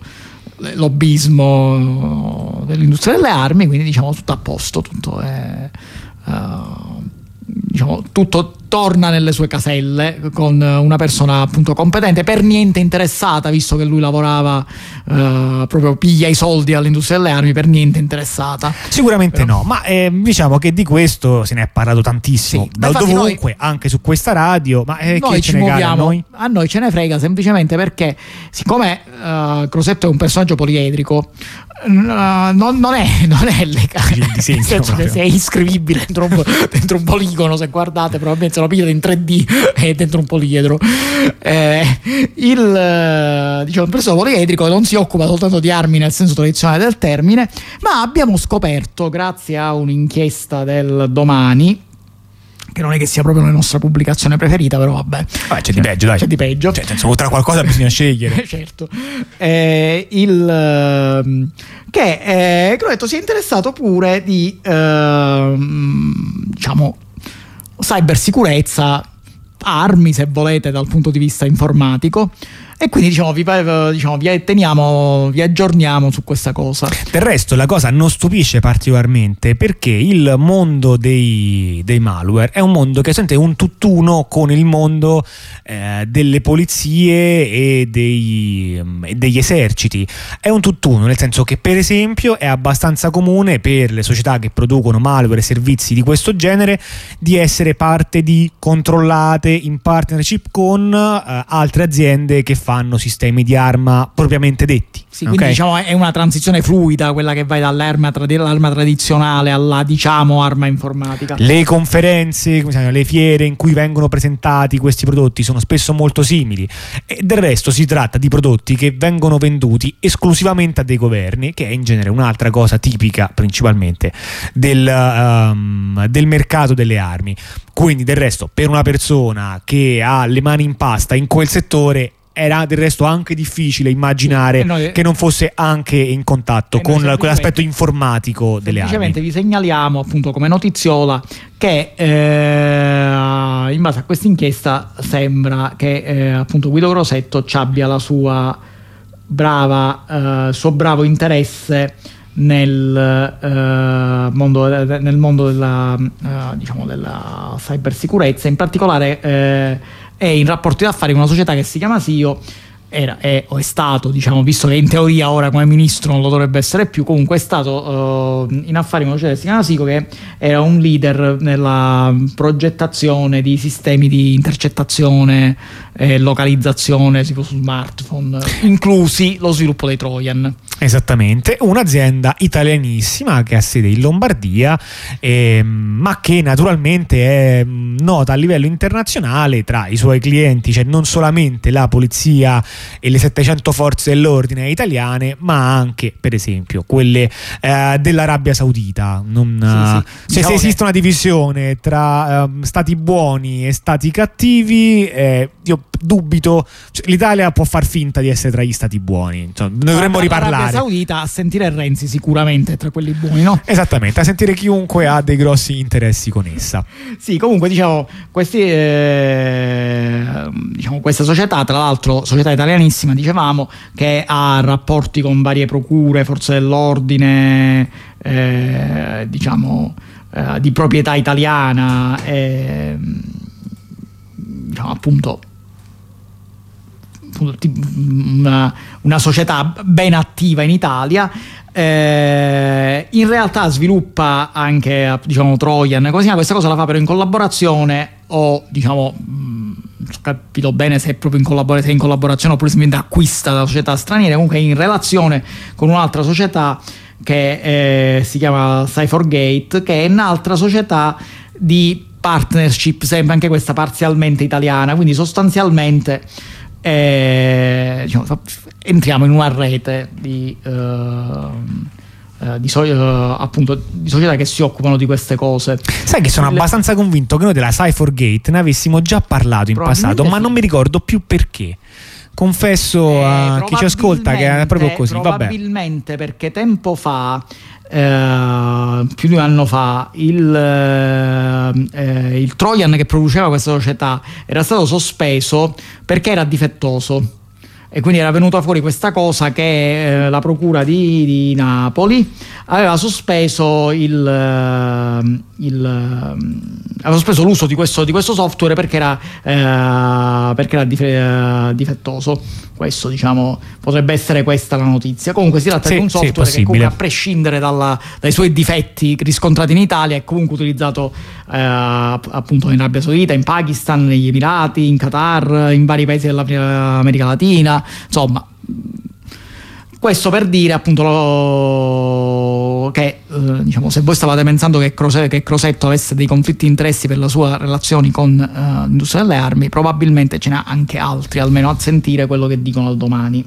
lobbismo dell'industria delle armi, quindi diciamo tutto a posto, tutto è eh, diciamo, tutto torna nelle sue caselle con una persona appunto competente, per niente interessata, visto che lui lavorava eh, proprio piglia i soldi all'industria delle armi, per niente interessata. Sicuramente Però- no, ma eh, diciamo che di questo se ne è parlato tantissimo, Sì, ma da infatti dovunque, anche su questa radio, ma eh, Noi che ci ce ne cala a muoviamo, noi? a noi ce ne frega semplicemente perché, siccome uh, Crosetto è un personaggio poliedrico, uh, non, non è, non è legato, Il disegno nel senso che proprio. se è iscrivibile dentro un, dentro un poligono, se guardate probabilmente se lo pigliate in tre D è dentro un poliedro. Eh, il eh, diciamo, un personaggio poliedrico non si occupa soltanto di armi nel senso tradizionale del termine, ma abbiamo scoperto, grazie a un'inchiesta del Domani, che non è che sia proprio la nostra pubblicazione preferita, però vabbè, Vabbè, c'è di peggio, dai. c'è di peggio. Cioè, insomma, tra qualcosa bisogna scegliere. Certo. Eh, il ehm, che eh, Crosetto si è interessato pure di ehm, diciamo cybersicurezza, armi se volete dal punto di vista informatico, e quindi diciamo vi, diciamo, vi teniamo, vi aggiorniamo su questa cosa. Del resto la cosa non stupisce particolarmente perché il mondo dei, dei malware è un mondo che sente un tutt'uno con il mondo eh, delle polizie e dei, e degli eserciti. È un tutt'uno, nel senso che per esempio è abbastanza comune per le società che producono malware e servizi di questo genere di essere parte di controllate in partnership con eh, altre aziende che fanno sistemi di arma propriamente detti. Sì, quindi ok? diciamo è una transizione fluida, quella che vai dall'arma, tra- dall'arma tradizionale alla diciamo arma informatica. Le conferenze, come si chiamano, le fiere in cui vengono presentati questi prodotti sono spesso molto simili, e del resto si tratta di prodotti che vengono venduti esclusivamente a dei governi, che è in genere un'altra cosa tipica principalmente del, um, del mercato delle armi. Quindi del resto per una persona che ha le mani in pasta in quel settore era del resto anche difficile immaginare Sì, e noi- che non fosse anche in contatto e noi con semplicemente- quell'aspetto informatico delle Semplicemente armi. vi segnaliamo appunto come notiziola che eh, in base a questa inchiesta sembra che eh, appunto Guido Crosetto ci abbia la sua brava eh, suo bravo interesse nel eh, mondo nel mondo della eh, diciamo della cybersicurezza, in particolare eh, è in rapporti d'affari con una società che si chiama SIO. Era, è o è stato, diciamo, visto che in teoria ora come ministro non lo dovrebbe essere più, comunque è stato uh, in affari con una società che si chiama SICO, che era un leader nella progettazione di sistemi di intercettazione e localizzazione tipo su smartphone, inclusi lo sviluppo dei Trojan. Esattamente, un'azienda italianissima che ha sede in Lombardia, ehm, ma che naturalmente è mh, nota a livello internazionale. Tra i suoi clienti c'è non solamente la polizia e le settecento forze dell'ordine italiane, ma anche per esempio quelle eh, dell'Arabia Saudita. Non, Sì, sì. eh, cioè, Diciamo se che- esiste una divisione tra ehm, stati buoni e stati cattivi, eh, io dubito, cioè, l'Italia può far finta di essere tra gli stati buoni, cioè, ne dovremmo riparlare. L'Arabia Saudita a sentire Renzi sicuramente tra quelli buoni, no? Esattamente, a sentire chiunque ha dei grossi interessi con essa. Sì, comunque diciamo, questi, eh, diciamo questa società, tra l'altro società italianissima, dicevamo, che ha rapporti con varie procure, forze dell'ordine, eh, diciamo eh, di proprietà italiana, eh, diciamo appunto una, una società ben attiva in Italia. Eh, in realtà sviluppa anche, diciamo, Trojan, così, questa cosa la fa però in collaborazione o, diciamo, non ho capito bene se è proprio in collaborazione, se è in collaborazione oppure semplicemente acquista da società straniere, comunque in relazione con un'altra società che eh, si chiama Cyphergate, che è un'altra società di partnership, sempre anche questa parzialmente italiana, quindi sostanzialmente eh, diciamo, entriamo in una rete di, uh, uh, di, so- uh, appunto, di società che si occupano di queste cose. Sai che sono Le... abbastanza convinto che noi della Cyphergate ne avessimo già parlato in passato, ma non mi ricordo più perché. Confesso eh, a chi ci ascolta che è proprio così. Probabilmente Vabbè. Perché tempo fa, eh, più di un anno fa, il, eh, il Trojan che produceva questa società era stato sospeso perché era difettoso. E quindi era venuta fuori questa cosa che eh, la procura di, di Napoli aveva sospeso il, il aveva sospeso l'uso di questo, di questo software perché era, eh, perché era dife, difettoso. Questo, diciamo, potrebbe essere questa la notizia. Comunque si tratta sì, di un software sì, che comunque, a prescindere dalla, dai suoi difetti riscontrati in Italia, è comunque utilizzato eh, appunto in Arabia Saudita, in Pakistan, negli Emirati, in Qatar, in vari paesi dell'America Latina. Insomma, questo per dire appunto lo, che eh, diciamo, se voi stavate pensando che, Crose, che Crosetto avesse dei conflitti di interessi per le sue relazioni con uh, l'industria delle armi, probabilmente ce n'ha anche altri, almeno a sentire quello che dicono al Domani.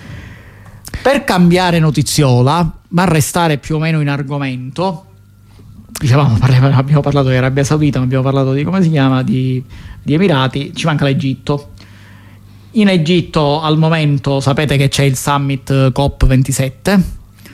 Per cambiare notiziola, ma restare più o meno in argomento, dicevamo, parliamo, abbiamo parlato di Arabia Saudita, ma abbiamo parlato di, come si chiama, di, di Emirati, ci manca l'Egitto. In Egitto al momento sapete che c'è il summit COP ventisette,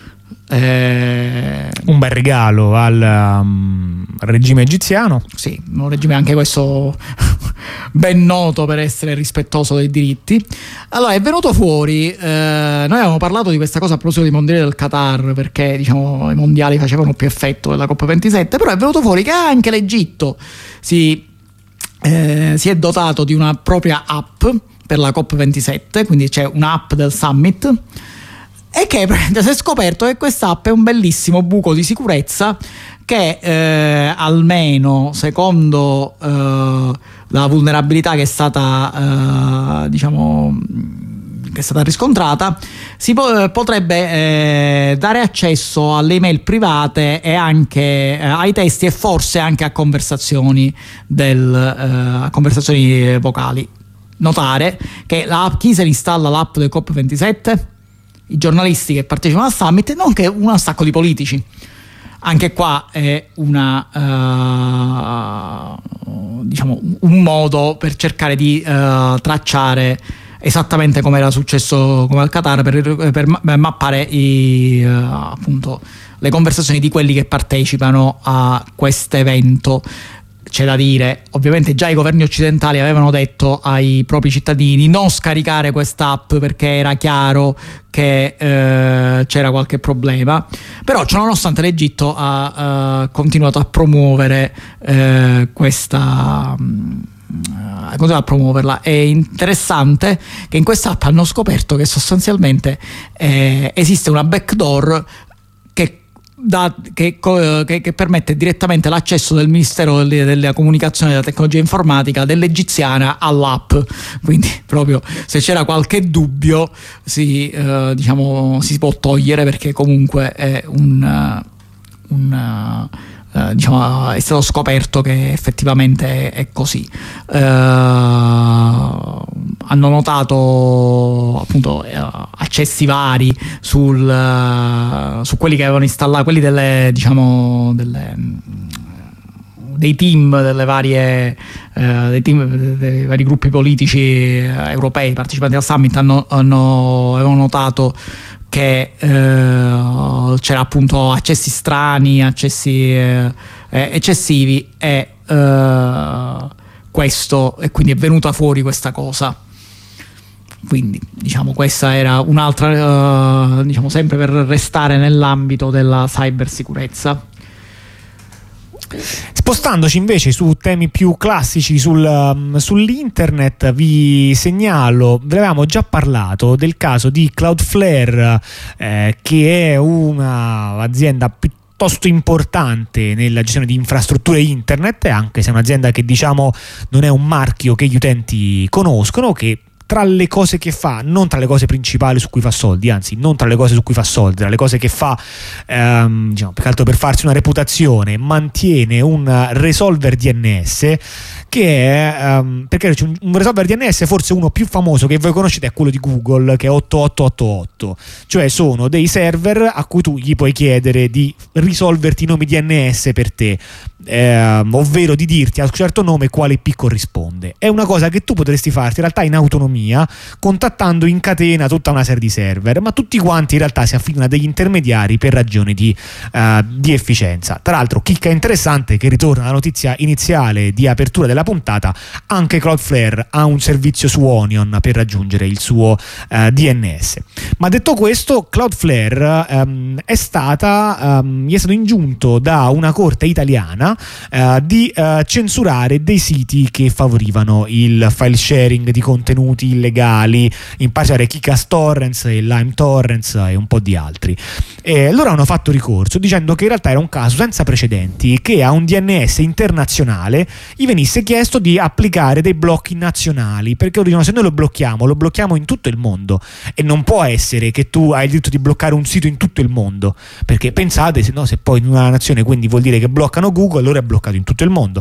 eh, un bel regalo al um, regime egiziano. Sì, un regime anche questo ben noto per essere rispettoso dei diritti. Allora è venuto fuori, eh, noi avevamo parlato di questa cosa a proposito dei mondiali del Qatar, perché diciamo i mondiali facevano più effetto della COP ventisette, però è venuto fuori che anche l'Egitto si, eh, si è dotato di una propria app per la COP ventisette, quindi c'è un'app del summit, e che si è scoperto che questa app è un bellissimo buco di sicurezza che eh, almeno secondo eh, la vulnerabilità che è stata eh, diciamo che è stata riscontrata, si po- potrebbe eh, dare accesso alle email private e anche eh, ai testi e forse anche a conversazioni del, eh, a conversazioni vocali. Notare che la, chi se ne installa l'app del COP ventisette? I giornalisti che partecipano al summit, nonché un sacco di politici. Anche qua è una uh, diciamo un modo per cercare di uh, tracciare esattamente come era successo come al Qatar, per, per mappare i, uh, appunto le conversazioni di quelli che partecipano a questo evento. C'è da dire, ovviamente già i governi occidentali avevano detto ai propri cittadini di non scaricare quest'app perché era chiaro che eh, c'era qualche problema, però ciononostante l'Egitto ha eh, continuato a promuovere eh, questa uh, continua a promuoverla. È interessante che in quest'app hanno scoperto che sostanzialmente eh, esiste una backdoor che Da, che, che, che permette direttamente l'accesso del Ministero delle, della Comunicazione e della Tecnologia Informatica dell'egiziana all'app, quindi proprio se c'era qualche dubbio si, eh, diciamo, si può togliere, perché comunque è un, un Uh, diciamo, è stato scoperto che effettivamente è così. Uh, hanno notato appunto uh, accessi vari sul, uh, su quelli che avevano installato, quelli delle diciamo delle dei team delle varie eh, dei, team, dei vari gruppi politici eh, europei partecipanti al summit hanno, hanno avevano notato che eh, c'era appunto accessi strani, accessi eh, eccessivi e eh, questo e quindi è venuta fuori questa cosa. Quindi diciamo questa era un'altra uh, diciamo sempre per restare nell'ambito della cybersicurezza. Spostandoci invece su temi più classici sul, um, sull'internet, vi segnalo, ve l'avevamo già parlato, del caso di Cloudflare, eh, che è un'azienda più piuttosto importante nella gestione di infrastrutture internet, anche se è un'azienda che diciamo non è un marchio che gli utenti conoscono, che tra le cose che fa, non tra le cose principali su cui fa soldi, anzi non tra le cose su cui fa soldi, tra le cose che fa ehm, diciamo, più che altro per farsi una reputazione, mantiene un resolver D N S che è um, perché c'è un, un resolver D N S forse uno più famoso che voi conoscete è quello di Google, che è otto otto otto otto, cioè sono dei server a cui tu gli puoi chiedere di risolverti i nomi D N S per te, eh, ovvero di dirti a un certo nome quale I P corrisponde. È una cosa che tu potresti farti in realtà in autonomia, contattando in catena tutta una serie di server, ma tutti quanti in realtà si affidano a degli intermediari per ragioni di, uh, di efficienza. Tra l'altro, chicca interessante che ritorna alla notizia iniziale di apertura della puntata, anche Cloudflare ha un servizio su Onion per raggiungere il suo uh, D N S. Ma detto questo, Cloudflare um, è stata um, gli è stato ingiunto da una corte italiana uh, di uh, censurare dei siti che favorivano il file sharing di contenuti illegali, in particolare Kikas Torrents e Lime Torrents e un po' di altri. E loro hanno fatto ricorso dicendo che in realtà era un caso senza precedenti, che a un D N S internazionale gli venisse chiesto di applicare dei blocchi nazionali, perché loro dicono se noi lo blocchiamo, lo blocchiamo in tutto il mondo e non può essere che tu hai il diritto di bloccare un sito in tutto il mondo, perché pensate, se no, se poi in una nazione quindi vuol dire che bloccano Google, allora è bloccato in tutto il mondo.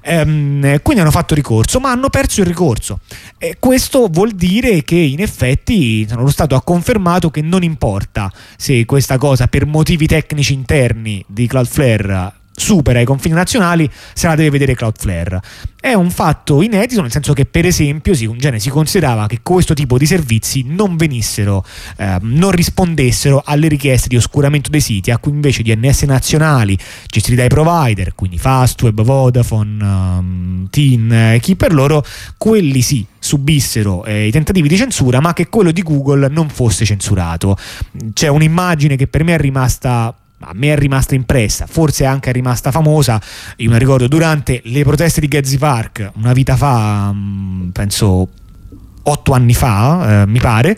Ehm, quindi hanno fatto ricorso, ma hanno perso il ricorso, e questo vuol dire che in effetti lo Stato ha confermato che non importa se questa cosa per motivi tecnici interni di Cloudflare supera i confini nazionali, se la deve vedere Cloudflare. È un fatto inedito, nel senso che per esempio si, in genere si considerava che questo tipo di servizi non venissero, eh, non rispondessero alle richieste di oscuramento dei siti, a cui invece D N S nazionali gestiti dai provider, quindi Fastweb, Vodafone, um, Tin e eh, chi per loro, quelli sì subissero eh, i tentativi di censura, ma che quello di Google non fosse censurato. C'è un'immagine che per me è rimasta a me è rimasta impressa, forse anche è rimasta famosa. Io mi ricordo durante le proteste di Gezi Park una vita fa, penso otto anni fa, eh, mi pare,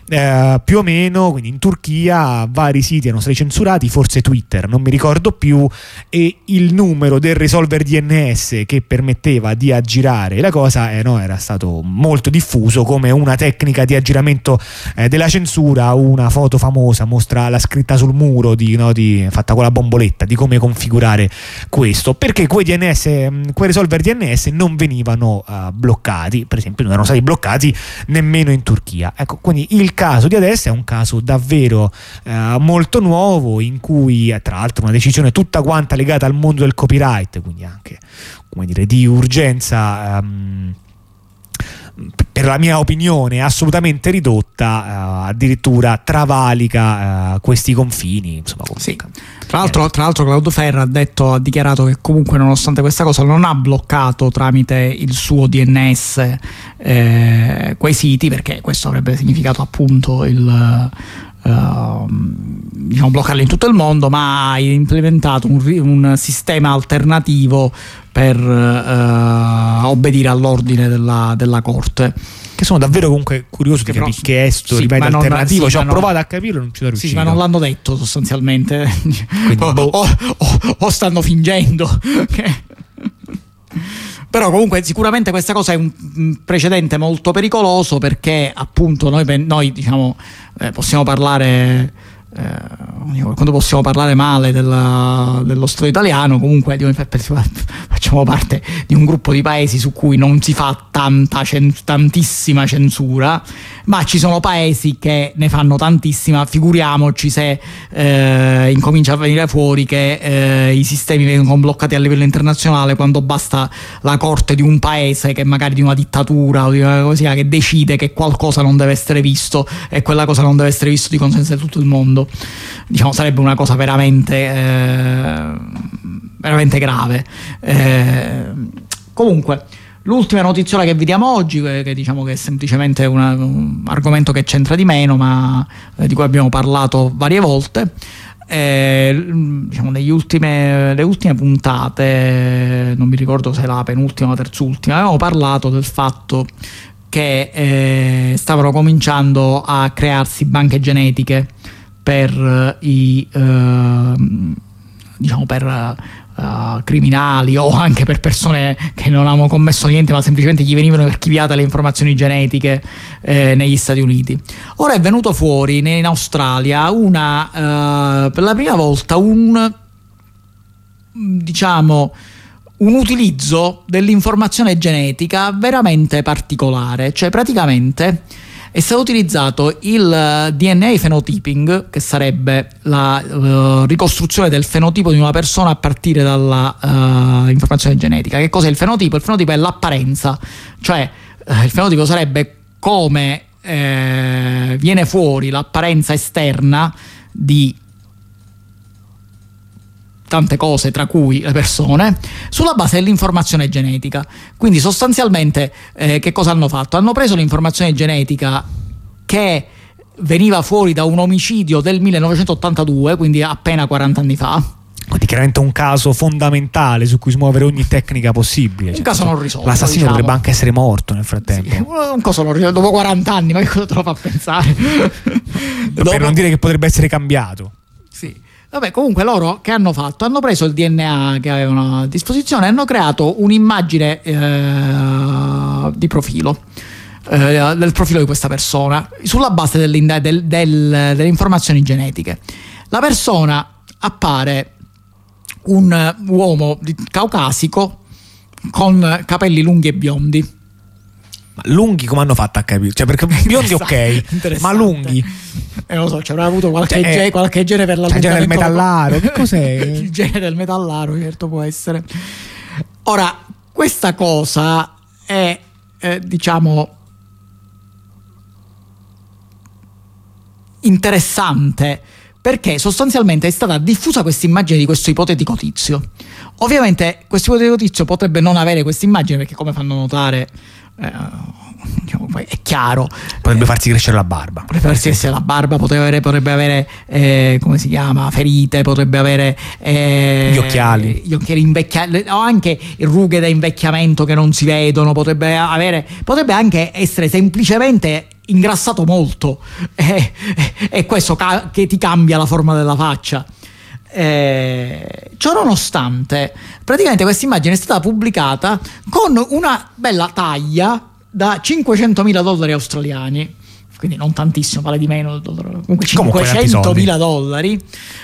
eh, più o meno, quindi in Turchia vari siti erano stati censurati, forse Twitter, non mi ricordo più, e il numero del resolver D N S che permetteva di aggirare la cosa eh, no, era stato molto diffuso come una tecnica di aggiramento eh, della censura. Una foto famosa mostra la scritta sul muro di, no, di, fatta con la bomboletta, di come configurare questo, perché quei D N S, quei resolver D N S non venivano uh, bloccati, per esempio non erano stati bloccati nemmeno in Turchia. Ecco, quindi il caso di adesso è un caso davvero eh, molto nuovo, in cui tra l'altro una decisione tutta quanta legata al mondo del copyright, quindi anche, come dire, di urgenza um, per la mia opinione assolutamente ridotta, uh, addirittura travalica uh, questi confini, insomma. Sì. Tra l'altro, tra l'altro Cloudflare ha detto, ha dichiarato che comunque nonostante questa cosa non ha bloccato tramite il suo D N S eh, quei siti, perché questo avrebbe significato appunto il Uh, diciamo bloccarli in tutto il mondo, ma ha implementato un, un sistema alternativo per uh, obbedire all'ordine della, della corte. Che sono davvero comunque curioso di capire che è sto sì, livello alternativo. sì, ci ho non, provato a capirlo, non ci sono riuscito. Sì, ma non l'hanno detto sostanzialmente. Quindi, o, boh. o, o, o stanno fingendo. Però comunque sicuramente questa cosa è un precedente molto pericoloso, perché appunto noi, noi diciamo eh, possiamo parlare eh, quando possiamo parlare male della, dello Stato italiano, comunque facciamo parte di un gruppo di paesi su cui non si fa tanta, tantissima censura, ma ci sono paesi che ne fanno tantissima. Figuriamoci se eh, incomincia a venire fuori che eh, i sistemi vengono bloccati a livello internazionale, quando basta la corte di un paese, che magari di una dittatura o di una cosa, che decide che qualcosa non deve essere visto, e quella cosa non deve essere visto di consenso di tutto il mondo. Diciamo, sarebbe una cosa veramente eh, veramente grave. Eh, comunque, l'ultima notiziola che vi diamo oggi, che, che diciamo che è semplicemente una, un argomento che c'entra di meno, ma eh, di cui abbiamo parlato varie volte. Eh, diciamo, negli ultime, le ultime puntate, non mi ricordo se la penultima o terzultima, avevamo parlato del fatto che eh, stavano cominciando a crearsi banche genetiche per i eh, diciamo per uh, criminali, o anche per persone che non hanno commesso niente, ma semplicemente gli venivano archiviate le informazioni genetiche eh, negli Stati Uniti. Ora è venuto fuori in Australia una uh, per la prima volta un diciamo un utilizzo dell'informazione genetica veramente particolare. Cioè, praticamente è stato utilizzato il D N A phenotyping, che sarebbe la uh, ricostruzione del fenotipo di una persona a partire dalla uh, informazione genetica. Che cos'è il fenotipo? Il fenotipo è l'apparenza, cioè uh, il fenotipo sarebbe come eh, viene fuori l'apparenza esterna di tante cose, tra cui le persone, sulla base dell'informazione genetica. Quindi sostanzialmente eh, che cosa hanno fatto? Hanno preso l'informazione genetica che veniva fuori da un omicidio del millenovecentottantadue, quindi appena quaranta anni fa. Quindi chiaramente un caso fondamentale su cui smuovere ogni tecnica possibile. Un Cioè, caso non risolto. L'assassino diciamo. potrebbe anche essere morto nel frattempo. Sì, un caso non risolto dopo quaranta anni, ma che cosa te lo fa pensare? Dopo... Per non dire che potrebbe essere cambiato. Sì. Vabbè, comunque loro che hanno fatto? Hanno preso il D N A che avevano a disposizione e hanno creato un'immagine eh, di profilo, eh, del profilo di questa persona, sulla base del, del, del, delle informazioni genetiche. La persona appare un uomo caucasico con capelli lunghi e biondi. Lunghi come hanno fatto a capire? Cioè, perché biondi ok, ma lunghi eh, non lo so, ci avrà avuto qualche, cioè, ge- qualche gene per la cioè, gene del metallaro, che cos'è? Il gene del metallaro, certo, può essere. Ora, questa cosa è eh, diciamo interessante, perché sostanzialmente è stata diffusa questa immagine di questo ipotetico tizio. Ovviamente questo ipotetico tizio potrebbe non avere questa immagine, perché, come fanno notare, eh, diciamo, è chiaro, potrebbe farsi crescere la barba, potrebbe farsi crescere la barba, potrebbe avere, potrebbe avere eh, come si chiama, ferite, potrebbe avere eh, gli occhiali gli occhiali invecchiati, o anche rughe da invecchiamento che non si vedono, potrebbe avere, potrebbe anche essere semplicemente ingrassato molto, e eh, questo ca- che ti cambia la forma della faccia. Eh, ciò nonostante, praticamente questa immagine è stata pubblicata con una bella taglia da cinquecentomila dollari australiani, quindi non tantissimo, vale di meno, comunque cinquecentomila dollari,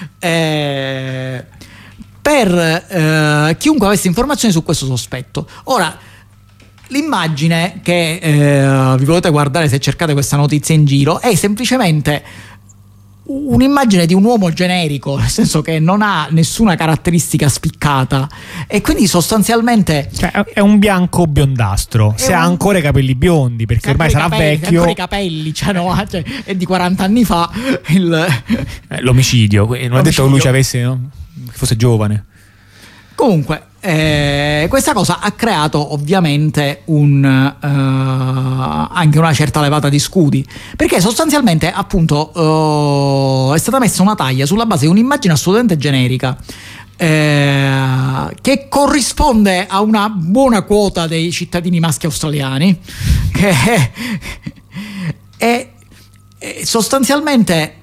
eh, per eh, chiunque avesse informazioni su questo sospetto. Ora, l'immagine che eh, vi potete guardare se cercate questa notizia in giro è semplicemente un'immagine di un uomo generico, nel senso che non ha nessuna caratteristica spiccata, e quindi sostanzialmente, cioè, è un bianco biondastro, se un... ha ancora i capelli biondi, perché ormai sarà capelli, vecchio, ancora i capelli, cioè, no, cioè, è di quaranta anni fa il... eh, l'omicidio, non l'omicidio. Ha detto che lui ci avesse, no? Che fosse giovane. Comunque eh, questa cosa ha creato ovviamente un, uh, anche una certa levata di scudi, perché sostanzialmente appunto uh, è stata messa una taglia sulla base di un'immagine assolutamente generica, eh, che corrisponde a una buona quota dei cittadini maschi australiani, che è, è, è sostanzialmente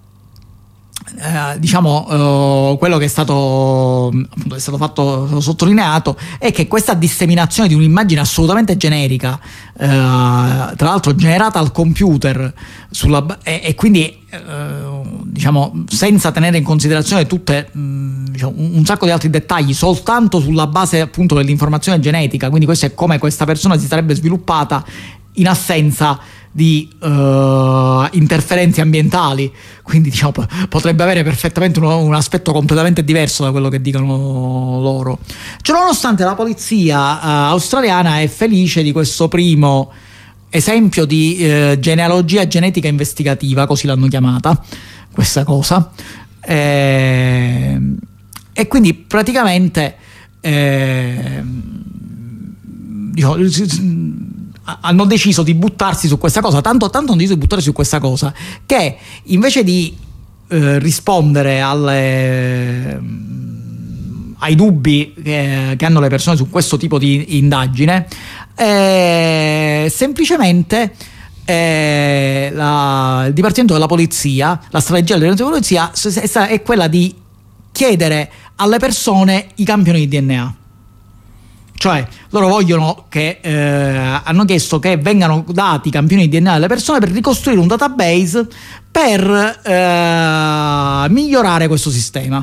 Eh, diciamo eh, quello che è stato appunto è stato fatto sottolineato è che questa disseminazione di un'immagine assolutamente generica, eh, tra l'altro generata al computer sulla, e, e quindi eh, diciamo, senza tenere in considerazione tutte, mh, diciamo, un, un sacco di altri dettagli, soltanto sulla base appunto dell'informazione genetica. Quindi questo è come questa persona si sarebbe sviluppata in assenza di uh, interferenze ambientali, quindi diciamo potrebbe avere perfettamente un, un aspetto completamente diverso da quello che dicono loro. Cioè, nonostante la polizia uh, australiana è felice di questo primo esempio di uh, genealogia genetica investigativa, così l'hanno chiamata questa cosa, e, e quindi praticamente eh, diciamo, hanno deciso di buttarsi su questa cosa, tanto, tanto hanno deciso di buttarsi su questa cosa che invece di eh, rispondere alle, ai dubbi che, che hanno le persone su questo tipo di indagine, eh, semplicemente eh, la, il Dipartimento della Polizia, la strategia del Dipartimento della Polizia è quella di chiedere alle persone i campioni di D N A. Cioè, loro vogliono che eh, hanno chiesto che vengano dati i campioni di D N A alle persone per ricostruire un database per eh, migliorare questo sistema.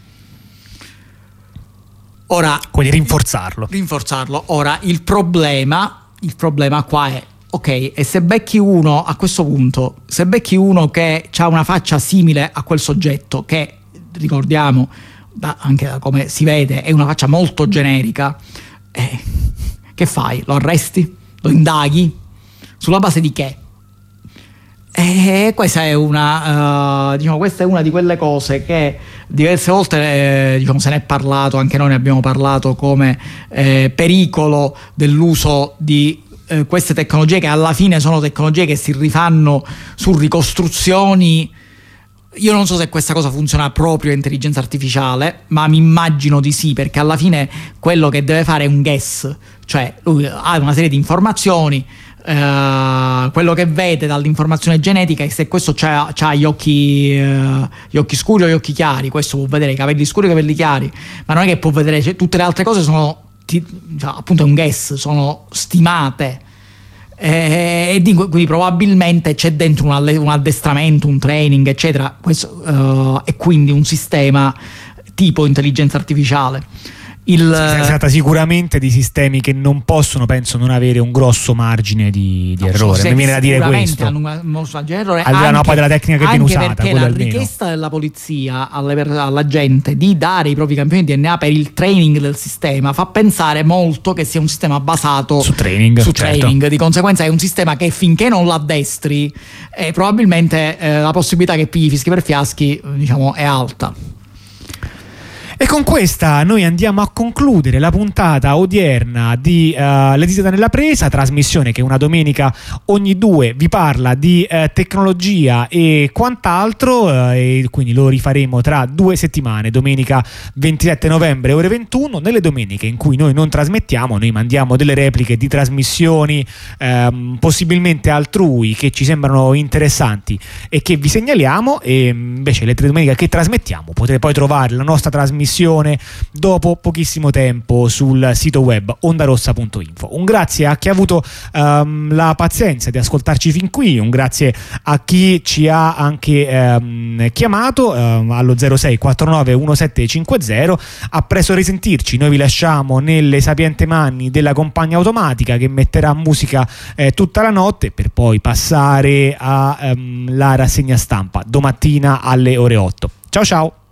Ora, quindi rinforzarlo. Rinforzarlo. Ora, il problema, il problema qua è, ok, e se becchi uno a questo punto, se becchi uno che ha una faccia simile a quel soggetto, che ricordiamo, da, anche da come si vede, è una faccia molto generica. Eh, che fai? Lo arresti? Lo indaghi? Sulla base di che? E questa è una uh, diciamo, questa è una di quelle cose che diverse volte eh, diciamo, se ne è parlato, anche noi ne abbiamo parlato, come eh, pericolo dell'uso di eh, queste tecnologie, che alla fine sono tecnologie che si rifanno su ricostruzioni. Io non so se questa cosa funziona proprio in intelligenza artificiale, ma mi immagino di sì, perché alla fine quello che deve fare è un guess, cioè lui ha una serie di informazioni, eh, quello che vede dall'informazione genetica è se questo c'ha, c'ha gli occhi eh, gli occhi scuri o gli occhi chiari, questo può vedere i capelli scuri o i capelli chiari, ma non è che può vedere, cioè, tutte le altre cose sono ti, cioè, appunto è un guess, sono stimate. E eh, quindi probabilmente c'è dentro un, un addestramento, un training, eccetera, questo, uh, e quindi un sistema tipo intelligenza artificiale. Il, si tratta sicuramente di sistemi che non possono, penso, non avere un grosso margine di, di no, errore. Mi viene da dire questo. Hanno un grosso margine di errore, al di là poi della tecnica che viene usata. Perché la almeno. richiesta della polizia alle, alla gente di dare i propri campioni di D N A per il training del sistema fa pensare molto che sia un sistema basato su training. Su certo. training. Di conseguenza è un sistema che finché non l'addestri, eh, probabilmente eh, la possibilità che pigli fischi per fiaschi, diciamo, è alta. E con questa noi andiamo a concludere la puntata odierna di uh, Le dita nella presa, trasmissione che una domenica ogni due vi parla di uh, tecnologia e quant'altro, uh, e quindi lo rifaremo tra due settimane, domenica ventisette novembre ore ventuno. Nelle domeniche in cui noi non trasmettiamo, noi mandiamo delle repliche di trasmissioni um, possibilmente altrui che ci sembrano interessanti e che vi segnaliamo, e invece le tre domeniche che trasmettiamo potete poi trovare la nostra trasmissione dopo pochissimo tempo sul sito web ondarossa punto info. Un grazie a chi ha avuto um, la pazienza di ascoltarci fin qui, un grazie a chi ci ha anche um, chiamato um, allo zero sei quattantanove diciassette cinquanta. A presto risentirci, noi vi lasciamo nelle sapienti mani della compagna automatica che metterà musica eh, tutta la notte per poi passare alla um, rassegna stampa domattina alle ore otto. Ciao ciao!